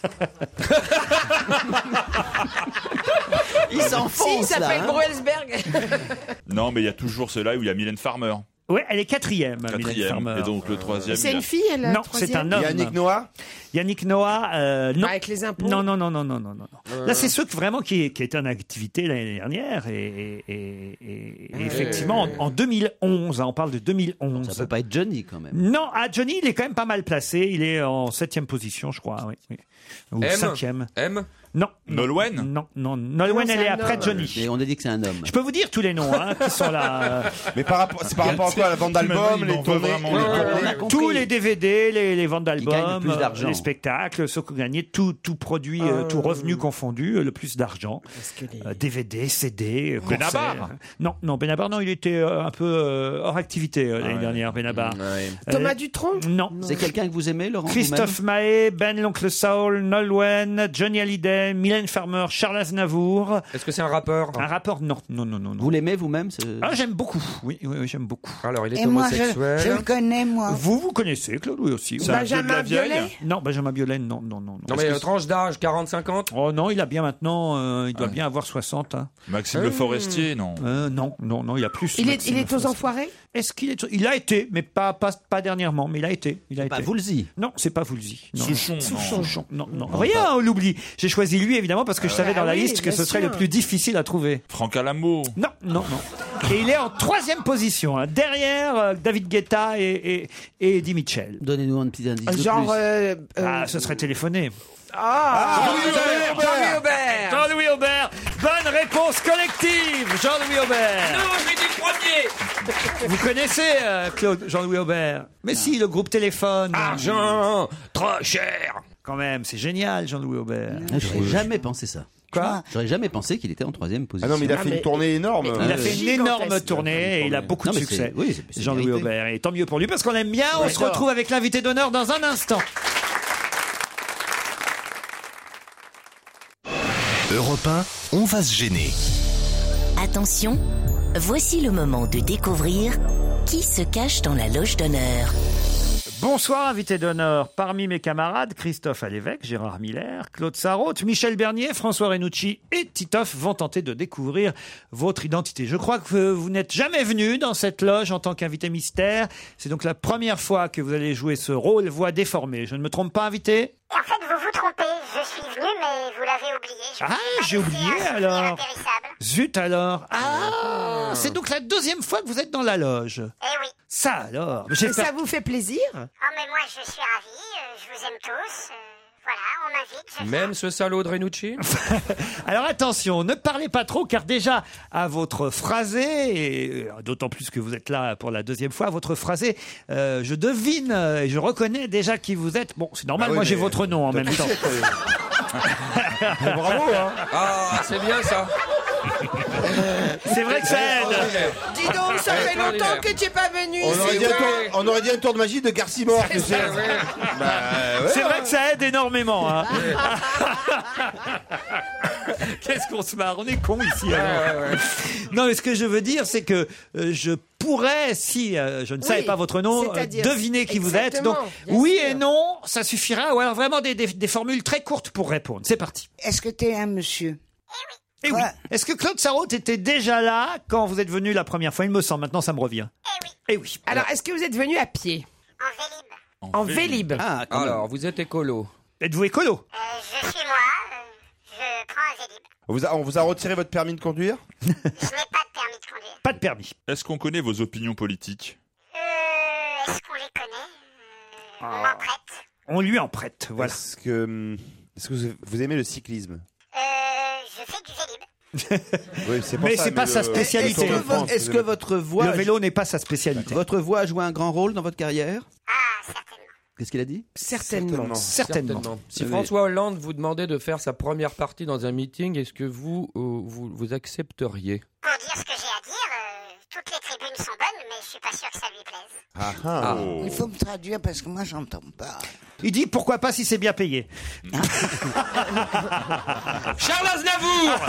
Il Si, s'enfonce il s'appelle là. hein. Bruelsberg. Non, mais il y a toujours ceux-là où il y a Mylène Farmer. Ouais, elle est quatrième, Mylène Quatrième. Farmer. Et donc le troisième. C'est il a- une fille, elle? la Non, troisième c'est un homme. Yannick Noah. Yannick Noah, euh, non. Avec les impôts. Non, non, non, non, non, non, non. non. Là, c'est ceux que vraiment qui, qui étaient en activité l'année dernière et, et, et- et- et effectivement en, en deux mille onze, hein, on parle de deux mille onze. Ça peut pas être Johnny quand même. Non, ah, Johnny, il est quand même pas mal placé. Il est en septième position, je crois. Oui, oui. Ou M. cinquième. M. Non. non. Nolwenn. Non, non. Nolwenn, Non, elle c'est est un après homme. Johnny. Et on a dit que c'est un homme. Je peux vous dire tous les noms hein, qui sont là. euh, Mais par rapport, c'est par rapport à quoi? La vente d'albums, les tournées. Ouais, ouais, on a compris. tous les D V D, les, les ventes gagnent le d'albums, plus d'argent. les spectacles, ceux qui ont gagné tout, tout produit, euh, tout revenu confondu, euh, le plus d'argent. Parce que les- Euh, D V D, C D, euh, Benabar. concerts. Non, non, Benabar, non, il était euh, un peu euh, hors activité euh, l'année dernière, Benabar. Euh, Thomas Dutronc? Non. C'est quelqu'un que vous aimez, Laurent? Christophe Maé, Ben l'Oncle Saul, Nolwenn, Johnny Hallyday, Mylène Farmer, Charles Aznavour. Est-ce que c'est un rappeur? Un rappeur, non, non, non, non. non. Vous l'aimez vous-même ce- Ah, j'aime beaucoup. Oui, oui, oui, j'aime beaucoup. Alors, il est Et moi, je, homosexuel. je le connais, moi. Vous, vous connaissez Claude Louis aussi. C'est un vieux de la Benjamin vieille. Biolay? Non, Benjamin Biolay, non, non, non. non. Non, mais Est-ce euh, que tranche d'âge, quarante cinquante. Oh non, il a bien maintenant, euh, il doit Ah. bien avoir soixante. Hein. Maxime Le Forestier, non. Euh, non, non, non, il a plus. Il est, Maxime il est Le aux Forestier. enfoirés? Est-ce qu'il est Il a été, mais pas, pas, pas dernièrement, mais il a été. Il a Pas été. Woolsey. Non, c'est pas Woolsey. Non, Souchon, non. non. Souchon, non, non. Rien, on l'oublie. J'ai choisi lui, évidemment, parce que je savais Ah dans la oui, liste que bien ce serait sûr. le plus difficile à trouver. Franck Alamo. Non, non, non. Et il est en troisième position, hein, derrière euh, David Guetta et, et, et Eddie Mitchell. Donnez-nous un petit indice de Genre. plus. euh, euh, Ah, ce serait téléphoné. Ah, Jean-Louis Aubert. Jean-Louis Aubert. Jean-Louis Aubert. Bonne réponse collective, Jean-Louis Aubert. Non, je dit le premier. Vous connaissez euh, Claude Jean-Louis Aubert? Mais si, le groupe Téléphone. Argent, trop cher. Quand même, c'est génial, Jean-Louis Aubert. Ah, J'aurais jamais pensé ça. Quoi? J'aurais jamais pensé qu'il était en troisième Ah position. non, mais il a Ah, fait mais- une tournée énorme. Il a Ah, fait oui. une énorme Gigantesque. tournée et il a beaucoup Non, de mais succès. c'est- oui, c'est- c'est Jean-Louis mérité. Aubert. Et tant mieux pour lui parce qu'on l'aime bien. On se retrouve avec l'invité d'honneur dans un instant. Europe un, on va se gêner. Attention, voici le moment de découvrir qui se cache dans la loge d'honneur. Bonsoir, invité d'honneur. Parmi mes camarades, Christophe Alévèque, Gérard Miller, Claude Sarraute, Michel Bernier, François Renucci et Titoff vont tenter de découvrir votre identité. Je crois que vous n'êtes jamais venu dans cette loge en tant qu'invité mystère. C'est donc la première fois que vous allez jouer ce rôle voix déformée. Je ne me trompe pas, invité? En fait, vous vous trompez. Je suis venu, mais vous l'avez oublié. Je Ah, vous ai j'ai laissé oublié un souvenir alors. impérissable. Zut alors. Ah, c'est donc la deuxième fois que vous êtes dans la loge. Eh oui. Ça alors. Et J'espère. ça vous fait plaisir? Oh, mais moi, je suis ravie. euh, je vous aime tous. euh, voilà, on m'invite. je Même ce salaud de Renucci. Alors attention, ne parlez pas trop car déjà à votre phrasé, et euh, d'autant plus que vous êtes là pour la deuxième fois, à votre phrasé, euh, je devine euh, et je reconnais déjà qui vous êtes. Bon, c'est normal, Ah oui, moi j'ai mais votre nom en même temps. Bravo, hein. Ah, c'est bien ça. C'est vrai que ça aide. Dis donc, ça fait Extraordinaire. longtemps que tu n'es pas venu On aurait, ici. dit un toi. tour, on aurait dit un tour de magie de Garcimore, tu sais. Ah, ouais. Bah, ouais. C'est vrai que ça aide énormément. Hein. Qu'est-ce qu'on se marre, on est cons ici. alors. Non, mais ce que je veux dire, c'est que euh, je pourrais, si euh, je ne savais Oui, pas votre nom, euh, c'est-à-dire- deviner qui vous êtes. Donc, Exactement, bien oui sûr. et non, ça suffira. Ou alors vraiment des, des, des formules très courtes pour répondre. C'est parti. Est-ce que t'es un monsieur? Et oui. Est-ce que Claude Sarraute était déjà là quand vous êtes venu la première fois? Il me semble. Maintenant, ça me revient. Eh oui. Alors, est-ce que vous êtes venu à pied? En Vélib. Ah, quand Alors, même. vous êtes écolo. Êtes-vous écolo? Je suis moi, euh, je prends un Vélib. On vous, a, on vous a retiré votre permis de conduire? Je n'ai pas de permis de conduire. Pas de permis. Est-ce qu'on connaît vos opinions politiques? Euh, est-ce qu'on les connaît? Euh, On m'en prête. On lui en prête, voilà. Est-ce que, hum, est-ce que vous, vous aimez le cyclisme? Euh, je fais du Vélib. Oui, c'est pour Mais ça, c'est pas le- sa spécialité. Est-ce que vo- Est-ce que votre voix, Le vélo n'est pas sa spécialité. votre voix a joué un grand rôle dans votre carrière? Ah, certainement. Qu'est-ce qu'il a dit? Certainement. Certainement. Si Oui. François Hollande vous demandait de faire sa première partie dans un meeting, est-ce que vous, euh, vous, vous accepteriez? Pour dire ce que j'ai à dire, euh, toutes les tribunes sont bonnes, mais je suis pas sûr que ça lui plaise. Ah, ah. Il faut me traduire parce que moi, j'entends pas. Il dit pourquoi pas si c'est bien payé. Charles Aznavour.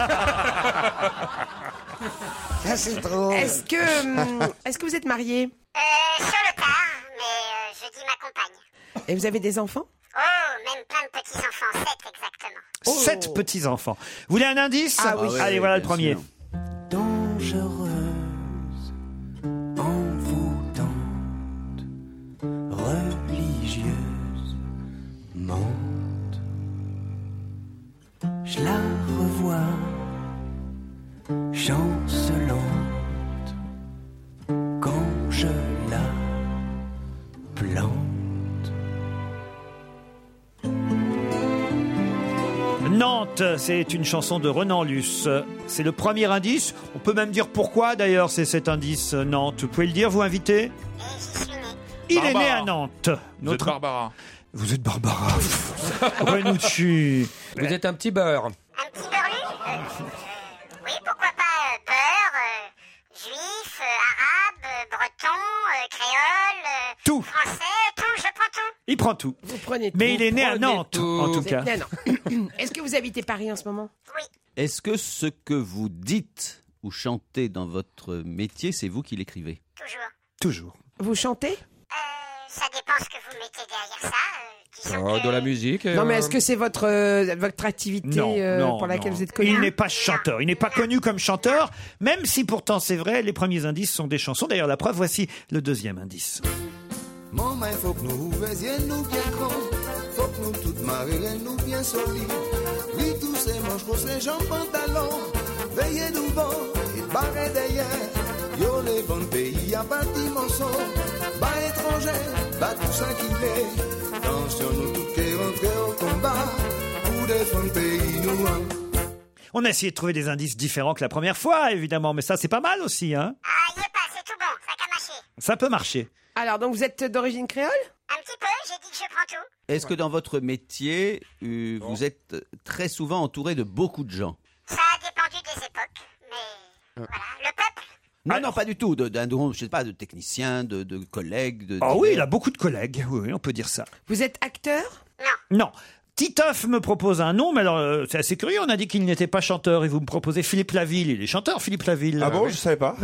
Ça, c'est trop. Est-ce que, hum, est-ce que vous êtes marié? Euh, sur le tard, mais euh, je dis ma compagne. Et vous avez des enfants? Oh, même plein de petits-enfants, sept exactement. Sept petits-enfants. Vous voulez un indice? Ah oui. Allez, voilà le premier. Dangereuse, envoûtante, religieuse, mente. Je la revois, chancelante, quand je la plante. Nantes, c'est une chanson de Renan Luce. C'est le premier indice. On peut même dire pourquoi d'ailleurs c'est cet indice euh, Nantes. Vous pouvez le dire, vous invitez? Il est Barbara. né à Nantes. Vous êtes Barbara. Vous êtes Barbara. Renucci. Vous êtes un petit beurre. Un petit beurlu euh, euh, Oui, pourquoi pas euh, beurre, euh, juif, euh, arabe, euh, breton, euh, créole, euh, Tout. français, tout, je prends tout. Il prend tout. Vous prenez tout. Mais il est né à prenez Nantes, tout. en tout Vous cas. êtes né à Nantes. Est-ce que vous habitez Paris en ce moment? Est-ce que ce que vous dites ou chantez dans votre métier, c'est vous qui l'écrivez? Toujours. Toujours. Vous chantez? Euh, ça dépend ce que vous mettez derrière ça. Euh, disons Oh, que... de la musique. Non, mais euh, est-ce que c'est votre, euh, votre activité Non, euh, non, pour laquelle non. vous êtes connu? Il n'est pas chanteur. Il n'est pas connu comme chanteur, même si pourtant c'est vrai, les premiers indices sont des chansons. D'ailleurs, la preuve, voici le deuxième indice. Maman, il faut que nous ouvrions nous bien grands. Faut que nous toutes marions nous bien solides. Oui, tous ces manches, tous ces jambes, pantalons. Veillez devant et barrez derrière. Yo, les bons pays, à bâtiment son. Bas étrangers, bas tout ça qui est. Attention, nous toutes qui rentrons au combat. Pour défendre le pays, nous. Hein. On a essayé de trouver des indices différents que la première fois, évidemment, mais ça, c'est pas mal aussi, hein. Ah, y est pas, c'est tout bon, ça a marché. Ça peut marcher. Alors, donc vous êtes d'origine créole? Un petit peu, j'ai dit que je prends tout. Est-ce que dans votre métier, euh, vous êtes très souvent entouré de beaucoup de gens? Ça a dépendu des époques, mais voilà, le peuple. Non, non, pas du tout. De- D'un, de, je sais pas, de techniciens, de, de collègues. De, Ah oui, il a beaucoup de collègues. Oui, oui, on peut dire ça. Vous êtes acteur? Non. Titoff me propose un nom, mais alors euh, c'est assez curieux. On a dit qu'il n'était pas chanteur et vous me proposez Philippe Laville. Il est chanteur, Philippe Laville. Ah bon, je savais pas.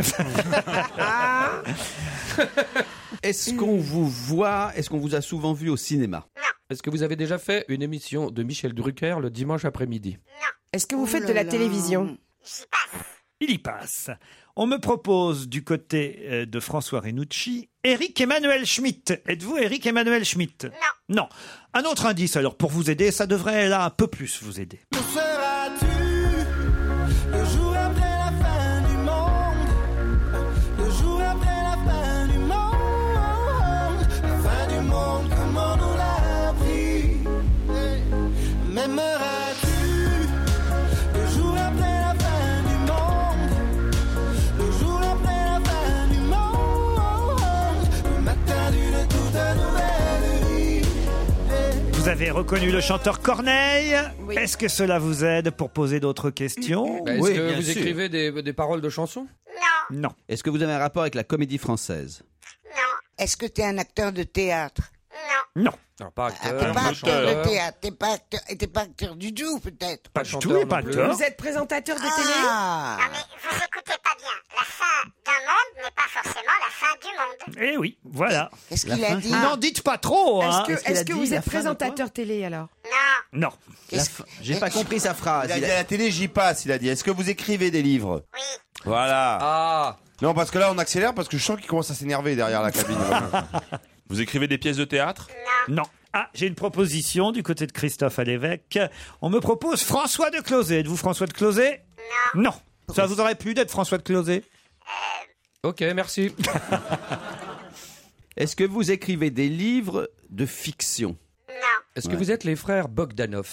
Est-ce qu'on vous voit, est-ce qu'on vous a souvent vu au cinéma? Est-ce que vous avez déjà fait une émission de Michel Drucker le dimanche après-midi? Est-ce que vous faites Oh de là la là. télévision? Il y passe. On me propose du côté euh, de François Renucci, Éric Emmanuel Schmitt. Êtes-vous Éric Emmanuel Schmitt? Non. Non. Un autre indice, alors, pour vous aider, ça devrait, là, un peu plus vous aider. Où seras-tu le jour après la fin du monde? Le jour après la fin du monde. La fin du monde, comment on l'a appris? M'aimeras-tu le jour après la fin du monde? Le jour après la fin du monde. Le matin d'une toute nouvelle vie. Vous avez reconnu le chanteur Corneille. Est-ce que cela vous aide pour poser d'autres questions? Bah, Est-ce Oui, que bien vous sûr. écrivez des, des paroles de chansons? Non. Est-ce que vous avez un rapport avec la comédie française? Est-ce que tu es un acteur de théâtre? Non. Alors, pas Ah, acteur, t'es pas pas acteur de chanteur. théâtre, t'es pas acteur, et t'es pas acteur du tout, peut-être. Pas du tout, et pas acteur. Vous êtes présentateur de télé? Ah, Vous écoutez pas bien bien. La fin d'un monde n'est pas forcément la fin du monde. Eh oui, voilà. Qu'est-ce qu'il a dit N'en dites pas trop, hein. Est-ce que, est-ce que vous êtes présentateur télé alors? Non. La f- J'ai pas compris sa phrase. Il a Il dit a- à la télé, j'y passe, il a dit. Est-ce que vous écrivez des livres? Oui. Voilà. Ah. Non, parce que là, on accélère parce que je sens qu'il commence à s'énerver derrière la cabine. Vous écrivez des pièces de théâtre? Non. Ah, j'ai une proposition du côté de Christophe à l'évêque. On me propose François de Closet. Êtes-vous François de Closet? Non. Non. Ça vous aurait plu d'être François de Closet? Ok, merci. Est-ce que vous écrivez des livres de fiction? Est-ce que Ouais. vous êtes les frères Bogdanov?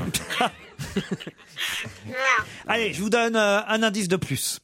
Allez, je vous donne euh, un indice de plus.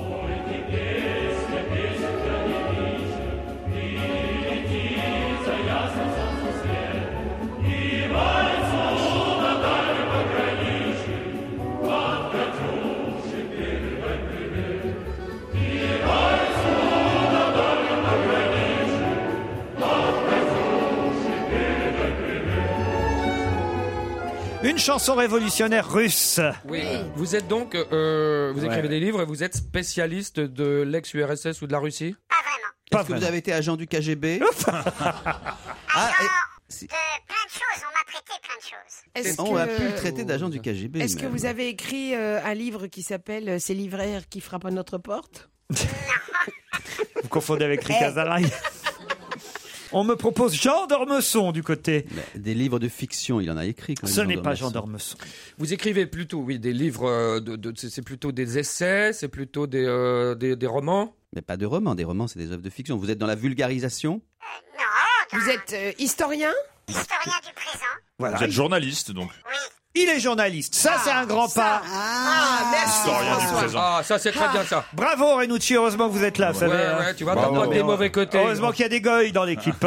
Une chanson révolutionnaire russe. Oui. Vous êtes donc, euh, vous écrivez Ouais. des livres et vous êtes spécialiste de l'ex-U R S S ou de la Russie? Est-ce que vous avez été agent du K G B? Ah, de plein de choses, on m'a prêté plein de choses. Est-ce On que- a pu le traiter d'agent du K G B. Est-ce que même. vous avez écrit euh, un livre qui s'appelle euh, Ces libraires qui frappent à notre porte? Vous confondez avec Rika Zaraï. On me propose Jean d'Ormesson du côté. Des livres de fiction, il en a écrit quand même. Ce n'est pas Jean d'Ormesson. Vous écrivez plutôt, oui, des livres, euh, de, de- c'est c'est plutôt des essais, c'est plutôt des, euh, des, des romans? Mais pas de romans, des romans c'est des œuvres de fiction. Vous êtes dans la vulgarisation? Vous êtes euh, historien? Historien du présent. Voilà. Vous êtes journaliste, donc. Il est journaliste. Ça, c'est un grand pas. Ah, merci Historien du François. présent. Ah, ça c'est très bien ça. Bravo Renucci, heureusement que vous êtes là. vous Ouais, savez, hein. ouais, tu vois, Bravo. t'as pas des mauvais côtés. Heureusement qu'il y a des goïs dans l'équipe.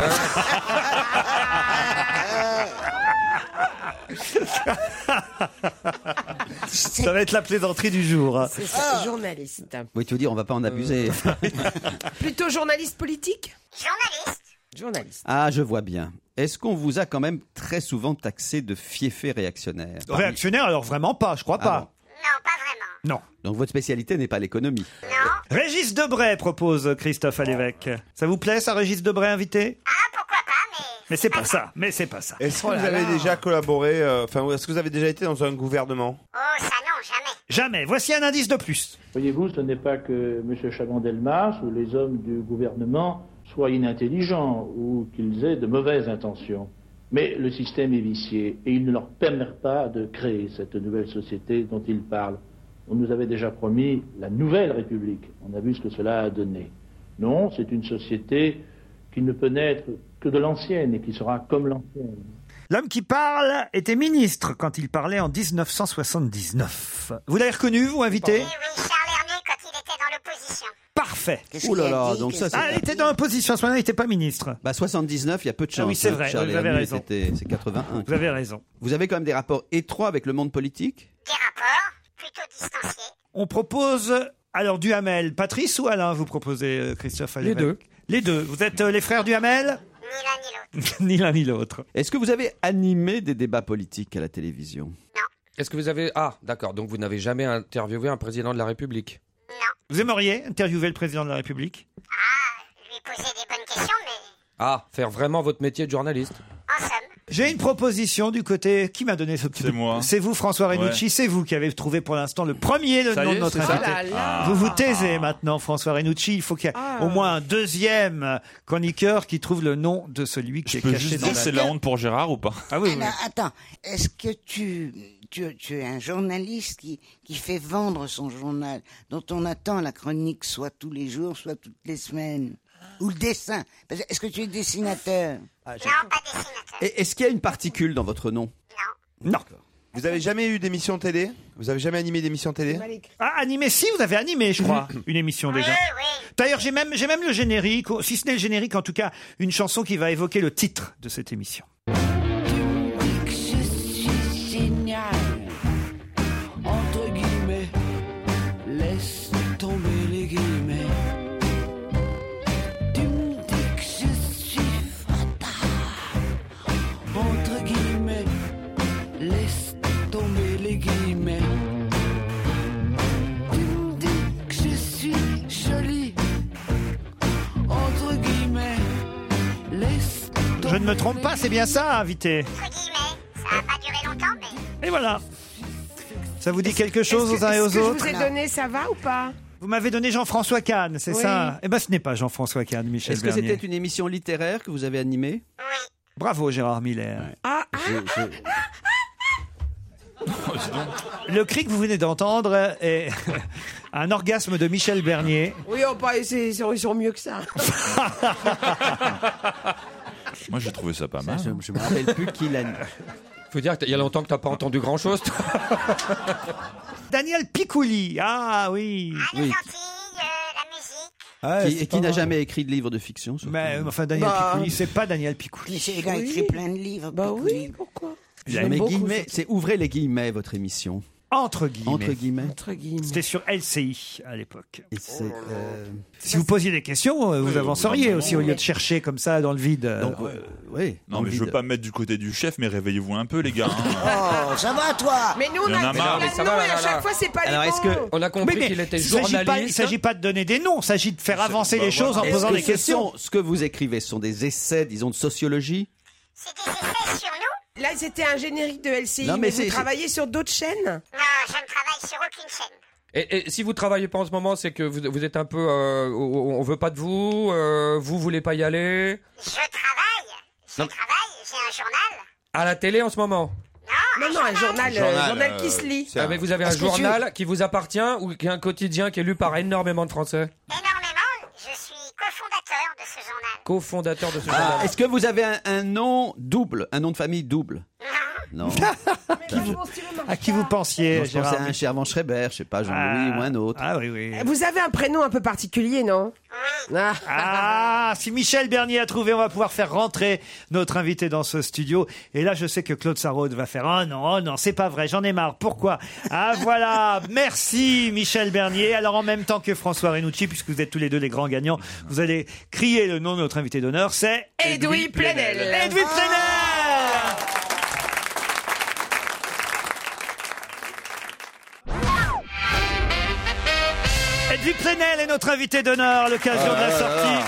Ça va être la plaisanterie du jour. hein. C'est ça, journaliste. Oui, tu veux dire, on va pas en abuser. Plutôt journaliste politique? Journaliste. Journaliste. Ah, je vois bien. Est-ce qu'on vous a quand même très souvent taxé de fiefé réactionnaire? Réactionnaire, alors vraiment pas, je crois Ah pas. Non, pas vraiment. Non. Donc votre spécialité n'est pas l'économie. Régis Debray propose Christophe à l'évêque. Ça vous plaît, ça, Régis Debray invité? Ah, pourquoi pas, mais... Mais c'est pas ça, mais c'est pas ça. Est-ce que Oh vous là avez là. déjà collaboré, euh, enfin, est-ce que vous avez déjà été dans un gouvernement? Oh, ça non, jamais. Jamais. Voici un indice de plus. Voyez-vous, ce n'est pas que M. Chaban-Delmas ou les hommes du gouvernement soient inintelligents ou qu'ils aient de mauvaises intentions. Mais le système est vicié et il ne leur permet pas de créer cette nouvelle société dont ils parlent. On nous avait déjà promis la nouvelle République. On a vu ce que cela a donné. Non, c'est une société qui ne peut naître que de l'ancienne et qui sera comme l'ancienne. L'homme qui parle était ministre quand il parlait en dix-neuf cent soixante-dix-neuf. Vous l'avez reconnu, vous, invité? Oui, Charles Hernu, quand il était dans l'opposition. Parfait. Ouh là là, donc ça c'est... Ah, il était dans l'opposition, à ce moment-là, il n'était pas ministre. Bah soixante-dix-neuf, il y a peu de chance. Ah oui, c'est hein. vrai, Charles vous avez Hernu, raison. c'était- C'est quatre-vingt-un. Vous avez raison. Vous avez quand même des rapports étroits avec le monde politique? Des rapports plutôt distanciés. On propose, alors, Duhamel. Patrice ou Alain, vous proposez, euh, Christophe? Les deux. Les deux. Vous êtes euh, les frères Duhamel? Ni l'un ni l'autre. Ni l'un ni l'autre. Est-ce que vous avez animé des débats politiques à la télévision? Est-ce que vous avez... Ah, d'accord, donc vous n'avez jamais interviewé un président de la République? Vous aimeriez interviewer le président de la République? Lui poser des bonnes questions, mais Ah, faire vraiment votre métier de journaliste? en somme. J'ai une proposition du côté... Qui m'a donné ce petit... C'est moi. C'est vous, François Renucci. Ouais. C'est vous qui avez trouvé pour l'instant le premier le Ça nom y de est, notre c'est ça invité. Oh là là. Vous vous taisez maintenant, François Renucci. Il faut qu'il y ait Ah. au moins un deuxième chroniqueur qui trouve le nom de celui qui Je est peux caché juste dans dire la... c'est la honte pour Gérard ou pas? Ah oui, oui. Alors, attends, est-ce que tu, tu, tu es un journaliste qui, qui fait vendre son journal, dont on attend la chronique soit tous les jours, soit toutes les semaines? Ou le dessin? Parce que- Est-ce que tu es dessinateur? Non, pas dessinateur. Et est-ce qu'il y a une particule dans votre nom? Non. Vous avez jamais eu d'émission télé? Vous avez jamais animé d'émission télé? Ah, animé, si, vous avez animé, je crois, une émission déjà. Oui, oui. D'ailleurs, j'ai même, j'ai même le générique, si ce n'est le générique, en tout cas, une chanson qui va évoquer le titre de cette émission. Que je suis génial, entre guillemets, laisse tomber les guillemets. Tu me dis que je suis fatal, entre guillemets, laisse tomber les guillemets. Tu me dis que je suis Je ne me trompe pas, c'est bien ça, invité. Entre guillemets, ça n'a pas duré longtemps, mais... Et voilà. Ça vous dit quelque chose Est-ce que- aux uns et est-ce aux que autres? je vous ai donné, ça va ou pas? Vous m'avez donné Jean-François Kahn, c'est Oui. ça? Eh ben, ce n'est pas Jean-François Kahn, Michel Est-ce que Bernier. c'était une émission littéraire que vous avez animée? Bravo, Gérard Miller. Ah, Le cri que vous venez d'entendre est un orgasme de Michel Bernier. oui, oh, bah, c'est- c'est- ils sont mieux que ça. Moi, j'ai trouvé ça pas mal. Je, je me rappelle plus qui l'a. Faut dire qu'il y a longtemps que t'as pas entendu grand-chose. toi. Daniel Picouli, ah oui. Oui. Ah, qui, c'est et qui pas n'a mal. jamais écrit de livre de fiction. surtout. Mais enfin, Daniel Bah, Picouli, c'est pas Daniel Picouli. Il a écrit plein de livres. Bah oui, pourquoi? Il a- mais guillemets, c'est ouvrez les guillemets votre émission. Entre guillemets. Entre guillemets. Entre guillemets. C'était sur L C I à l'époque. Et c'est, euh, Si vous posiez des questions, euh, vous Oui, avanceriez oui, aussi au lieu de chercher comme ça dans le vide. euh. Donc, euh, oui. Non, mais je veux pas me mettre du côté du chef, mais réveillez-vous un peu, les gars. hein. Oh, ça va, toi? Mais nous, on Il y en a a dit marre. plein Mais de ça noms va, et à là, là. chaque fois, c'est pas Alors, les est-ce bons. que- On a compris Oui, mais qu'il était il s'agit pas- Il journaliste. ne s'agit pas de donner des noms, il s'agit de faire avancer bah, les choses en voilà. posant Est-ce des que ce questions. sont- ce que vous écrivez, ce sont des essais, disons, de sociologie? C'est des essais sur nous? Là, c'était un générique de L C I, Non, mais mais, c'est- vous travaillez sur d'autres chaînes? Non, je ne travaille sur aucune chaîne. Et, et si vous travaillez pas en ce moment, c'est que vous, vous êtes un peu, euh, on on veut pas de vous, euh, vous voulez pas y aller. Je travaille. Je Non. travaille, j'ai un journal. À la télé en ce moment. Non, non, un journal, euh, Journal, journal euh, qui se lit. c'est Ah, mais vous avez un Est-ce que tu- journal qui vous appartient ou qui est un quotidien qui est lu par énormément de Français. Énormément. Je suis cofondateur de ce journal. Co-fondateur de ce Ah, journal. est-ce que vous avez un, un nom double, un nom de famille double? Non. À qui vous pensiez, Non, je Gérard pensais à un Shervan Schreiber, je sais pas, Jean-Louis ou un autre. Ah oui, oui. Vous avez un prénom un peu particulier, non? Ah. Ah, si Michel Bernier a trouvé, on va pouvoir faire rentrer notre invité dans ce studio. Et là, je sais que Claude Sarraute va faire « Oh non, oh non, c'est pas vrai, j'en ai marre. Pourquoi ?» Ah voilà, merci Michel Bernier. Alors en même temps que François Renucci, puisque vous êtes tous les deux les grands gagnants, vous allez crier le nom de notre invité d'honneur, c'est Edoui Plenel. Edoui Plenel. Edoui Plenel est notre invité d'honneur à l'occasion de la sortie.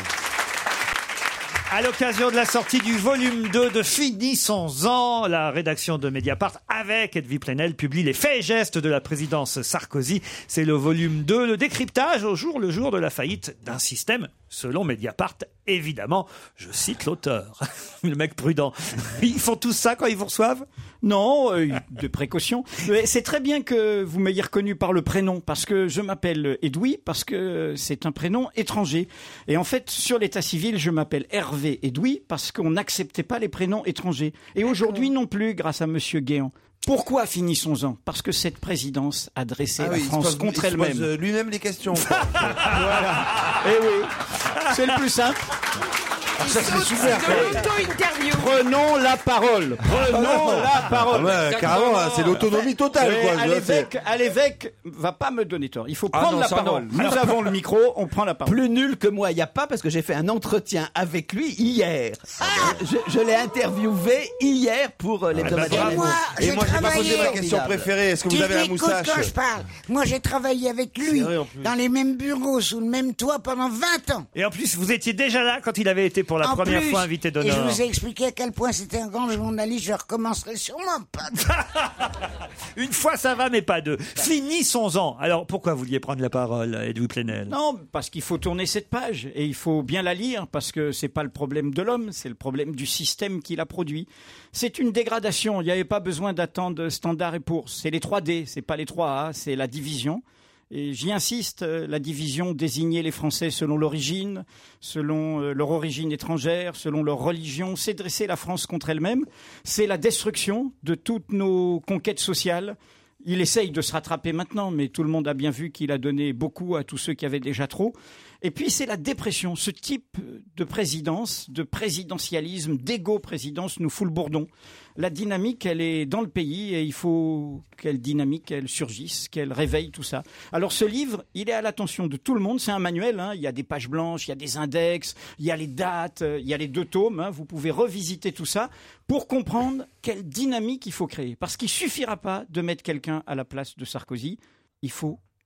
À l'occasion de la sortie du volume deux de Finissons-en, la rédaction de Mediapart, avec Edoui Plenel, publie les faits et gestes de la présidence Sarkozy. C'est le volume deux, le décryptage au jour le jour de la faillite d'un système, selon Mediapart, évidemment. Je cite l'auteur, le mec prudent. Ils font tous ça quand ils vous reçoivent? Non, euh, de précaution. Mais c'est très bien que vous m'ayez reconnu par le prénom, parce que je m'appelle Edoui, parce que c'est un prénom étranger. Et en fait, sur l'état civil, je m'appelle Hervé Edoui, parce qu'on n'acceptait pas les prénoms étrangers. Et aujourd'hui non plus, grâce à Monsieur Guéant. Pourquoi finissons-en? Parce que cette présidence a dressé Ah la oui, il se France pose- contre il se pose, elle-même. euh, lui-même les questions. Voilà. Eh oui, c'est le plus simple. Ça, c'est super. quoi. Auto-interview. Prenons la parole. Prenons la parole. Ah ouais, carrément, hein, c'est l'autonomie totale. Ouais, Quoi, à je vois, c'est- l'évêque, à l'évêque va pas me donner tort. Il faut Ah prendre non, la ça, parole. non. Nous avons le micro, on prend la parole. Plus nul que moi, il n'y a pas, parce que j'ai fait un entretien avec lui hier. Je, je l'ai interviewé hier pour euh, l'hebdomadaire. Et moi, Et j'ai moi, j'ai pas posé travaillé. ma question préférée. Est-ce que vous Tu avez la m'écoutes moustache? quand je parle. Moi, j'ai travaillé avec lui, C'est vrai, en plus. dans les mêmes bureaux, sous le même toit, pendant vingt ans. Et en plus, vous étiez déjà là quand il avait été pour la En première plus, fois invité Et je d'honneur. vous ai expliqué à quel point c'était un grand journaliste. Je recommencerai sûrement pas. Une fois ça va, mais pas deux. Finissons-en. Alors, pourquoi vous vouliez prendre la parole, Edoui Plenel? Non, parce qu'il faut tourner cette page et il faut bien la lire parce que c'est pas le problème de l'homme, c'est le problème du système qui l'a produit. C'est une dégradation. Il n'y avait pas besoin d'attendre Standard et Poor's. C'est les trois D, c'est pas les trois A, c'est la division. Et j'y insiste, euh, la division désignait les Français selon l'origine, selon euh, leur origine étrangère, selon leur religion. C'est dresser la France contre elle-même. C'est la destruction de toutes nos conquêtes sociales. Il essaye de se rattraper maintenant, mais tout le monde a bien vu qu'il a donné beaucoup à tous ceux qui avaient déjà trop. Et puis c'est la dépression. Ce type de présidence, de présidentialisme, d'égo-présidence nous fout le bourdon. La dynamique, elle est dans le pays et il faut qu'elle dynamique, elle surgisse, qu'elle réveille tout ça. Alors ce livre, il est à l'attention de tout le monde. C'est un manuel, hein. Il y a des pages blanches, il y a des index, il y a les dates, il y a les deux tomes. Hein. Vous pouvez revisiter tout ça pour comprendre quelle dynamique il faut créer. Parce qu'il suffira pas de mettre quelqu'un à la place de Sarkozy. Il faut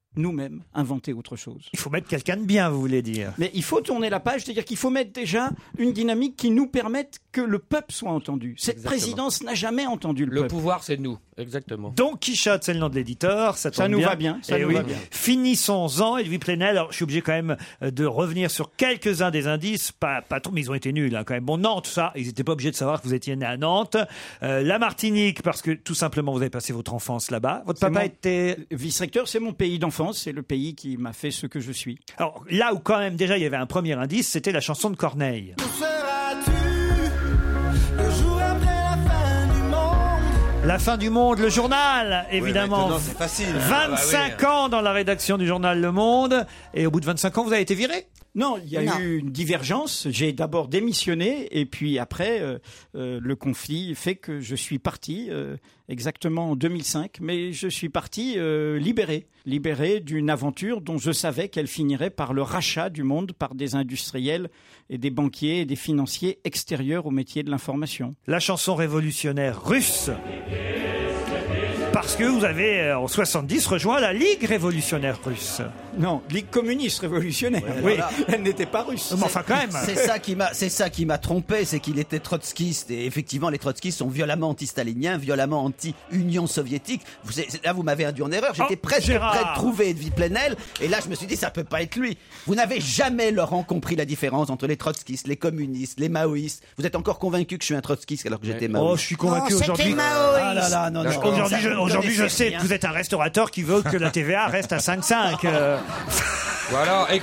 nous-mêmes, inventer autre chose. Il faut mettre quelqu'un de bien, vous voulez dire. Mais il faut tourner la page, c'est-à-dire qu'il faut mettre déjà une dynamique qui nous permette que le peuple soit entendu. Cette Exactement. présidence n'a jamais entendu le, Le peuple. pouvoir, c'est nous. Exactement. Don Quichotte, c'est le nom de l'éditeur. Ça, Ça tombe nous bien. va bien, ça Eh nous oui. va bien. Finissons-en, Edoui Plenel. Alors, je suis obligé quand même de revenir sur quelques-uns des indices. Pas, pas trop, mais ils ont été nuls, hein, quand même. Bon, Nantes, ça, ils n'étaient pas obligés de savoir que vous étiez né à Nantes. Euh, la Martinique, parce que tout simplement, vous avez passé votre enfance là-bas. Votre C'est papa mon- était... Vice-recteur, c'est mon pays d'enfance, c'est le pays qui m'a fait ce que je suis. Alors, là où quand même, déjà, il y avait un premier indice, c'était la chanson de Corneille. Où seras-tu le jour après la fin du monde? La fin du monde, le journal, évidemment. maintenant, c'est facile. vingt-cinq Ah, bah ans dans la rédaction du journal Le Monde. Et au bout de vingt-cinq ans, vous avez été viré? Non, il y a Non. eu une divergence. J'ai d'abord démissionné et puis après, euh, euh, le conflit fait que je suis parti euh, exactement en deux mille cinq. Mais je suis parti euh, libéré, libéré d'une aventure dont je savais qu'elle finirait par le rachat du monde par des industriels et des banquiers et des financiers extérieurs au métier de l'information. La chanson révolutionnaire russe. Parce que vous avez, euh, en soixante-dix, rejoint la Ligue révolutionnaire russe. Non, Ligue communiste révolutionnaire. Oui. voilà. Elle n'était pas russe. Mais enfin, quand même. C'est ça qui m'a, c'est ça qui m'a trompé, c'est qu'il était trotskiste et effectivement les trotskistes sont violemment anti-staliniens, violemment anti-Union soviétique. Vous, c'est- là vous m'avez induit en erreur. J'étais Oh, presque Gérard. prêt de trouver Edoui Plenel et là je me suis dit ça peut pas être lui. Vous n'avez jamais Laurent compris la différence entre les trotskistes, les communistes, les maoïstes. Vous êtes encore convaincu que je suis un trotskiste alors que j'étais maoïste. Oh, je suis convaincu Non, c'était aujourd'hui. maoïste. Ah là là, non, non. Aujourd'hui, Ça, je, vous me aujourd'hui, je connaissez sais rien. que vous êtes un restaurateur qui veut que la T V A reste à cinq virgule cinq. euh. Voilà. Et,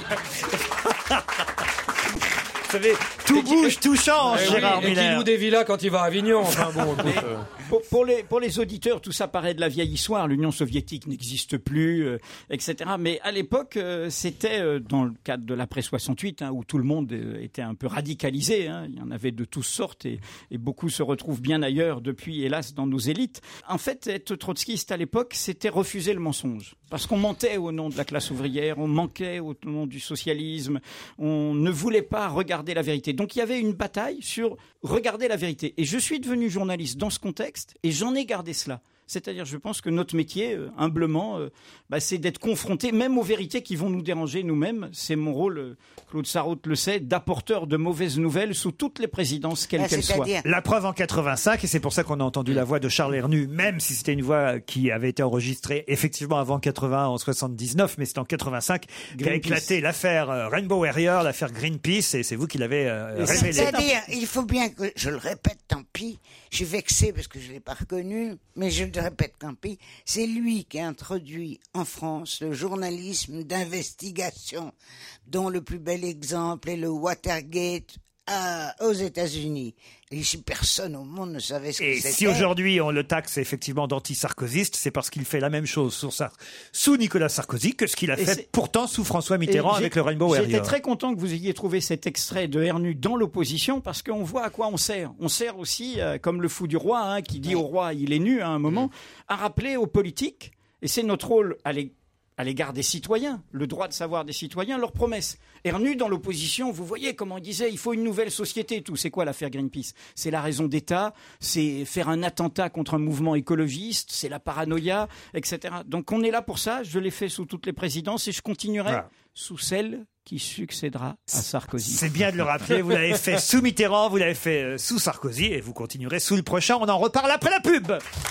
Vous savez, tout bouge, tout change, et oui, Gérard et qui Miller. loue des villas quand il va à Avignon. Enfin bon, écoute, euh, Pour, pour les, pour les auditeurs, tout ça paraît de la vieille histoire. L'Union soviétique n'existe plus, euh, et cetera. Mais à l'époque, euh, c'était euh, dans le cadre de l'après soixante-huit, hein, où tout le monde euh, était un peu radicalisé. Hein. Il y en avait de toutes sortes et, et beaucoup se retrouvent bien ailleurs depuis, hélas, dans nos élites. En fait, être trotskiste à l'époque, c'était refuser le mensonge. Parce qu'on mentait au nom de la classe ouvrière, on manquait au nom du socialisme, on ne voulait pas regarder la vérité. Donc il y avait une bataille sur regarder la vérité. Et je suis devenu journaliste dans ce contexte et j'en ai gardé cela. C'est-à-dire, je pense que notre métier, euh, humblement, euh, bah, c'est d'être confronté même aux vérités qui vont nous déranger nous-mêmes. C'est mon rôle, euh, Claude Sarraute le sait, d'apporteur de mauvaises nouvelles sous toutes les présidences, quelles Ah, qu'elles soient. c'est-à-dire La preuve en quatre-vingt-cinq, et c'est pour ça qu'on a entendu la voix de Charles Hernu, même si c'était une voix qui avait été enregistrée effectivement avant quatre-vingts, en soixante-dix-neuf, mais c'est en quatre-vingt-cinq qu'a Greenpeace. éclaté l'affaire euh, Rainbow Warrior, l'affaire Greenpeace, et c'est vous qui l'avez euh, Et révélé. C'est-à-dire, il faut bien que je le répète, tant pis. Je suis vexé parce que je ne l'ai pas reconnu, mais je le répète, tant pis. C'est lui qui a introduit en France le journalisme d'investigation, dont le plus bel exemple est le Watergate à- aux États-Unis. Et ici, personne au monde ne savait ce que Et c'était. si aujourd'hui on le taxe effectivement d'anti-sarkozyste, c'est parce qu'il fait la même chose sous, Sar- sous Nicolas Sarkozy que ce qu'il a Et fait c'est- pourtant sous François Mitterrand Et j'ai- avec le Rainbow J'étais Warrior. très content que vous ayez trouvé cet extrait de Hernu dans l'opposition parce qu'on voit à quoi on sert. On sert aussi, euh, comme le fou du roi, hein, qui dit au roi il est nu à un moment, à rappeler aux politiques, et c'est notre rôle à l'é- à l'égard des citoyens, le droit de savoir des citoyens, leurs promesses. Hernu, dans l'opposition, vous voyez comment il disait, il faut une nouvelle société, tout. C'est quoi l'affaire Greenpeace? C'est la raison d'État, c'est faire un attentat contre un mouvement écologiste, c'est la paranoïa, et cetera. Donc on est là pour ça, je l'ai fait sous toutes les présidences et je continuerai Voilà. sous celle qui succédera à Sarkozy. C'est bien de le rappeler, vous l'avez fait sous Mitterrand, vous l'avez fait euh, sous Sarkozy, et vous continuerez sous le prochain. On en reparle après la pub.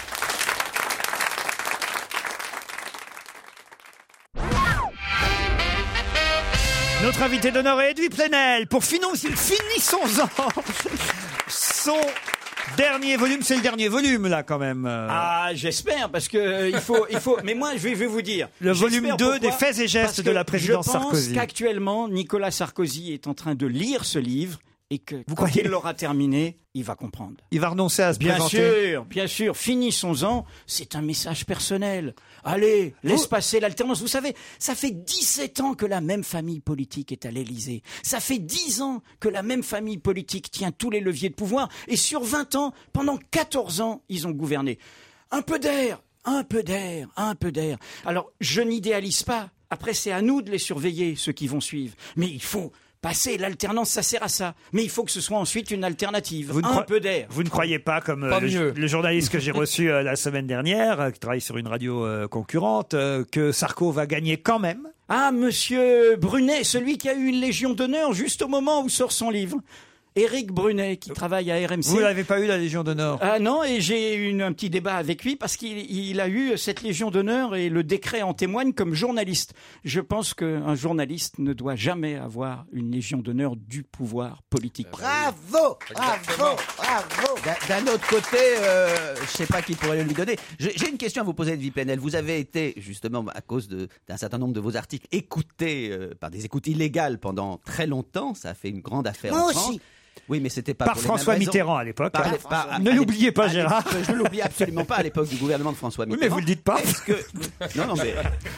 Notre invité d'honneur est Edoui Plenel. Pour finon- finissons-en son dernier volume. C'est le dernier volume, là, quand même. Euh, Ah, j'espère, parce que euh, il faut, il faut. Mais moi, je vais, je vais vous dire. Le volume J'espère deux pourquoi. des faits et gestes Parce de la que présidence je pense Sarkozy. qu'actuellement, Nicolas Sarkozy est en train de lire ce livre et que quand croyez il l'aura terminé, il va comprendre. Il va renoncer à se Bien présenter. sûr, bien sûr. Finissons-en. C'est un message personnel. Allez, laisse passer l'alternance. Vous savez, ça fait dix-sept ans que la même famille politique est à l'Élysée. Ça fait dix ans que la même famille politique tient tous les leviers de pouvoir. Et sur vingt ans, pendant quatorze ans, ils ont gouverné. Un peu d'air, un peu d'air, un peu d'air. Alors, je n'idéalise pas. Après, c'est à nous de les surveiller, ceux qui vont suivre. Mais il faut Passez, l'alternance, ça sert à ça. Mais il faut que ce soit ensuite une alternative, Vous ne un croi- peu d'air. Vous ne croyez pas, comme euh, Pas le, mieux. le journaliste que j'ai reçu euh, la semaine dernière, euh, qui travaille sur une radio euh, concurrente, euh, que Sarko va gagner quand même? Ah, monsieur Brunet, celui qui a eu une Légion d'honneur juste au moment où sort son livre. Éric Brunet, qui travaille à R M C. Vous n'avez pas eu la Légion d'honneur? Ah non, et j'ai eu un petit débat avec lui parce qu'il il a eu cette Légion d'honneur et le décret en témoigne comme journaliste. Je pense qu'un journaliste ne doit jamais avoir une Légion d'honneur du pouvoir politique. Bravo, bravo, bravo. D'un- D'un autre côté, euh, je ne sais pas qui pourrait le lui donner. J'ai j'ai une question à vous poser, Edwy Plenel. Vous avez été, justement, à cause de- d'un certain nombre de vos articles, écouté euh, par des écoutes illégales pendant très longtemps. Ça a fait une grande affaire Moi en France. aussi. Oui, mais c'était pas Par pour les François mêmes raisons. Mitterrand à l'époque, Par hein. les- par- à- Ne à l'oubliez pas, à l'époque- Gérard. Je ne l'oublie absolument pas à l'époque du gouvernement de François Oui, Mitterrand. mais vous le dites pas. Est-ce que... Non, non, mais...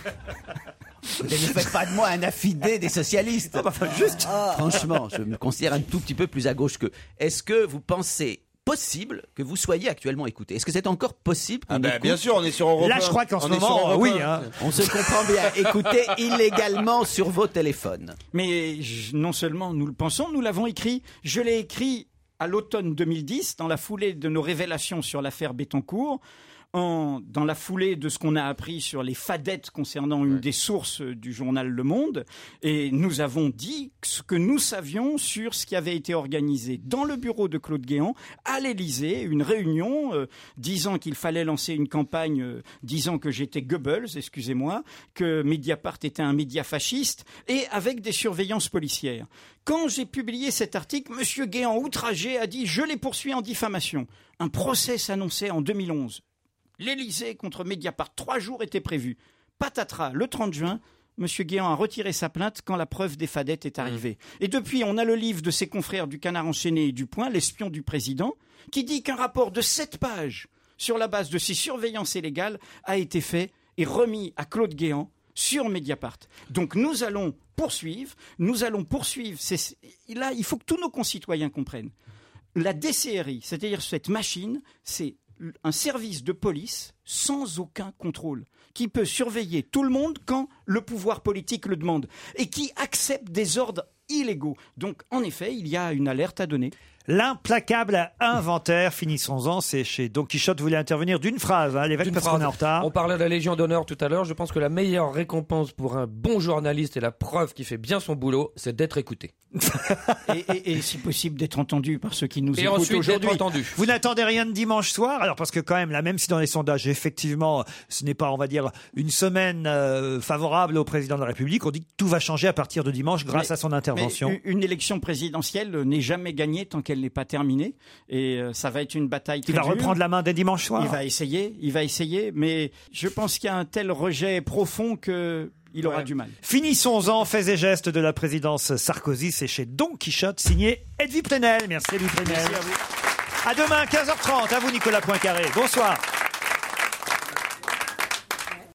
Ne faites pas de moi un affidé des socialistes. Ah, bah, juste. Franchement, je me considère un tout petit peu plus à gauche que... Est-ce que vous pensez possible que vous soyez actuellement écouté? Est-ce que c'est encore possible qu'on Ah ben, écoute- bien sûr, on est sur Europe Là, je crois qu'en ce On est sur moment, Europe oui. un. Hein. On se comprend bien. Écoutez illégalement sur vos téléphones. Mais je- non seulement nous le pensons, nous l'avons écrit. Je l'ai écrit à l'automne deux mille dix, dans la foulée de nos révélations sur l'affaire Bettencourt, en, dans la foulée de ce qu'on a appris sur les fadettes concernant une des sources du journal Le Monde. Et nous avons dit ce que nous savions sur ce qui avait été organisé dans le bureau de Claude Guéant, à l'Élysée, une réunion euh, disant qu'il fallait lancer une campagne, euh, disant que j'étais Goebbels, excusez-moi, que Mediapart était un média fasciste, et avec des surveillances policières. Quand j'ai publié cet article, M. Guéant, outragé, a dit « Je les poursuis en diffamation ». Un procès s'annonçait en deux mille onze. L'Élysée contre Mediapart, trois jours étaient prévus. Patatras, le trente juin, M. Guéant a retiré sa plainte quand la preuve des fadettes est arrivée. Et depuis, on a le livre de ses confrères du Canard enchaîné et du Point, l'espion du président, qui dit qu'un rapport de sept pages sur la base de ces surveillances illégales a été fait et remis à Claude Guéant sur Mediapart. Donc nous allons poursuivre, nous allons poursuivre. C'est- Là, il faut que tous nos concitoyens comprennent. La D C R I, c'est-à-dire cette machine, c'est un service de police sans aucun contrôle, qui peut surveiller tout le monde quand le pouvoir politique le demande, et qui accepte des ordres illégaux. Donc, en effet, il y a une alerte à donner. L'implacable inventaire, finissons-en, c'est chez Don Quichotte. Vous voulez intervenir d'une phrase, hein, l'évêque, D'une parce qu'on phrase. est en retard. On parlait de la Légion d'honneur tout à l'heure. Je pense que la meilleure récompense pour un bon journaliste et la preuve qu'il fait bien son boulot, c'est d'être écouté. Et, et- et si possible d'être entendu par ceux qui nous Et écoutent ensuite d'être aujourd'hui. entendu. Vous n'attendez rien de dimanche soir? Alors, parce que quand même, là, même si dans les sondages, effectivement, ce n'est pas, on va dire, une semaine euh, favorable au président de la République, on dit que tout va changer à partir de dimanche grâce Mais- à son intervention. mais une élection présidentielle n'est jamais gagnée tant qu'elle n'est pas terminée. Et euh, ça va être une bataille très Il va dure. reprendre la main dès dimanche soir. Il va essayer, il va essayer, mais je pense qu'il y a un tel rejet profond que il aura du mal. Finissons-en, faits et gestes de la présidence Sarkozy, c'est chez Don Quichotte, signé Edwy Plenel. Merci Edwy Plenel. Merci à vous. À demain, quinze heures trente. À vous, Nicolas Poincaré. Bonsoir.